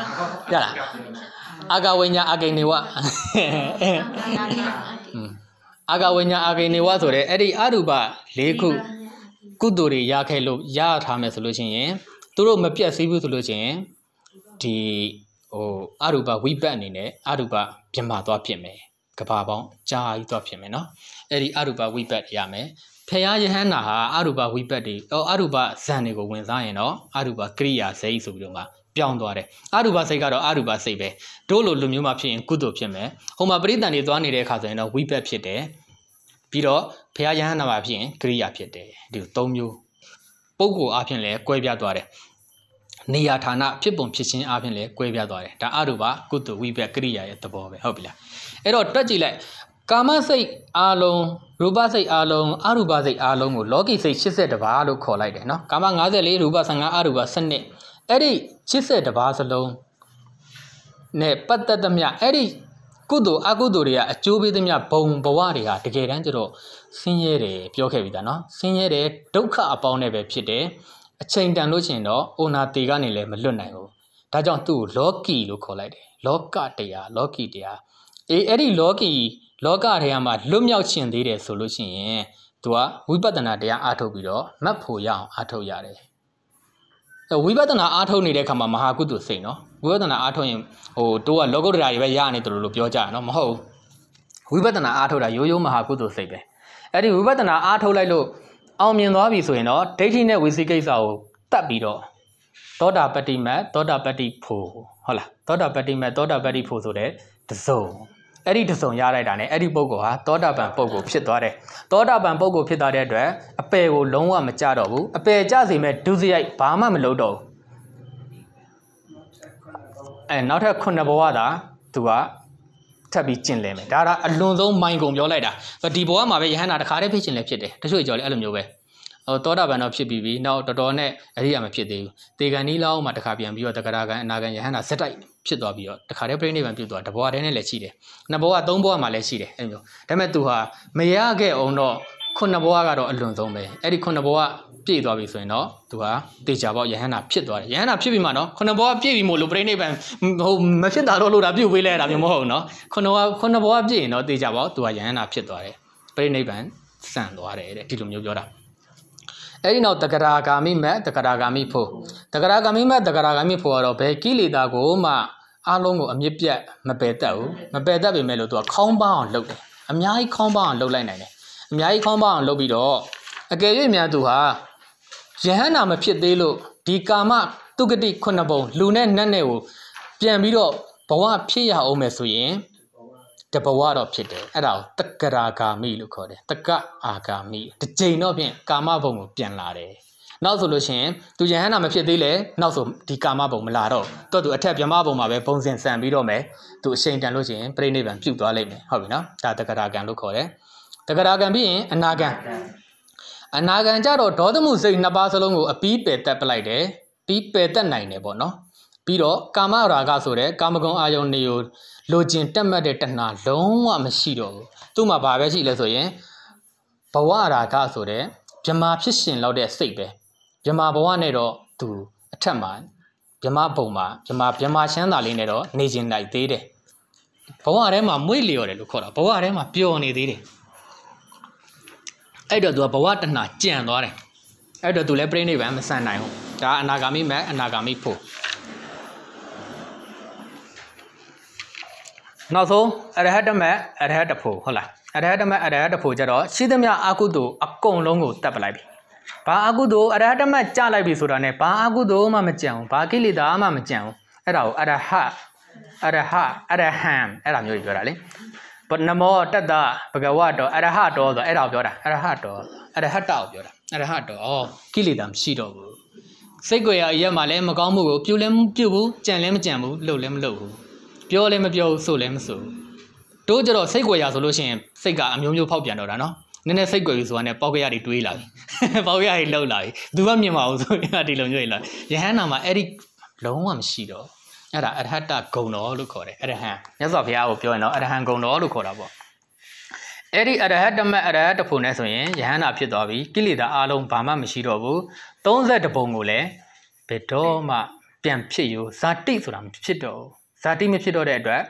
ရလားအာဂဝိညာအာကိနေဝအာဂဝိညာအာဂိနေဝဆိုတဲ့အဲ့ဒီအရူပလေးခုကုသိုလ်တွေရခဲ့လို့ရထားမယ်ဆိုလို့ရှိရင်သူတို့မပြတ်စည်းဘူးဆိုလို့ရှိရင်ဒီဟိုအရူပဝိပတ်အနေနဲ့အရူပပြမသွားဖြစ်မယ်ကဘာပေါင်းကြာကြီးသွားဖြစ်မယ်နော်အဲ့ဒီအရူပဝိပတ်ရမယ်ဖရာယဟန္တာဟာအရူပဝိပတ်တွေဟောအရူပဇန်တွေကိုဝင်စားရင်တော့အရူပကရိယာစိတ်ဆိုပြီးတော့မှပြောင်းသွားတယ်အရူပစိတ်ကတော့အရူပစိတ်ပဲတို့လိုလူမျိုးမှာဖြစ်ရင်ကုသိုလ်ဖြစ်မယ်ဟိုမှာပရိသန်တွေသွားနေတဲ့အခါဆိုရင်တော့ဝိပတ်ဖြစ်တယ်ပြီးတော့ဖရာယဟန္တာမှာဖြစ်ရင်ကရိယာဖြစ်တယ်ဒီသုံးမျိုးပုဂ္ဂိုလ်အဖြစ်လည်းကွဲပြားသွားတယ်နေရာဌာနဖြစ်ပုံဖြစ်ခြင်းအပြင်လည်းကွဲပြားသွားတယ်ဒါအရူပကုသိုလ်ဝိပက်ကရိယာရဲ့သဘောပဲဟုတ်ပြီလားအဲ့တော့တွက်ကြည့်လိုက်ကာမစိတ်အာလုံးရူပစိတ်အာလုံးအရူပစိတ်အာလုံးကိုလောကီစိတ်၈၁ပါးလို့ခေါ်လိုက်တယ်နော်ကာမ၅၄ရူပ၁၅အရူပ၁၂အဲ့ဒီ၈၁ပါးစလုံးနဲ့ပတ်သက်သမျှအဲ့ဒီကုသိုလ်အကုသိုလ်တွေကအကျိုးပေးသမျှဘုံဘဝတွေဟာတကယ်တမ်းကျတော့ဆင်းရဲတယ်ပြောခဲ့ပြီသားနော်ဆင်းရဲတယ်ဒုက္ခအပေါင်းနဲ့ပဲဖြစ်တယ်အချိန်တန်လို့ရှိရင်တော့အိုနာတေကနေလည်းမလွတ်နိုင်ဘူးဒါကြောင့်သူ့ကိုလောကီလို့ခေါ်လိုက်တယ်လောကတရားလောကီတရားအေးအဲ့ဒီလောကီလောကထဲမှာလွတ်မြောက်ခြင်းသေးတယ်ဆိုလို့ရှိရင်သူကဝိပဿနာတရားအားထုတ်ပြီးတော့မတ်ဖို့ရအောင်အားထုတ်ရတယ်အဲဝိပဿနာအားထုတ်နေတဲ့အခါမှာမဟာကုသိုလ်စိတ်နော်ဝိပဿနာအားထုတ်ရင်ဟိုတို့ကလောကုတ္တရာတွေပဲရနေတယ်လို့ပြောကြရနော်မဟုတ်ဝိပဿနာအားထုတ်တာရိုးရိုးမဟာကုသိုလ်စိတ်ပဲအဲ့ဒီဝိပဿနာအားထုတ်လိုက်လို့အောင်မြင်သွားပြီဆိုရင်တော့ဒိဋ္ဌိနဲ့ဝိသိကိစ္စကိုတတ်ပြီးတော့သောတာပတ္တိမတ်သောတာပတ္တိဖို့ဟုတ်လားသောတာပတ္တိမတ်သောတာပတ္တိဖို့ဆိုတဲ့တစုံအဲ့ဒီတစုံရလိုက်တာ ਨੇ အဲ့ဒီပုဂ္ဂိုလ်ဟာသောတာပန်ပုဂ္ဂိုလ်ဖြစ်သွားတယ်သောတာပန်ပုဂ္ဂိုလ်ဖြစ်သွားတဲ့အတွက်အပယ်ကိုလုံးဝမကြတော့ဘူးအပယ်ကြစေမဲ့ဒုစရိုက်ဘာမှမလုပ်တော့ဘူးအဲနောက်ထပ်ခုနှစ်ဘဝသာသူကထပ်ပြီးကျင့်လဲမယ်ဒါကအလွန်ဆုံးမိုင်ကုန်ပြောလိုက်တာဒီဘဝမှာပဲယဟန္တာတစ်ခါတည်းဖြစ်ခြင်းလည်းဖြစ်တယ်တချို့ကြော်လေအဲ့လိုမျိုးပဲဟိုသောတာပန်တော့ဖြစ်ပြီးပြီနောက်တော်တော်နဲ့အရိယာမဖြစ်သေးဘူးတေဂန်နီးလောက်မှတစ်ခါပြန်ပြီးတော့တက္ကရာကန်အနာကန်ယဟန္တာဇက်တိုက်ဖြစ်သွားပြီးတော့တခါတည်းပြိဋိဘံပြုတ်သွားတဘဝတည်းနဲ့လည်းရှိတယ်နှစ်ဘဝသုံးဘဝမှာလည်းရှိတယ်အဲ့လိုမျိုးဒါပေမဲ့သူဟာမရခဲ့အောင်တော့ခုနှစ်ဘဝကတော့အလွန်ဆုံးပဲအဲ့ဒီခုနှစ်ဘဝပြည့်သွားပြီဆိုရင်တော့သူဟာတေချာပေါက်ယဟန္တာဖြစ်သွားတယ်ယဟန္တာဖြစ်ပြီးမှနော်ခုနှစ်ဘဝပြည့်ပြီမို့လို့ပြိဋိဘံဟိုမဖြစ်တာတော့လို့ဒါပြုတ်ပေးလဲတာမျိုးမဟုတ်ဘူးနော်ခုနှစ်ဘဝခုနှစ်ဘဝပြည့်ရင်တော့တေချာပေါက်သူဟာယဟန္တာဖြစ်သွားတယ်ပြိဋိဘံစံသွားတယ်တဲ့ဒီလိုမျိုးပြောတာအဲ့ဒီနောက်တက္ကရာဂာမိမတ်တက္ကရာဂာမိဖို့တက္ကရာဂာမိမတ်တက္ကရာဂာမိဖို့ကတော့ဘယ်ကိလေသာကိုမှအားလုံးကိုအမြင့်ပြတ်မပယ်တတ်ဘူးမပယ်တတ်ပေမဲ့လို့သူကခေါင်းပေါင်းအောင်လုပ်တယ်အများကြီးခေါင်းပေါင်းအောင်လုပ်လိုက်နိုင်တယ်အများကြီးခေါင်းပေါင်းအောင်လုပ်ပြီးတော့အကယ်၍များသူဟာယဟန္တာမဖြစ်သေးလို့ဒီကာမတုဂတိခုနှစ်ပုံလူနဲ့နတ်နဲ့ကိုပြန်ပြီးတော့ဘဝဖြစ်ရအောင်မယ်ဆိုရင်တဘဝတော့ဖြစ်တယ်အဲ့ဒါကိုတက္ကရာဂာမိလို့ခေါ်တယ်တက္ကအာဂာမိတစ်ချိန်တော့ဖြင့်ကာမဘုံကိုပြန်လာတယ်နောက်ဆိုလို့ရှိရင်သူယဟန္တာမဖြစ်သေးလေနောက်ဆိုဒီကာမဘုံမလာတော့တော့သူအထက်ဗြဟ္မဘုံမှာပဲဘုံစင်ဆန်ပြီးတော့မယ်သူအချိန်တန်လို့ရှိရင်ပြိဋိဘံပြုတ်သွားလိမ့်မယ်ဟုတ်ပြီနော်ဒါတက္ကရာဂံလို့ခေါ်တယ်တက္ကရာဂံပြီးရင်အနာဂံအနာဂံကြတော့ဒေါသမှုစိတ်နှစ်ပါးစလုံးကိုအပီးပယ်တက်ပလိုက်တယ်ပြီးပယ်တက်နိုင်တယ်ပေါ့နော်ပြီးတော့ကာမရာဂဆိုတဲ့ကာမဂုဏ်အာယုန်တွေကိုလိုချင်တက်မှတ်တဲ့တဏှာလုံးဝမရှိတော့ဘူးသူ့မှာဘာပဲရှိလဲဆိုရင်ဘဝရာဂဆိုတဲ့ဗြဟ္မာဖြစ်ရှင်လောက်တဲ့စိတ်ပဲဗြဟ္မာဘဝနဲ့တော့သူအထက်မှာဗြဟ္မာဘုံမှာဗြဟ္မာဗြဟ္မာချမ်းသာလေးနဲ့တော့နေကျင်နိုင်သေးတယ်ဘဝထဲမှာမွေ့လျော်တယ်လို့ခေါ်တာဘဝထဲမှာပျော်နေသေးတယ်အဲ့တော့သူကဘဝတဏှာကြံသွားတယ်အဲ့တော့သူလည်းပြိဋိဘံမဆန်နိုင်ဘူးဒါအနာဂါမိမတ်အနာဂါမိဖို့နောက်ဆုံးအရဟတမတ်အရဟတဖို့ဟုတ်လားအရဟတမတ်အရဟတဖို့ကြတော့ရှိသမျှအကုသိုလ်အကုန်လုံးကိုတတ်ပလိုက်ပြီဘာအကုသိုလ်အရဟတမတ်ကြလိုက်ပြီဆိုတာ ਨੇ ဘာအကုသိုလ်မှမကြံဘူးဘာကိလေသာမှမကြံဘူးအဲ့ဒါကိုအရဟအရဟအရဟံအဲ့ဒါမျိုးကြီးပြောတာလေနမောတတ္တဘဂဝတောအရဟတောဆိုအဲ့ဒါကိုပြောတာအရဟတောအရဟတကိုပြောတာအရဟတောဩကိလေသာမရှိတော့ဘူးစိတ်ကြွယ်ရအရက်မှလည်းမကောင်းမှုကိုပြုလည်းမပြုဘူးကြံလည်းမကြံဘူးလှုပ်လည်းမလှုပ်ဘူးပြောလည်းမပြောဘူးဆိုလည်းမဆိုတို့ကြတော့စိတ်ကြွယ်ရဆိုလို့ရှိရင်စိတ်ကအမျိုးမျိုးဖောက်ပြန်တော့တာနော်နည်းနည်းစိတ်ကြွယ်ပြီဆိုတာနဲ့ပေါက်ကြရတွေတွေးလာပြီပေါက်ကြရတွေလှုပ်လာပြီသူကမြင်ပါဘူးဆိုရင်ဒီလိုမျိုးလာယဟန္တာမှာအဲ့ဒီလုံးဝမရှိတော့အဲ့ဒါအရဟတဂုံတော်လို့ခေါ်တယ်အရဟံမြတ်စွာဘုရားကိုပြောရင်တော့အရဟံဂုံတော်လို့ခေါ်တာပေါ့အဲ့ဒီအရဟတမတ်အရဟတဖို့နဲ့ဆိုရင်ယဟန္တာဖြစ်သွားပြီကိလေသာအလုံးဘာမှမရှိတော့ဘူးသုံးဆယ်တပုံကိုလည်းဘယ်တော့မှပြန်ဖြစ်ယူဇာတိဆိုတာမဖြစ်တော့ဘူးဇာတိမဖြစ်တော့တဲ့အတွက်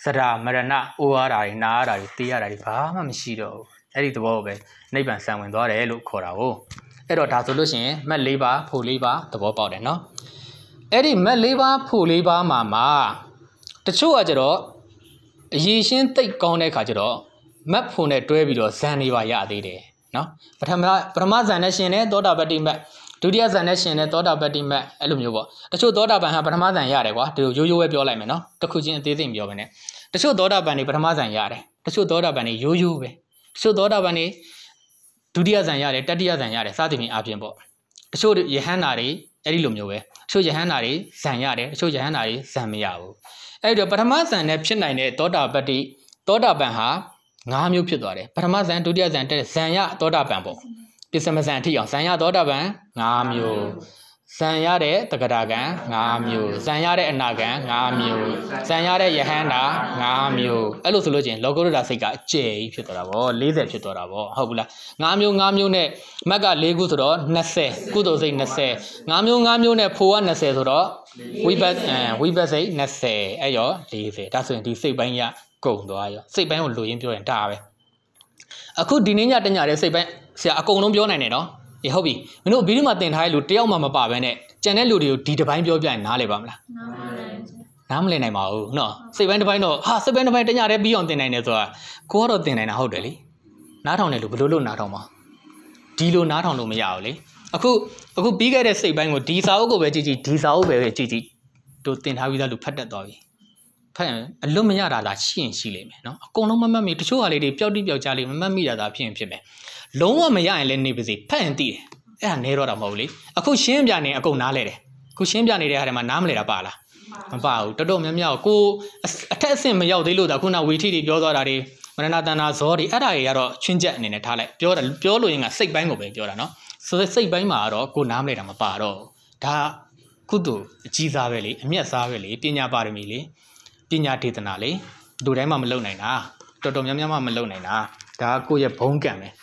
စရာမရဏအိုးရတာတွေနားရတာတွေတေးရတာတွေဘာမှမရှိတော့ဘူးအဲ့ဒီသဘောကိုပဲနိဗ္ဗာန်ဆံဝင်သွားတယ်လို့ခေါ်တာကိုအဲ့တော့ဒါဆိုလို့ရှိရင်မက်၄ပါးဖို့၄ပါးသဘောပေါက်တယ်နော်အဲ့ဒီမက်၄ပါးဖို့၄ပါးမှာမှာတချို့ကကြတော့အရေးရှင်းသိပ်ကောင်းတဲ့ခါကျတော့မက်ဖို့နဲ့တွဲပြီးတော့ဇန်နေပါရသေးတယ်နော်ပထမပထမဇန်နဲ့ရှင်တဲ့သောတာပတ္တိမက်ဒုတိယဇန်နဲ့ရှင်တဲ့သောတာပတ္တိမက်အဲ့လိုမျိုးပေါ့တချို့သောတာပန်ဟာပထမဇန်ရတယ်ကွာဒီလိုရိုးရိုးပဲပြောလိုက်မယ်နော်တစ်ခုချင်းအသေးစိတ်ပြောမယ်နဲ့တချို့သောတာပန်တွေပထမဇန်ရတယ်တချို့သောတာပန်တွေရိုးရိုးပဲတချို့သောတာပန်တွေဒုတိယဇန်ရတယ်တတိယဇန်ရတယ်စသဖြင့်အပြင်ပေါ့တချို့ယဟန္တာတွေအဲ့ဒီလိုမျိုးပဲတချို့ယဟန္တာတွေဇန်ရတယ်တချို့ယဟန္တာတွေဇန်မရဘူးအဲ့တော့ပထမဇန်နဲ့ဖြစ်နိုင်တဲ့သောတာပတ္တိသောတာပန်ဟာငါးမျိုးဖြစ်သွားတယ်ပထမဇန်ဒုတိယဇန်တက်ဇန်ရသောတာပန်ပေါ့ပစ္စမဇန်အထိအောင်ဇန်ရသောတာပန်ငါးမျိုးဇန်ရတဲ့တက္ကရာကံငါးမျိုးဇန်ရတဲ့အနာကံငါးမျိုးဇန်ရတဲ့ယဟန္တာငါးမျိုးအဲ့လိုဆိုလို့ချင်းလောကုတ္တရာစိတ်ကအကျယ်ကြီးဖြစ်သွားတာဗော၄၀ဖြစ်သွားတာဗောဟုတ်ဘူးလားငါးမျိုးငါးမျိုးနဲ့မက်က၄ခုဆိုတော့၂၀ကုသိုလ်စိတ်၂၀ငါးမျိုးငါးမျိုးနဲ့ဖိုးက၂၀ဆိုတော့ဝိပဿနာဝိပဿစိတ်၂၀အဲ့ရော၄၀ဒါဆိုရင်ဒီစိတ်ပိုင်းရကုန်သွားရောစိတ်ပိုင်းကိုလိုရင်းပြောရင်ဒါပဲအခုဒီနေ့ညတညတဲ့စိတ်ပိုင်းဆရာအကုန်လုံးပြောနိုင်တယ်နော်အေးဟုတ်ပြီမင်းတို့ဗီဒီယိုမှာတင်ထားတဲ့လူတယောက်မှမပါဘဲနဲ့ကြံတဲ့လူတွေကိုဒီတစ်ပိုင်းပြောပြရင်နားလည်ပါမလားနားမလည်နိုင်ပါဘူးနော်စိတ်ပိုင်းတစ်ပိုင်းတော့ဟာစိတ်ပိုင်းတစ်ပိုင်းတညတဲ့ပြီးအောင်တင်နိုင်တယ်ဆိုတာကိုကတော့တင်နိုင်တာဟုတ်တယ်လေနားထောင်တယ်လို့ဘယ်လိုလုပ်နားထောင်မှာဒီလိုနားထောင်လို့မရဘူးလေအခုအခုပြီးခဲ့တဲ့စိတ်ပိုင်းကိုဒီစာအုပ်ကိုပဲကြည့်ကြည့်ဒီစာအုပ်ပဲကြည့်ကြည့်တို့တင်ထားပြီးသားလူဖတ်တတ်သွားပြီဖတ်ရင်အလွတ်မရတာလားရှိရင်ရှိလိမ့်မယ်နော်အကုန်လုံးမမှတ်မိတချို့ဟာလေးတွေပျောက်တိပျောက်ကြားလေးမမှတ်မိတာသာဖြစ်ရင်ဖြစ်မယ်လုံးဝမရရင်လည်းနေပါစေဖတ်ရင်သိတယ်အဲ့ဒါနေတော့တာမဟုတ်ဘူးလေအခုရှင်းပြနေအကုန်နားလဲတယ်အခုရှင်းပြနေတဲ့ဟာတွေမှာနားမလဲတာပါလားမပါဘူးတော်တော်များများကိုအထက်အဆင့်မရောက်သေးလို့ဒါခုနဝီထိတွေပြောသွားတာတွေမရဏတဏ္ဍာဇောတွေအဲ့ဒါတွေကတော့ချွင်းချက်အနေနဲ့ထားလိုက်ပြောတာပြောလို့ရင်ကစိတ်ပိုင်းကိုပဲပြောတာနော်ဆိုတော့စိတ်ပိုင်းမှာတော့ကိုနားမလဲတာမပါတော့ဒါကုသိုလ်အကြီးစားပဲလေအမျက်စားပဲလေပညာပါရမီလေပညာဒေသနာလေလူတိုင်းမှမလုံနိုင်တာတော်တော်များများမှမလုံနိုင်တာဒါကိုယ့်ရဲ့ဘုံကံပဲ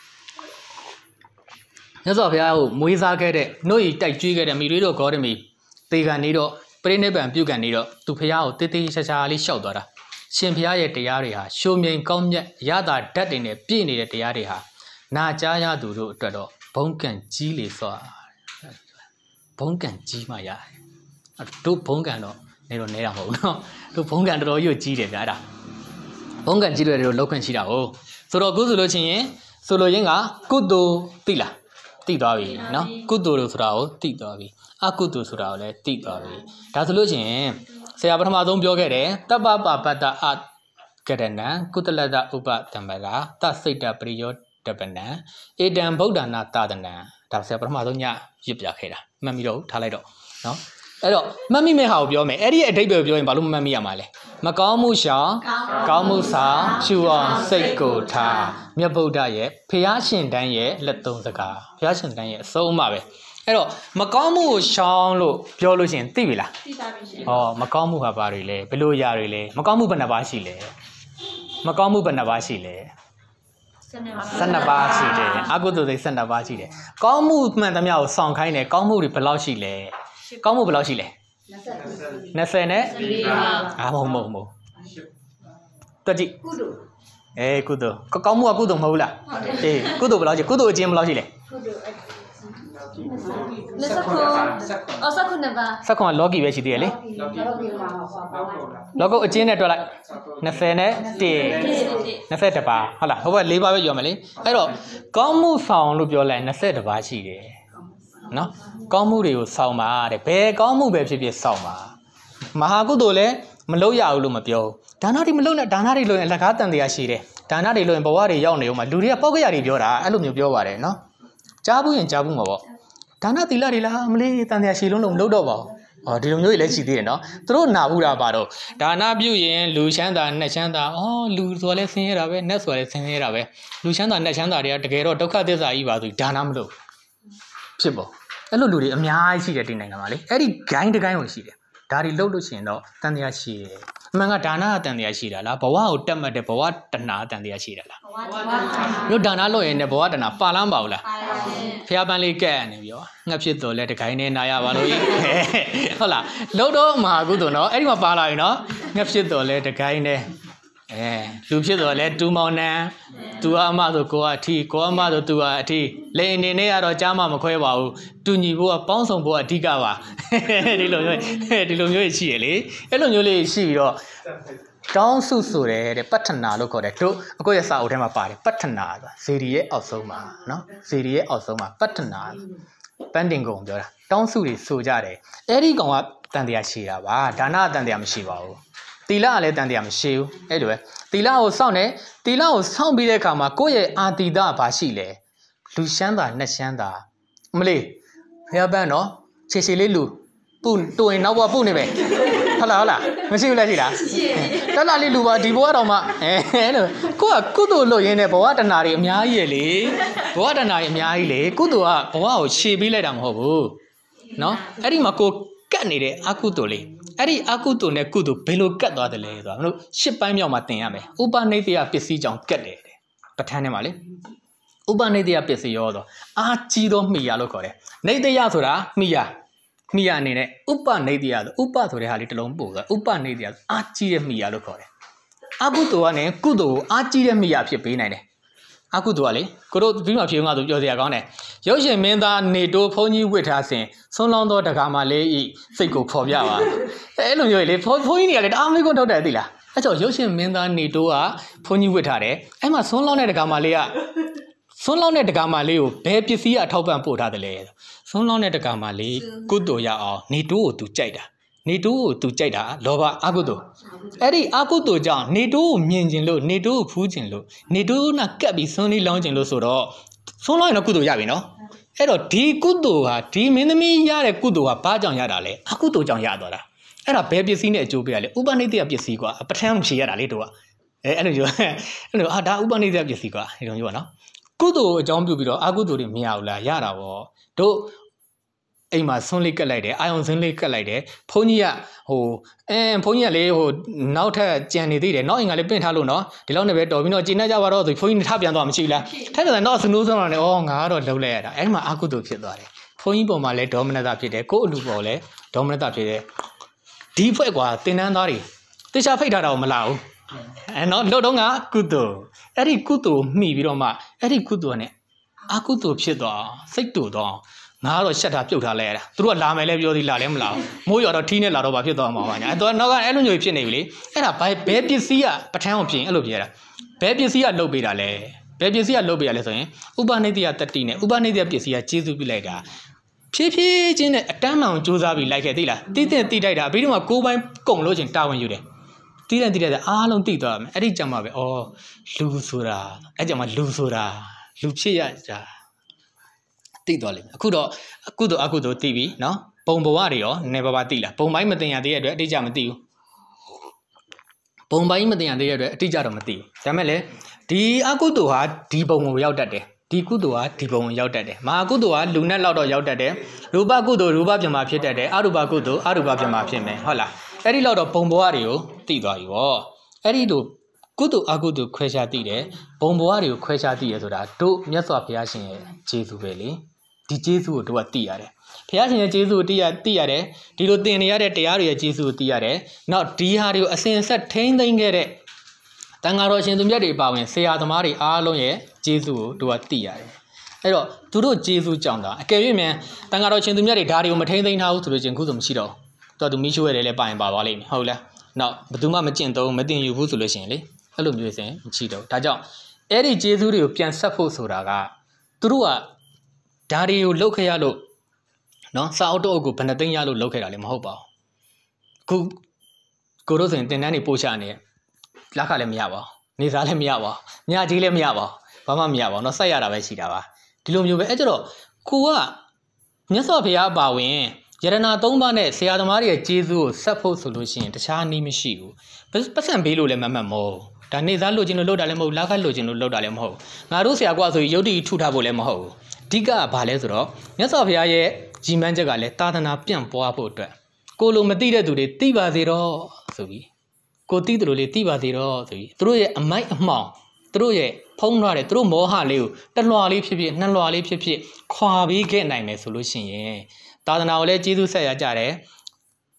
မြတ်စွာဘုရားကိုမွေးစားခဲ့တဲ့နှုတ်ရည်တိုက်ကျွေးခဲ့တဲ့မိတွေတို့ဂေါရမီသေကံနေတော့ပြိဋိဘံပြုကံနေတော့သူဘုရားကိုတေးသေးချာချာလေးရှောက်သွားတာရှင်ဘုရားရဲ့တရားတွေဟာရှုံမြိန်ကောင်းမြတ်ရတာဓာတ်တွေနဲ့ပြည့်နေတဲ့တရားတွေဟာနာကြားရသူတို့အတွက်တော့ဘုံကံကြီးလေစွာဘုံကံကြီးမှရတယ်တို့ဘုံကံတော့နေတော့နေတာမဟုတ်ဘူးနော်တို့ဘုံကံတော်တော်ကြီးကြီးတယ်ဗျာဒါဘုံကံကြီးတွေတို့လောက်ခွင့်ရှိတာဟုတ်ဆိုတော့ကုသိုလ်လို့ချင်းရင်ဆိုလိုရင်းကကုသိုလ်သိလားသိသွားပြီနော်ကုသိုလ်လို့ဆိုတာကိုသိသွားပြီအကုသိုလ်ဆိုတာကိုလည်းသိသွားပြီဒါဆိုလို့ချင်းဆရာပထမဆုံးပြောခဲ့တယ်တပ္ပပပတ္တအကရဏံကုသလတ္တဥပတံပရာသစိတ်တပရိယောတပနံဧတံဗုဒ္ဓနာသာသနံဒါဆရာပထမဆုံးညရစ်ပြခဲ့တာမှတ်ပြီးတော့ထားလိုက်တော့နော်အဲ့တော့မှတ်မိမဲ့ဟာကိုပြောမယ်အဲ့ဒီအဓိပ္ပာယ်ပြောရင်ဘာလို့မမှတ်မိရမှာလဲမကောင်းမှုရှောင်ကောင်းမှုဆောင်ရှူအောင်စိတ်ကိုထားမြတ်ဗုဒ္ဓရဲ့ဖျားရှင်တန်းရဲ့လက်သုံးစကားဖျားရှင်တန်းရဲ့အဆုံးအမပဲအဲ့တော့မကောင်းမှုကိုရှောင်လို့ပြောလို့ရှိရင်သိပြီလားသိပါပြီရှင်ဟောမကောင်းမှုဟာဘာတွေလဲဘယ်လိုຢာတွေလဲမကောင်းမှုဘယ်နှပါးရှိလဲမကောင်းမှုဘယ်နှပါးရှိလဲဆယ်နှစ်ပါးရှိတယ်အကုသိုလ်စိတ်ဆယ်နှစ်ပါးရှိတယ်ကောင်းမှုမှန်သမျှကိုဆောင်ခိုင်းတယ်ကောင်းမှုတွေဘယ်လောက်ရှိလဲကောင်းမှုဘယ်လောက်ရှိလဲ၂၀နဲ့အာမဟုတ်မဟုတ်မဟုတ်တွက်ကြည့်ကုသိုလ်အေးကုသိုလ်ကောင်းမှုကကုသိုလ်မဟုတ်လားအေးကုသိုလ်ဘယ်လောက်ရှိကုသိုလ်အကျဉ်းဘယ်လောက်ရှိလဲကုသိုလ်
လက်စခုအော်စခုနှစ်ပါး
စခုကလောကီပဲရှိသေးတယ်လေလောကုအကျဉ်းနဲ့တွက်လိုက်၂၀နဲ့၁ ၂၁ပါးဟုတ်လားဟိုဘက်၄ပါးပဲပြောမယ်လေအဲ့တော့ကောင်းမှုဆောင်လို့ပြောလိုက်၂၁ပါးရှိတယ်နော်ကောင်းမှုတွေကိုစောင့်ပါတဲ့ဘယ်ကောင်းမှုပဲဖြစ်ဖြစ်စောင့်ပါမဟာကုသိုလ်လည်းမလုပ်ရဘူးလို့မပြောဘူးဒါနတွေမလုပ်နဲ့ဒါနတွေလုပ်ရင်အလကားတန်တရားရှိတယ်ဒါနတွေလုပ်ရင်ဘဝတွေရောက်နေဦးမှာလူတွေကပောက်ကရတွေပြောတာအဲ့လိုမျိုးပြောပါတယ်နော်ကြားဘူးရင်ကြားဘူးမှာပေါ့ဒါနသီလတွေလားမလေးတန်တရားရှိလုံးလုံးမလုပ်တော့ပါဘူးအော်ဒီလိုမျိုးကြီးလည်းရှိသေးတယ်နော်သူတို့နာဘူးတာပါတော့ဒါနပြုရင်လူချမ်းသာနှက်ချမ်းသာအော်လူဆိုလည်းဆင်းရဲတာပဲနှက်ဆိုလည်းဆင်းရဲတာပဲလူချမ်းသာနှက်ချမ်းသာတွေကတကယ်တော့ဒုက္ခသစ္စာကြီးပါဆိုဒါနမလုပ်ဖြစ်ပေါ့အဲ့လိုလူတွေအများကြီးရှိတယ်တင်နိုင်ငံမှာလေအဲ့ဒီဂိုင်းတဂိုင်းကိုရှိတယ်ဒါတွေလှုပ်လို့ရှိရင်တော့တန်တရားရှိတယ်အမှန်ကဒါနအတန်တရားရှိတာလားဘဝကိုတက်မှတ်တဲ့ဘဝတဏှာအတန်တရားရှိတာလားဘဝတဏှာမျိုးဒါနလို့ရင်လည်းဘဝတဏှာပါလမ်းပါဘူးလားပါပါဖျားပန်းလေးကဲ့နေပြီးတော့ငှက်ဖြစ်တော်လဲတဂိုင်းနဲ့နာရပါလို့ဟုတ်လားလှုပ်တော့မဟာကုသိုလ်နော်အဲ့ဒီမှာပါလာရင်နော်ငှက်ဖြစ်တော်လဲတဂိုင်းနဲ့အဲလူဖြစ်တော့လဲတူမောင်နှံသူကအမဆိုကိုကအထီကိုအမဆိုသူကအထီလေအနေနဲ့ကတော့ကြားမှမခွဲပါဘူးတူညီဖို့ကပေါင်းဆောင်ဖို့အဓိကပါဒီလိုမျိုးဒီလိုမျိုးရှိရလေအဲ့လိုမျိုးလေးရှိပြီးတော့တောင်းစုဆိုတဲ့ပတ္ထနာလို့ခေါ်တယ်တို့အခုရစာအုပ်ထဲမှာပါတယ်ပတ္ထနာဆိုတာဇေဒီရဲ့အောက်ဆုံးမှာနော်ဇေဒီရဲ့အောက်ဆုံးမှာပတ္ထနာပန်းတင်ကုန်ပြောတာတောင်းစုတွေဆိုကြတယ်အဲ့ဒီကောင်ကတန်တရားရှိတာပါဒါနတန်တရားမရှိပါဘူးတီလာကလည်းတန်တရားမရှိဘူးအဲ့လိုပဲတီလာကိုစောင့်နေတီလာကိုစောင့်ပြီးတဲ့အခါမှာကိုယ့်ရဲ့အာတီတာဘာရှိလဲလူရှမ်းတာနှစ်ရှမ်းတာမလေးဖျားပန်းနော်ခြေခြေလေးလူပုတူရင်နောက်ဘဝပုနေပဲဟုတ်လားဟုတ်လားမရှိဘူးလားရှိလားတက်လာလေးလူပါဒီဘဝတော့မှအဲလို့ကိုကကုသိုလ်လုပ်ရင်းနဲ့ဘဝတဏှာတွေအများကြီးရလေဘဝတဏှာတွေအများကြီးလေကုသိုလ်ကဘဝကိုရှေ့ပေးလိုက်တာမဟုတ်ဘူးနော်အဲ့ဒီမှာကိုကတ်နေတဲ့အကုသိုလ်လေးအဲ့ဒီအကုသိုလ်နဲ့ကုသိုလ်ဘယ်လိုကတ်သွားတယ်လဲဆိုတာမလို့ရှစ်ပိုင်းမြောက်မှာသင်ရမယ်ဥပနိဒေယပစ္စည်းကြောင့်ကတ်တယ်တဲ့ပဋ္ဌာန်းထဲမှာလေဥပနိဒေယပစ္စည်းရောဆိုအာကြီးသောမိယာလို့ခေါ်တယ်နိဒေယဆိုတာမိယာမိယာအနေနဲ့ဥပနိဒေယဆိုဥပဆိုတဲ့ဟာလေးတစ်လုံးပို့ဆိုဥပနိဒေယအာကြီးတဲ့မိယာလို့ခေါ်တယ်အကုသိုလ်ကနေကုသိုလ်ကိုအာကြီးတဲ့မိယာဖြစ်ပေးနိုင်တယ်အကုသိုလ်ကလေကိုတို့ပြီးမှဖြေဦးငါဆိုပြောစရာကောင်းတယ်ရုပ်ရှင်မင်းသားနေတိုးဘုန်းကြီးဝစ်ထားစဉ်ဆွန်းလောင်းသောတကားမလေးဤစိတ်ကိုဖော်ပြပါအဲ့လိုမျိုးလေဘုန်းကြီးတွေကလည်းတအားမေးခွန်းထုတ်တယ်သိလားအဲ့ကြောင့်ရုပ်ရှင်မင်းသားနေတိုးကဘုန်းကြီးဝစ်ထားတယ်အဲ့မှာဆွန်းလောင်းတဲ့တကားမလေးကဆွန်းလောင်းတဲ့တကားမလေးကိုဘယ်ပစ္စည်းအထောက်ပံ့ပို့ထားတယ်လဲဆွန်းလောင်းတဲ့တကားမလေးကုသိုလ်ရအောင်နေတိုးကိုသူကြိုက်တာနေတိုးကိုသူကြိုက်တာလောဘအကုသိုလ်အဲ့ဒီအကုသိုလ်ကြောင့်နေတိုးကိုမြင်ကျင်လို့နေတိုးကိုဖူးကျင်လို့နေတိုးနာကပ်ပြီးဆွန်းလေးလောင်းကျင်လို့ဆိုတော့ဆွန်းလောင်းရင်တော့ကုသိုလ်ရပြီနော်အဲ့တော့ဒီကုသိုလ်ဟာဒီမင်းသမီးရတဲ့ကုသိုလ်ဟာဘာကြောင့်ရတာလဲအကုသိုလ်ကြောင့်ရသွားတာအဲ့ဒါဘယ်ပစ္စည်းနဲ့အကျိုးပေးရလဲဥပနိဒေယပစ္စည်းကွာပဋ္ဌာန်းဖြေရတာလေတို့ကအဲအဲ့လိုပြောအဲ့လိုအာဒါဥပနိဒေယပစ္စည်းကွာဒီလိုမျိုးပါနော်ကုသိုလ်အကြောင်းပြုပြီးတော့အကုသိုလ်တွေမရဘူးလားရတာပေါ့တို့အိမ်မှာဆွန်းလေးကတ်လိုက်တယ်အာယုံဆွန်းလေးကတ်လိုက်တယ်ဘုန်းကြီးကဟိုအဲဘုန်းကြီးကလေဟိုနောက်ထပ်ကြံနေသေးတယ်နောက်အိမ်ကလည်းပင့်ထားလို့နော်ဒီလောက်နဲ့ပဲတော်ပြီးတော့ကျင်းနေကြပါတော့ဆိုဘုန်းကြီးထပြန်သွားမရှိလားထက်တယ်တော့စနိုးဆုံးတော့လည်းဩငါကတော့လှုပ်လိုက်ရတာအဲ့ဒီမှာအကုသိုလ်ဖြစ်သွားတယ်ဘုန်းကြီးပေါ်မှာလည်းဒေါမနတာဖြစ်တယ်ကိုယ့်အလူပေါ်လည်းဒေါမနတာဖြစ်တယ်ဒီဖွဲ့ကွာတင်တန်းသားတွေတေချာဖိတ်ထားတာကိုမလာဘူးအဲနော်လှုပ်တော့ကကုသိုလ်အဲ့ဒီကုသိုလ်မှီပြီးတော့မှအဲ့ဒီကုသိုလ်နဲ့အကုသိုလ်ဖြစ်သွားစိတ်တူတော့ငါကတော့ရှက်တာပြုတ်ထားလိုက်ရတာသူတို့ကလာမယ်လဲပြောသေးလာလဲမလာဘူးမိုးရော်တော့ထီးနဲ့လာတော့ဘာဖြစ်သွားမှာပါညာအဲ့တော့နောက်ကအဲ့လိုမျိုးဖြစ်နေပြီလေအဲ့ဒါဘယ်ဘယ်ပစ္စည်းကပဋ္ဌာန်းကိုပြင်အဲ့လိုပြရတာဘယ်ပစ္စည်းကလှုပ်ပေးတာလဲဘယ်ပစ္စည်းကလှုပ်ပေးရလဲဆိုရင်ဥပနိဒေယတတိနဲ့ဥပနိဒေယပစ္စည်းကကျေစုပြလိုက်တာဖြည်းဖြည်းချင်းနဲ့အတန်းမှန်ကိုစူးစမ်းပြီးလိုက်ခဲ့သိလားတိတဲ့တိတိုက်တာပြီးတော့မှကိုးပိုင်းကုံလို့ချင်းတာဝန်ယူတယ်တိတဲ့တိတဲ့အားလုံးတိသွားမယ်အဲ့ဒီကြမှာပဲဩလူဆိုတာအဲ့ကြမှာလူဆိုတာလူဖြစ်ရတာတိသွားလိမ့်မယ်အခုတော့အခုတော့အခုတော့တိပြီနော်ပုံဘဝတွေရောနေပါပါတိလားပုံပိုင်းမတင်ရသေးတဲ့အတွက်အတိအကျမသိဘူးပုံပိုင်းမတင်ရသေးတဲ့အတွက်အတိအကျတော့မသိဘူးဒါမဲ့လေဒီအကုသိုလ်ဟာဒီပုံကိုရောက်တတ်တယ်ဒီကုသိုလ်ဟာဒီပုံကိုရောက်တတ်တယ်မဟာကုသိုလ်ဟာလူနဲ့လောက်တော့ရောက်တတ်တယ်ရူပကုသိုလ်ရူပပြမဖြစ်တတ်တယ်အရူပကုသိုလ်အရူပပြမဖြစ်မယ်ဟုတ်လားအဲ့ဒီလောက်တော့ပုံဘဝတွေကိုသိသွားပြီဗောအဲ့ဒီလိုကုသိုလ်အကုသိုလ်ခွဲခြားသိတယ်ဘုံဘဝတွေကိုခွဲခြားသိရဆိုတာတို့မြတ်စွာဘုရားရှင်ရဲ့ကျေးဇူးပဲလေဒီကျေးဇူးကိုတို့ကသိရတယ်ဘုရားရှင်ရဲ့ကျေးဇူးကိုသိရသိရတယ်ဒီလိုသင်နေရတဲ့တရားတွေရဲ့ကျေးဇူးကိုသိရတယ်နောက်ဒီဟာတွေကိုအစဉ်ဆက်ထိန်းသိမ်းခဲ့တဲ့တန်ဃာတော်ရှင်သူမြတ်တွေပါဝင်ဆရာသမားတွေအားလုံးရဲ့ကျေးဇူးကိုတို့ကသိရတယ်အဲ့တော့သူတို့ကျေးဇူးကြောင့်သာအကယ်၍မြန်တန်ဃာတော်ရှင်သူမြတ်တွေဒါတွေကိုမထိန်းသိမ်းထားဘူးဆိုလို့ချင်းခုဆိုမရှိတော့တော်သူမိရှိုးရတယ်လည်းပါရင်ပါသွားလိမ့်မယ်ဟုတ်လားနောက်ဘယ်သူမှမကျင့်သုံးမတင်ယူဘူးဆိုလို့ရှိရင်လေအဲ့လိုမျိုးစဉ်မရှိတော့ဒါကြောင့်အဲ့ဒီကျေးဇူးတွေကိုပြန်ဆက်ဖို့ဆိုတာကသူတို့ကဒါတွေကိုလှုပ်ခဲ့ရလို့နော်စာအုပ်တော့ကိုဘယ်နှသိန်းရလို့လှုပ်ခဲ့တာလည်းမဟုတ်ပါဘူးခုကိုတို့ဆိုရင်တင်တန်းတွေပို့ချနေလက်ခလည်းမရပါဘူးနေစားလည်းမရပါဘူးညကြီးလည်းမရပါဘူးဘာမှမရပါဘူးနော်စိုက်ရတာပဲရှိတာပါဒီလိုမျိုးပဲအဲ့ကျတော့ကိုကမြတ်စွာဘုရားအပါဝင်ယရနာသုံးပါးနဲ့ဆရာသမားတွေရဲ့ကျေးဇူးကိုဆက်ဖို့ဆိုလို့ရှိရင်တခြားနည်းမရှိဘူးပတ်စံပေးလို့လည်းမမှတ်မဟုတ်ဒါနေစားလို့ခြင်းလို့လုပ်တာလည်းမဟုတ်လက်ခလို့ခြင်းလို့လုပ်တာလည်းမဟုတ်ငါတို့ဆရာကွာဆိုရင်ယုတ်တိထုထားဖို့လည်းမဟုတ်ဘူးအဓိကကဘာလဲဆိုတော့မြတ်စွာဘုရားရဲ့ကြီးမှန်းချက်ကလည်းသာသနာပြန့်ပွားဖို့အတွက်ကိုလိုမသိတဲ့သူတွေသိပါစေတော့ဆိုပြီးကိုသိတယ်လို့လေသိပါစေတော့ဆိုပြီးသူတို့ရဲ့အမိုက်အမှောင်သူတို့ရဲ့ဖုံးထားတဲ့သူတို့မောဟလေးကိုတလွှာလေးဖြစ်ဖြစ်နှစ်လွှာလေးဖြစ်ဖြစ်ခွာပေးခဲ့နိုင်မယ်ဆိုလို့ရှိရင်သာသနာကိုလည်းကျေးဇူးဆက်ရကြတယ်ဘ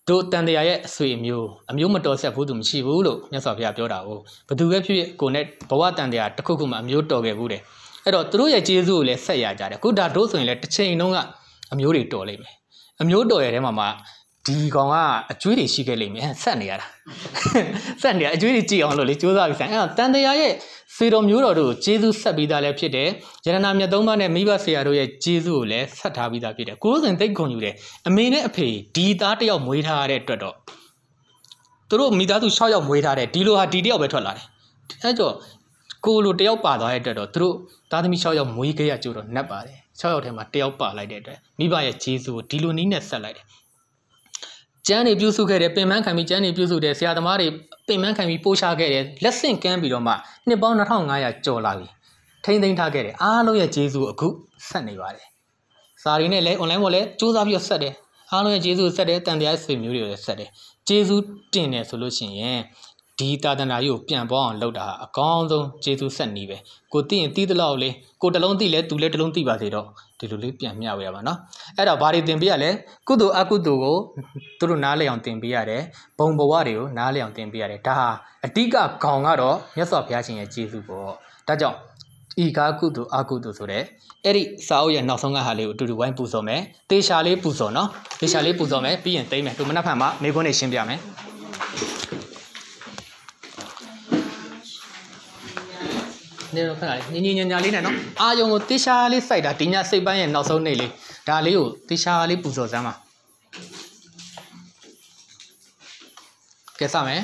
တို့တန်တရားရဲ့အဆွေအမျိုးအမျိုးမတော်ဆက်ဘူးသူမရှိဘူးလို့မြတ်စွာဘုရားပြောတာကိုဘသူပဲဖြစ်ဖြစ်ကိုနဲ့ဘဝတန်တရားတစ်ခုခုမှအမျိုးတော်ခဲ့ဘူးတဲ့အဲ့တော့သူတို့ရဲ့ကျေးဇူးကိုလည်းဆက်ရကြတယ်ခုဒါတို့ဆိုရင်လည်းတစ်ချိန်လုံးကအမျိုးတွေတော်လိမ့်မယ်အမျိုးတော်ရဲ့ထဲမှာမှဒီကောင်ကအကျွေးတွေရှိခဲ့လိမ့်မယ်ဆက်နေရတာဆက်နေရအကျွေးတွေကြည့်အောင်လို့လေစူးစမ်းပြီးဆိုင်အဲ့တော့တန်တရားရဲ့စေတော်မျိုးတော်တို့ကျေးဇူးဆက်ပြီးသားလည်းဖြစ်တယ်ယရနာမြတ်သုံးပါးနဲ့မိဘဆရာတို့ရဲ့ကျေးဇူးကိုလည်းဆက်ထားပြီးသားဖြစ်တယ်ကိုယ်စဉ်သိဂုဏ်ယူတယ်အမေနဲ့အဖေဒီသားတစ်ယောက်မွေးထားရတဲ့အတွက်တော့သူတို့မိသားစု၆ယောက်မွေးထားတယ်ဒီလိုဟာဒီတစ်ယောက်ပဲထွက်လာတယ်အဲ့တော့ကိုလိုတစ်ယောက်ပါသွားတဲ့အတွက်တော့သူတို့သားသမီး၆ယောက်မွေးခဲ့ရကြတော့နှက်ပါတယ်၆ယောက်ထဲမှာတစ်ယောက်ပါလိုက်တဲ့အတွက်မိဘရဲ့ကျေးဇူးကိုဒီလိုနည်းနဲ့ဆက်လိုက်တယ်ကျန်းနေပြုစုခဲ့တယ်ပင်မခံပြီးကျန်းနေပြုစုတယ်ဆရာသမားတွေပင်မခံပြီးပို့ချခဲ့တယ်လက်ဆင့်ကမ်းပြီးတော့မှနှစ်ပေါင်းနှစ်ထောင်ငါးရာကျော်လာပြီထိမ့်သိမ်းထားခဲ့တယ်အားလုံးရဲ့ကျေးဇူးအခုဆက်နေပါတယ်စာရီနဲ့လည်း online ပေါ်လည်းစူးစမ်းပြီးတော့ဆက်တယ်အားလုံးရဲ့ကျေးဇူးဆက်တယ်တန်တရားဆွေမျိုးတွေကိုလည်းဆက်တယ်ကျေးဇူးတင်တယ်ဆိုလို့ရှိရင်ဒီသာသနာကြီးကိုပြန်ပေါအောင်လုပ်တာအကောင်းဆုံးကျေးဇူးဆက်နေပဲကိုသိရင်သိသလောက်လေကိုတလုံးသိလဲသူလဲတလုံးသိပါစေတော့ဒီလိုလေးပြန်မျှဝေရပါနော်အဲ့တော့ဘာတွေတင်ပေးရလဲကုသိုလ်အကုသိုလ်ကိုသူတို့နားလည်အောင်တင်ပေးရတယ်ဘုံဘဝတွေကိုနားလည်အောင်တင်ပေးရတယ်ဒါဟာအတိကခေါင်ကတော့မြတ်စွာဘုရားရှင်ရဲ့ကျေးဇူးပေါ့ဒါကြောင့်ဤကားကုသိုလ်အကုသိုလ်ဆိုတဲ့အဲ့ဒီစာအုပ်ရဲ့နောက်ဆုံးကဟာလေးကိုအတူတူဝိုင်းပူဇော်မယ်တေချာလေးပူဇော်နော်တေချာလေးပူဇော်မယ်ပြီးရင်သိမ့်မယ်တို့မနက်ဖြန်မှာမိခွန်းနေရှင်းပြမယ်နေတော့ခဏလေးညင်ညင်ညာလေးနဲ့နော်အာယုံကိုတေချာလေးစိုက်တာဒီညစိတ်ပိုင်းရဲ့နောက်ဆုံးနေ့လေးဒါလေးကိုတေချာလေးပူဇော်စမ်းပါကဲစမယ်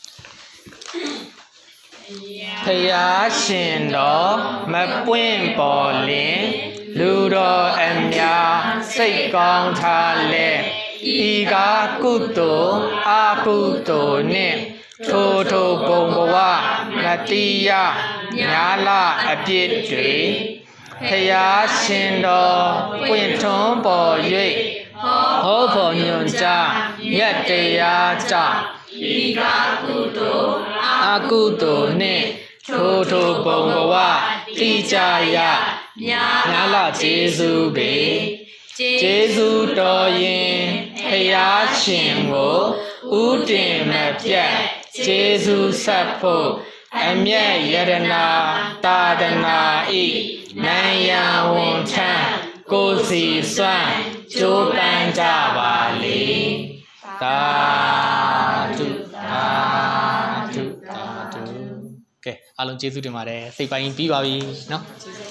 ဖယားရှင်တော်မပွင့်ပေါ်လင်လူတော်အများစိတ်ကောင်းထားလဲဤကားကုသိုလ်အာကုသိုလ်နှင့်ထိုထိုဘုံဘဝမတိယညာလအပြစ်တွေဖယားရှင်တော်ပွင့်ထွန်းပေါ်၍ဟောဖို့ညွှန်ကြားမြတ်တရားကြောင့်ဤကားကုသိုလ်အာကုသိုလ်နှင့်ထိုထိုဘုံဘဝတိကြရညာလကျေးဇူးပေကျေးဇူးတော်ရင်ဖယားရှင်ကိုဥတင်မပြတ်ကျေးဇူးဆက်ဖို့အမြတ်ယရနာသာသနာဤနိုင်ရန်ဝန်ထမ်းကိုစီစွမ်းကြိုးပမ်းကြပါလေသာဓုသာဓုသာဓုကဲအားလုံးကျေးဇူးတင်ပါတယ်စိတ်ပိုင်းပြီးပါပြီเนาะ